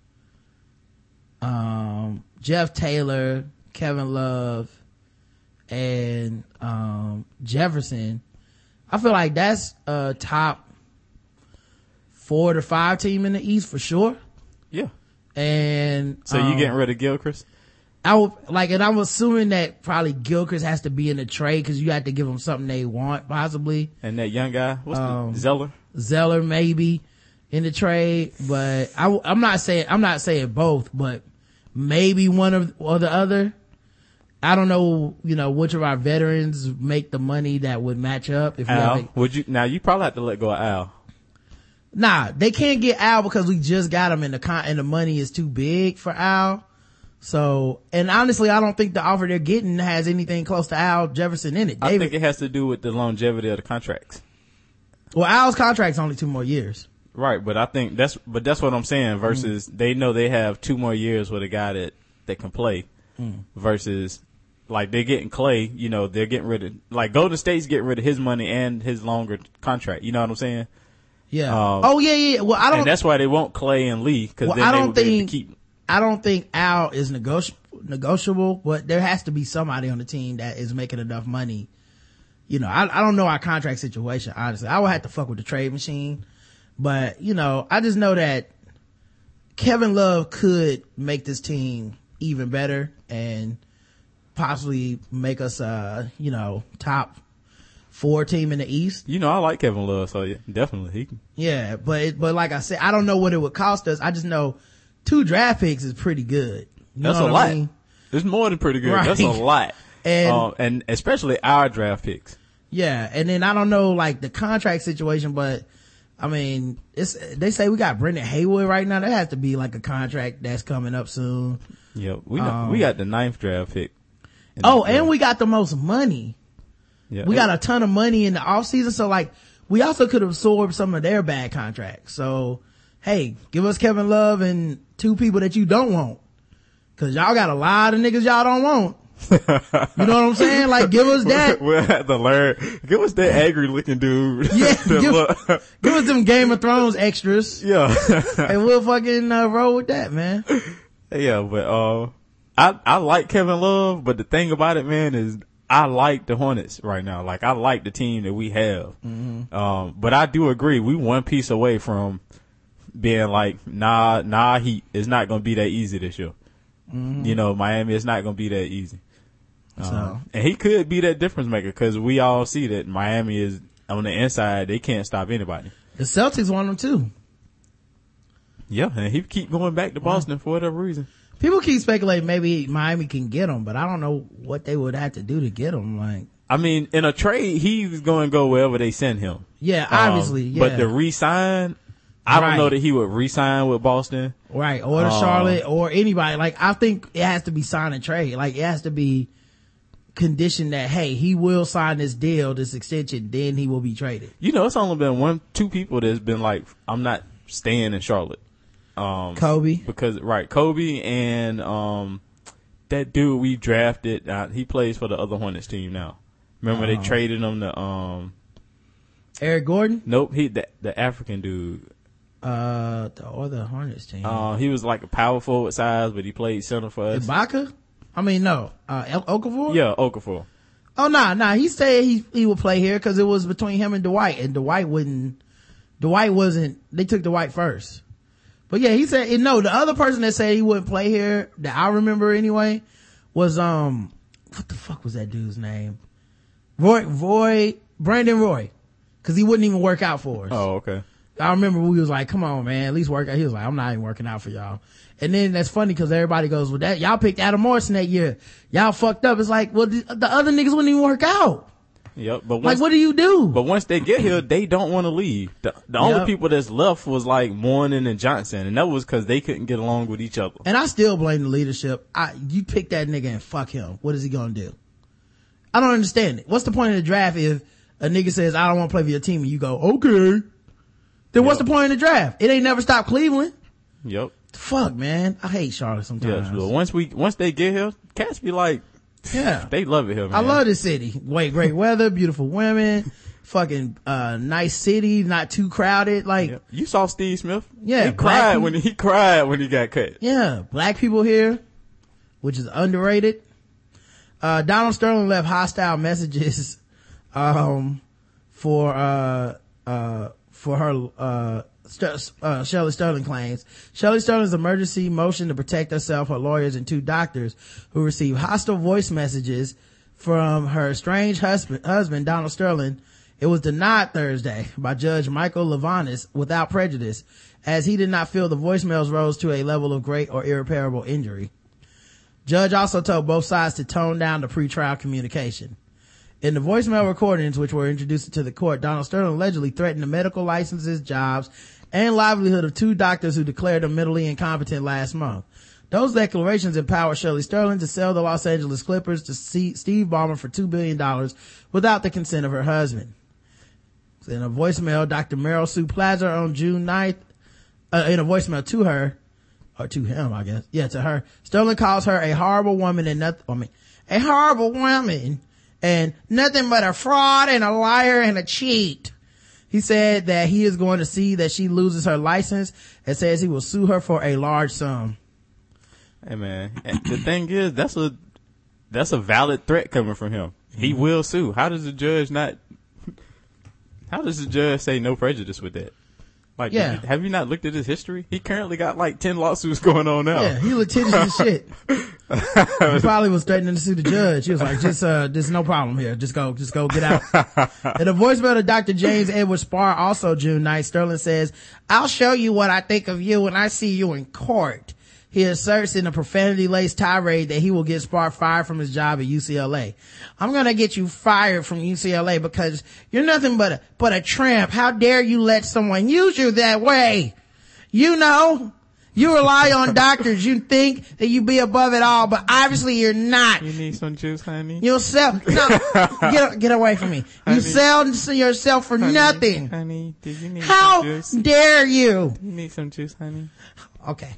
um, Jeff Taylor, Kevin Love, and, um, Jefferson, I feel like that's a top four to five team in the East for sure. Yeah. And, So um, you getting rid of Gilchrist? I would, like, and I'm assuming that probably Gilchrist has to be in the trade because you have to give them something they want, possibly. And that young guy, what's Um, the, Zeller? Zeller maybe in the trade, but I, I'm not saying, I'm not saying both, but maybe one of, or the other. I don't know, you know, which of our veterans make the money that would match up. If we Al, have a, would you, now you probably have to let go of Al. Nah, they can't get Al because we just got him and the con, and the money is too big for Al. So, and honestly, I don't think the offer they're getting has anything close to Al Jefferson in it. David, I think it has to do with the longevity of the contracts. well, Al's contract's only two more years. Right, but I think that's but that's what I'm saying. Versus mm. they know they have two more years with a guy that that can play. Mm. Versus like they're getting Clay, you know, they're getting rid of like Golden State's getting rid of his money and his longer contract. You know what I'm saying? Yeah. Um, oh yeah, yeah. Well, I don't. And that's why they want Clay and Lee because well, then I don't they, think they keep. I don't think Al is negotiable. Negotiable, but there has to be somebody on the team that is making enough money. You know, I, I don't know our contract situation, honestly. I would have to fuck with the trade machine, but you know, I just know that Kevin Love could make this team even better and possibly make us, uh, you know, top four team in the East. You know, I like Kevin Love, so yeah, definitely he can. Yeah, but, it, but like I said, I don't know what it would cost us. I just know two draft picks is pretty good. You That's a lot. I mean? It's more than pretty good. Right. That's a lot. And, um, and especially our draft picks. Yeah. And then I don't know like the contract situation, but I mean, it's, they say we got Brendan Haywood right now. That has to be like a contract that's coming up soon. Yeah. We got, um, we got the ninth draft pick. Oh, and we got the most money. Yeah. We got a ton of money in the off season. So like we also could absorb some of their bad contracts. So, hey, give us Kevin Love and two people that you don't want. Cause y'all got a lot of niggas y'all don't want. You know what I'm saying? Like, give us that. We'll have to learn. Give us that angry looking dude. Yeah. give, give us them Game of Thrones extras. Yeah. And we'll fucking uh, roll with that, man. Yeah, but, uh, I, I like Kevin Love, but the thing about it, man, is I like the Hornets right now. Like, I like the team that we have. Mm-hmm. Um, but I do agree. We one piece away from being like, nah, nah, Heat. It's not going to be that easy this year. Mm-hmm. You know, Miami is not going to be that easy. So. Um, and he could be that difference maker because we all see that Miami is on the inside. They can't stop anybody. The Celtics want him too. Yeah, and he keep going back to Boston yeah. for whatever reason. People keep speculating maybe Miami can get him, but I don't know what they would have to do to get him. Like, I mean, in a trade, he's going to go wherever they send him. Yeah, obviously. Um, yeah. But to re-sign, I right. don't know that he would re-sign with Boston. Right. Or um, Charlotte or anybody. Like, I think it has to be sign and trade. Like, it has to be conditioned that, hey, he will sign this deal, this extension, then he will be traded. You know, it's only been one, two people that's been like, I'm not staying in Charlotte. Um, Kobe. Because, right, Kobe and, um, that dude we drafted, uh, he plays for the other Hornets team now. Remember uh, they traded him to, um, Eric Gordon? Nope, he, the, the African dude. Uh, the other Hornets team. Uh, he was like a power forward size, but he played center for us. Ibaka? I mean, no. Uh, Okafor? Yeah, Okafor. Oh, nah, nah. He said he, he would play here because it was between him and Dwight, and Dwight wouldn't, Dwight wasn't, they took Dwight first. But yeah, he said, no, the other person that said he wouldn't play here, that I remember anyway, was, um, what the fuck was that dude's name? Roy, Roy, Brandon Roy. Cause he wouldn't even work out for us. Oh, okay. I remember we was like, come on, man, at least work out. He was like, I'm not even working out for y'all. And then that's funny cause everybody goes, well, that, y'all picked Adam Morrison that year. Y'all fucked up. It's like, well, the, the other niggas wouldn't even work out. Yep, but once, like, what do you do? But once they get here, they don't want to leave. The, the yep. only people that's left was like Mourning and Johnson, and that was because they couldn't get along with each other. And I still blame the leadership. I, you pick that nigga and fuck him. What is he gonna do? I don't understand it. What's the point of the draft if a nigga says I don't want to play for your team and you go okay? Then yep. what's the point of the draft? It ain't never stopped Cleveland. Yep. Fuck, man. I hate Charlotte sometimes. Yeah, well, once we once they get here, cats be like. Yeah. They love it here, man. I love this city. Wait, great weather, beautiful women, fucking, uh, nice city, not too crowded. Like, yeah. You saw Steve Smith? Yeah. He cried when he, he cried when he got cut. Yeah. Black people here, which is underrated. Uh, Donald Sterling left hostile messages, um, for, uh, uh, for her, uh, St- uh, Shelley Sterling claims. Shelley Sterling's emergency motion to protect herself, her lawyers, and two doctors who received hostile voice messages from her estranged husband, husband, Donald Sterling. It was denied Thursday by Judge Michael Levanis without prejudice, as he did not feel the voicemails rose to a level of great or irreparable injury. Judge also told both sides to tone down the pretrial communication. In the voicemail recordings, which were introduced to the court, Donald Sterling allegedly threatened the medical licenses, jobs, and livelihood of two doctors who declared him mentally incompetent last month. Those declarations empowered Shelley Sterling to sell the Los Angeles Clippers to Steve Ballmer for two billion dollars without the consent of her husband. In a voicemail, Doctor Meryl Sue Plaza on June ninth, uh, in a voicemail to her, or to him, I guess. Yeah, to her. Sterling calls her a horrible woman and nothing, I mean, a horrible woman and nothing but a fraud and a liar and a cheat. He said that he is going to see that she loses her license and says he will sue her for a large sum. Hey man, the thing is, that's a, that's a valid threat coming from him. He mm-hmm. will sue. How does the judge not, how does the judge say no prejudice with that? Like, yeah. have you not looked at his history? He currently got like ten lawsuits going on now. Yeah, he litigious as shit. He probably was threatening to sue the judge. He was like, just, uh, there's no problem here. Just go, just go get out. In a voicemail to Doctor James Edward Spar, also June ninth, Sterling says, I'll show you what I think of you when I see you in court. He asserts in a profanity-laced tirade that he will get Spar fired from his job at U C L A. I'm gonna get you fired from U C L A because you're nothing but a, but a tramp. How dare you let someone use you that way? You know, you rely on doctors. You think that you be above it all, but obviously you're not. You need some juice, honey? You'll sell, no, get, get away from me. Honey, you sell yourself for honey, nothing. Honey, do you need How some juice? How dare you? Do you need some juice, honey? Okay.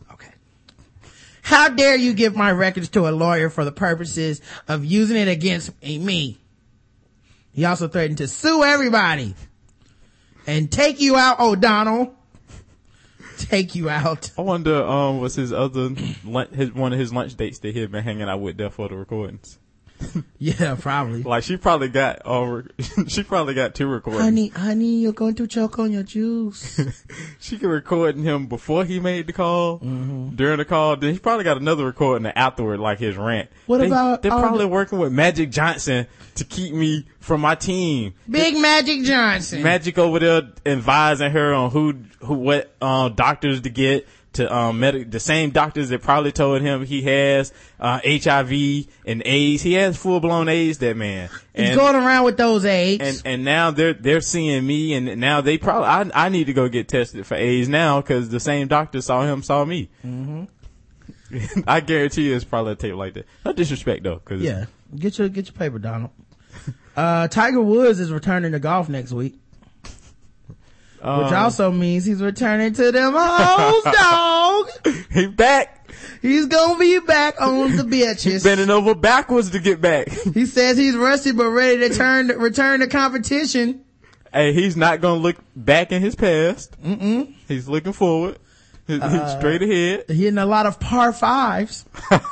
How dare you give my records to a lawyer for the purposes of using it against me? He also threatened to sue everybody and take you out, O'Donnell. Take you out. I wonder, um, was his other, his, one of his lunch dates that he had been hanging out with there for the recordings. Yeah, probably. Like she probably got over, she probably got two recordings. Honey, honey, you're going to choke on your juice. She could record him before he made the call, mm-hmm. during the call. Then he probably got another recording afterward, like his rant. What they, about? They're probably the- working with Magic Johnson to keep me from my team. Big Magic Johnson. Magic over there advising her on who, who, what, um, doctors to get. To, um, medic, the same doctors that probably told him he has, uh, H I V and AIDS. He has full blown AIDS, that man. He's and, going around with those AIDS. And, and now they're, they're seeing me and now they probably, I, I need to go get tested for AIDS now because the same doctor saw him, saw me. Mm-hmm. I guarantee you it's probably a tape like that. No disrespect though. Cause yeah. Get your, get your paper, Donald. Uh, Tiger Woods is returning to golf next week. Um, Which also means he's returning to them hoes, dog. He back. He's gonna be back on the bitches. He's bending over backwards to get back. He says he's rusty but ready to turn return to competition. Hey, he's not gonna look back in his past. Mm-mm. He's looking forward. He's uh, straight ahead. Hitting a lot of par fives.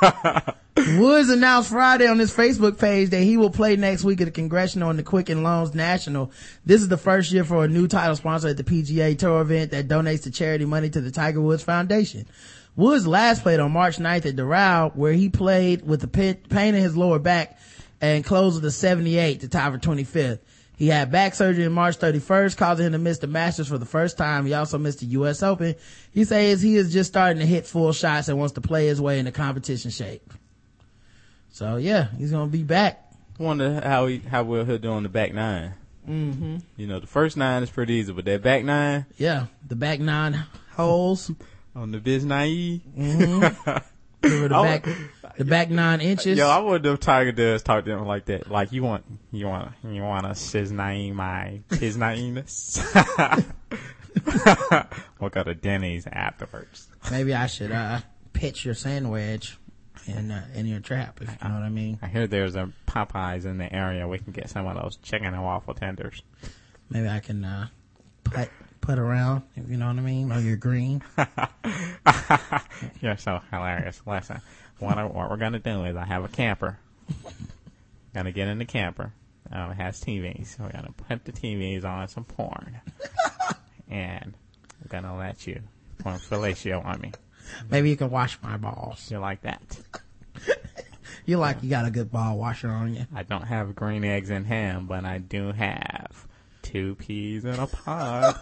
Woods announced Friday on his Facebook page that he will play next week at the Congressional and the Quicken Loans National. This is the first year for a new title sponsor at the P G A Tour event that donates the charity money to the Tiger Woods Foundation. Woods last played on March ninth at Doral, where he played with the pain in his lower back and closed with a seventy-eight to tie for twenty-fifth. He had back surgery on March thirty-first, causing him to miss the Masters for the first time. He also missed the U S Open. He says he is just starting to hit full shots and wants to play his way into competition shape. So yeah, he's gonna be back. Wonder how he, how well he'll do on the back nine. Mm-hmm. You know, the first nine is pretty easy, but that back nine. Yeah, the back nine holes. On the biz naive. Mm-hmm. the back, the back nine inches. Yo, I wonder if Tiger does talk to him like that. Like, you want, you want, you want to shiz naim my, his naiveness. We'll go to Denny's afterwards. Maybe I should, uh, pitch your sandwich in, uh, in your trap, if you know what I mean. I hear there's a Popeyes in the area. We can get some of those chicken and waffle tenders. Maybe I can, uh, put, put around, if you know what I mean, or you're green. You're so hilarious. Listen, what, I, what we're gonna do is I have a camper. Gonna get in the camper. Um, it has T Vs. We're gonna put the T Vs on some porn. And I'm gonna let you put fellatio on me. Maybe you can wash my balls. You like that? You like you got a good ball washer on you. I don't have green eggs and ham, but I do have two peas in a pod.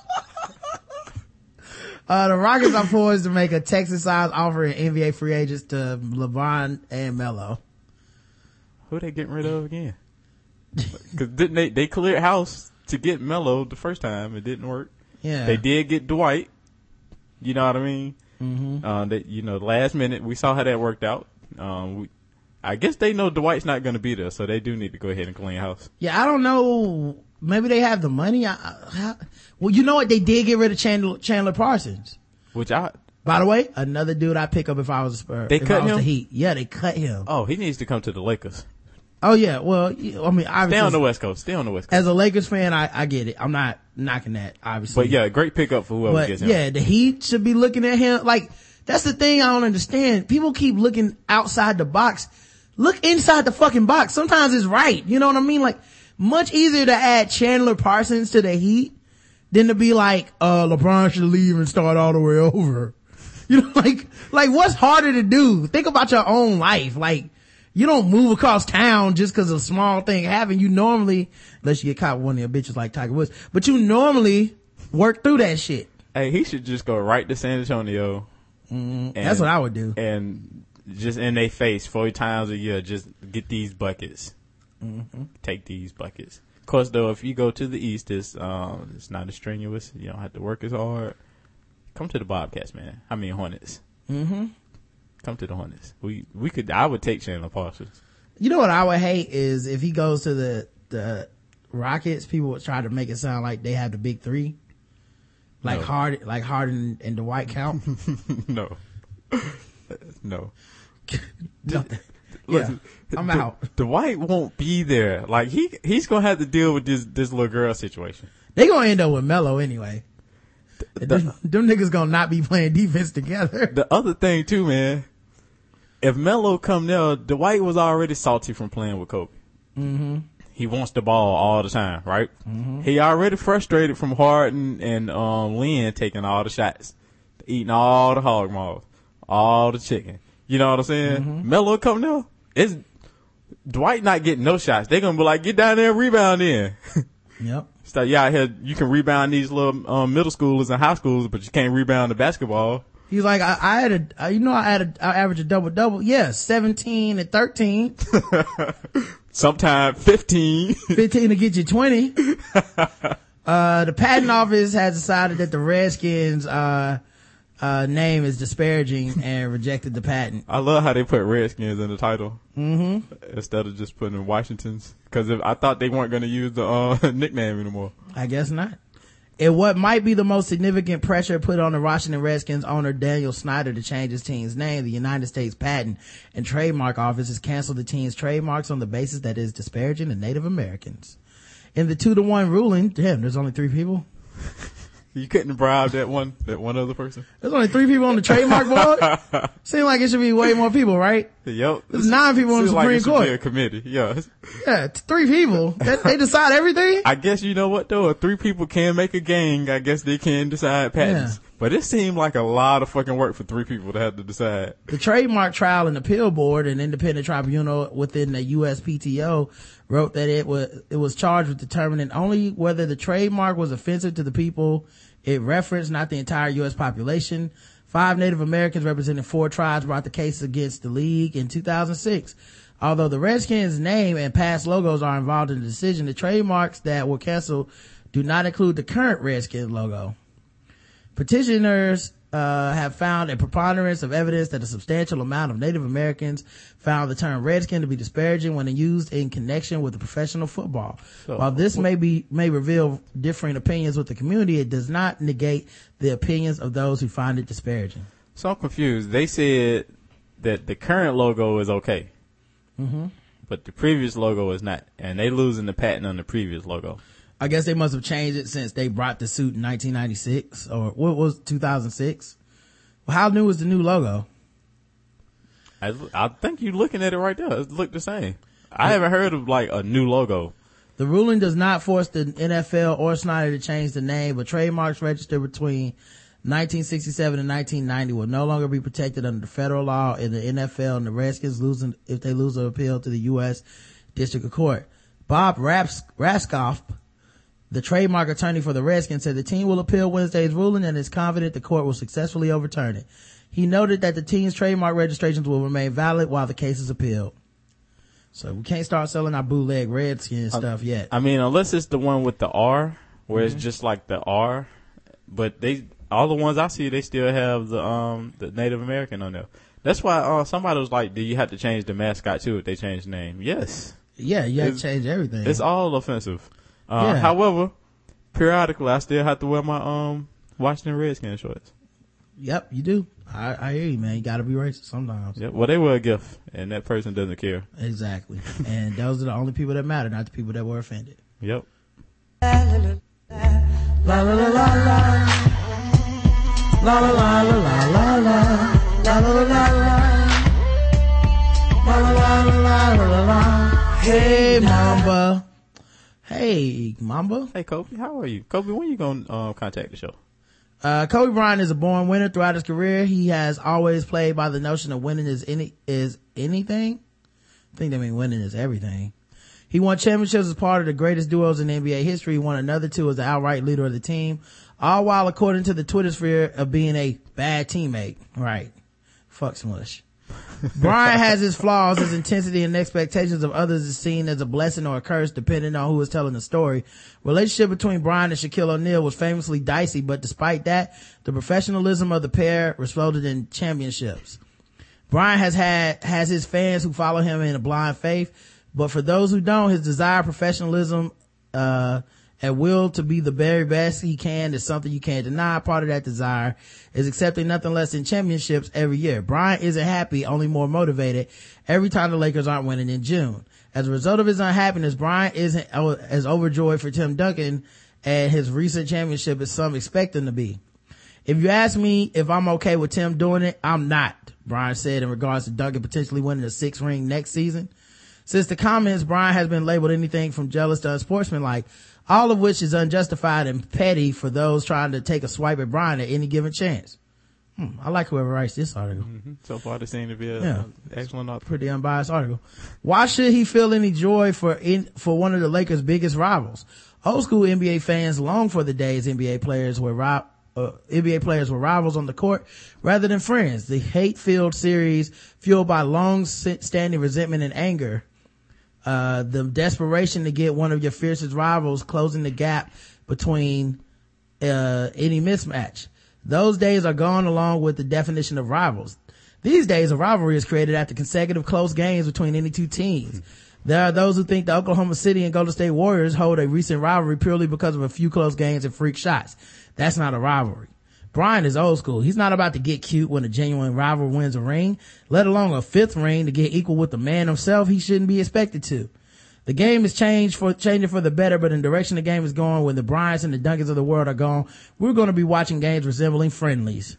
Uh, the Rockets are poised to make a Texas-sized offer in N B A free agents to LeBron and Melo. Who they getting rid of again? Because didn't they they cleared house to get Melo the first time? It didn't work. Yeah, they did get Dwight. You know what I mean? Mm-hmm. Uh, that you know, last minute we saw how that worked out. Um, we, I guess they know Dwight's not going to be there, so they do need to go ahead and clean house. Yeah, I don't know maybe they have the money. I, I, how, well, you know what? They did get rid of Chandler, Chandler Parsons. Which I, by the way, another dude I pick up if I was a Spur. They if cut I was him? the Heat. Yeah, they cut him. oh, he needs to come to the Lakers. Oh yeah, well, yeah, I mean, obviously, Stay on the West Coast. Stay on the West Coast. as a Lakers fan, I, I get it. I'm not knocking that, obviously. But yeah, great pickup for whoever But gets him. yeah, the Heat should be looking at him. Like, that's the thing I don't understand. People keep looking outside the box. Look inside the fucking box. Sometimes it's right. You know what I mean? Like, much easier to add Chandler Parsons to the Heat than to be like, uh, LeBron should leave and start all the way over. You know, like, like what's harder to do? Think about your own life. Like, you don't move across town just cause a small thing happened. You normally, unless you get caught with one of your bitches like Tiger Woods, but you normally work through that shit. Hey, he should just go right to San Antonio. Mm, and, that's what I would do. And just in their face four times a year, just get these buckets. Mm-hmm. Take these buckets. Of course, though, if you go to the East, it's, um, it's not as strenuous. You don't have to work as hard. Come to the Bobcats, man. I mean, Hornets. Mm-hmm. Come to the Hornets. We, we could, I would take Chandler Parsons. You know what I would hate is if he goes to the, the Rockets, people would try to make it sound like they have the big three. Like No. Harden, like Harden and Dwight count. No. No. No. Listen, Yeah, I'm D- out. Dwight won't be there. Like, he, he's gonna have to deal with this, this little girl situation. They gonna end up with Melo anyway. The- them, them niggas gonna not be playing defense together. The other thing too, man, if Melo come there, Dwight was already salty from playing with Kobe. Mm-hmm. He wants the ball all the time, right? Mm-hmm. He already frustrated from Harden and um Lynn taking all the shots, eating all the hog maws, all the chicken. You know what I'm saying? Mm-hmm. Melo come there, it's Dwight not getting no shots. They gonna be like, get down there and rebound in. Yep. So yeah, out here you can rebound these little um, middle schoolers and high schoolers, but you can't rebound the basketball. He's like, I, I had a, I, you know, I had a, I averaged a double double. Yeah, seventeen and thirteen. Sometime fifteen. fifteen to get you twenty. Uh, the patent office has decided that the Redskins, uh, uh, name is disparaging and rejected the patent. I love how they put Redskins in the title. Mm-hmm. Instead of just putting Washington's. Cause if, I thought they weren't gonna use the, uh, nickname anymore. I guess not. And what might be the most significant pressure put on the Washington Redskins owner Daniel Snyder to change his team's name, the United States Patent and Trademark Office has canceled the team's trademarks on the basis that it is disparaging to Native Americans. In the two to one ruling, damn, there's only three people. You couldn't bribe that one, that one other person? There's only three people on the trademark board. Seems like it should be way more people, right? Yep. There's nine people on the Seems like Supreme it should Court. be a committee. Yeah. Yeah, it's three people. That, they decide everything? I guess you know what though? If three people can make a gang, I guess they can decide patents. Yeah. But it seemed like a lot of fucking work for three people to have to decide. The Trademark Trial and Appeal Board, an independent tribunal within the U S P T O, wrote that it was, it was charged with determining only whether the trademark was offensive to the people it referenced, not the entire U S population. Five Native Americans representing four tribes brought the case against the league in two thousand six. Although the Redskins name and past logos are involved in the decision, the trademarks that were canceled do not include the current Redskins logo. Petitioners uh, have found a preponderance of evidence that a substantial amount of Native Americans found the term Redskin to be disparaging when used in connection with professional football. So, While this may be may reveal differing opinions with the community, it does not negate the opinions of those who find it disparaging. So I'm confused. They said that the current logo is okay. Mm-hmm. But the previous logo is not. And they losing the patent on the previous logo. I guess they must have changed it since they brought the suit in nineteen ninety-six or what was two thousand six. Well, how new is the new logo? I, I think you're looking at it right there. It look the same. I haven't heard of like a new logo. The ruling does not force the N F L or Snyder to change the name, but trademarks registered between nineteen sixty-seven and nineteen ninety will no longer be protected under the federal law in the N F L, and the Redskins losing if they lose an appeal to the U S District Court. Bob Raps- Raskoff, the trademark attorney for the Redskins, said the team will appeal Wednesday's ruling and is confident the court will successfully overturn it. He noted that the team's trademark registrations will remain valid while the case is appealed. So we can't start selling our bootleg Redskin stuff yet. I mean, unless it's the one with the R, where mm-hmm. it's just like the R. But they, all the ones I see, they still have the um the Native American on there. That's why uh, somebody was like, "Do you have to change the mascot too if they change the name?" Yes. Yeah, you have to change everything. It's all offensive. Uh, Yeah. However, periodically I still have to wear my um Washington Redskins shorts. Yep, you do. I, I hear you, man. You gotta be racist sometimes. Yep. Well, they were a gift, and that person doesn't care. Exactly. And those are the only people that matter, not the people that were offended. Yep. La la la la la la la la la la la la la la la la la. Hey Mamba. Hey Mamba. Hey Kobe, how are you? Kobe, when you gonna uh, contact the show? Uh, Kobe Bryant is a born winner throughout his career. He has always played by the notion of winning is any, is anything. I think they mean winning is everything. He won championships as part of the greatest duos in N B A history. He won another two as the outright leader of the team. All while, according to the Twitter sphere, of being a bad teammate. Right. Fuck smush. Bryant has his flaws. His intensity and expectations of others is seen as a blessing or a curse depending on who is telling the story. Relationship between Bryant and Shaquille O'Neal was famously dicey, but despite that, the professionalism of the pair resulted in championships. Bryant has had, has his fans who follow him in a blind faith, but for those who don't, his desire, professionalism, uh, and will to be the very best he can is something you can't deny. Part of that desire is accepting nothing less than championships every year. Bryant isn't happy, only more motivated every time the Lakers aren't winning in June. As a result of his unhappiness, Bryant isn't as overjoyed for Tim Duncan and his recent championship as some expect him to be. If you ask me if I'm okay with Tim doing it, I'm not, Bryant said in regards to Duncan potentially winning a sixth ring next season. Since the comments, Bryant has been labeled anything from jealous to unsportsmanlike, all of which is unjustified and petty for those trying to take a swipe at Bryant at any given chance. Hmm, I like whoever writes this article. Mm-hmm. So far, this seems to be a yeah, uh, excellent article. Pretty unbiased article. Why should he feel any joy for in, for one of the Lakers' biggest rivals? Old school N B A fans long for the days N B A players were ri- uh, N B A players were rivals on the court rather than friends. The hate-filled series fueled by long-standing resentment and anger. Uh, the desperation to get one of your fiercest rivals, closing the gap between, uh, any mismatch. Those days are gone along with the definition of rivals. These days, a rivalry is created after consecutive close games between any two teams. There are those who think the Oklahoma City and Golden State Warriors hold a recent rivalry purely because of a few close games and freak shots. That's not a rivalry. Bryant is old school. He's not about to get cute when a genuine rival wins a ring, let alone a fifth ring to get equal with the man himself. He shouldn't be expected to. The game is changed for, changing for the better, but in the direction the game is going, when the Bryants and the Duncans of the world are gone, we're going to be watching games resembling friendlies.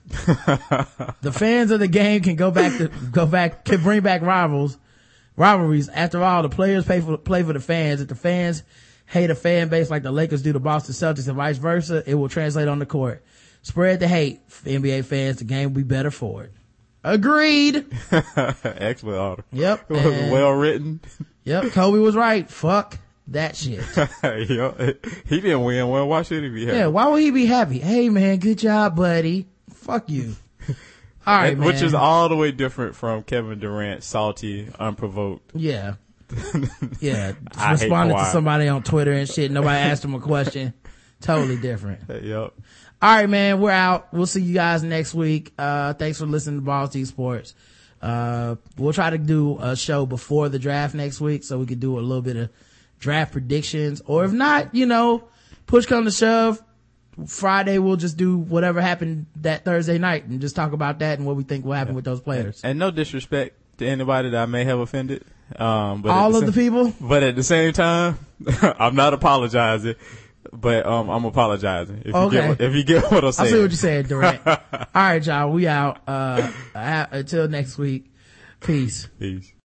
The fans of the game can go back to, go back, can bring back rivals, rivalries. After all, the players pay for, play for the fans. If the fans hate a fan base like the Lakers do the Boston Celtics and vice versa, it will translate on the court. Spread the hate, N B A fans. The game will be better for it. Agreed. Excellent article. Yep. It was well written. Yep. Kobe was right. Fuck that shit. Yep. He didn't win. Well, why should he be happy? Yeah. Why would he be happy? Hey man, good job, buddy. Fuck you. All right, man. Which is all the way different from Kevin Durant, salty, unprovoked. Yeah. Yeah. I Responded hate to somebody on Twitter and shit. Nobody asked him a question. Totally different. Yep. All right, man. We're out. We'll see you guys next week. Uh, thanks for listening to Balls Deep Sports. Uh, we'll try to do a show before the draft next week so we can do a little bit of draft predictions. Or if not, you know, push come to shove, Friday we'll just do whatever happened that Thursday night and just talk about that and what we think will happen yeah. with those players. And, and no disrespect to anybody that I may have offended. Um, but all the of same, the people? But at the same time, I'm not apologizing. But um, I'm apologizing if okay. you get what, if you get what I'm saying. I see what you're saying, Durant. All right, y'all. We out. Uh, until next week. Peace. Peace.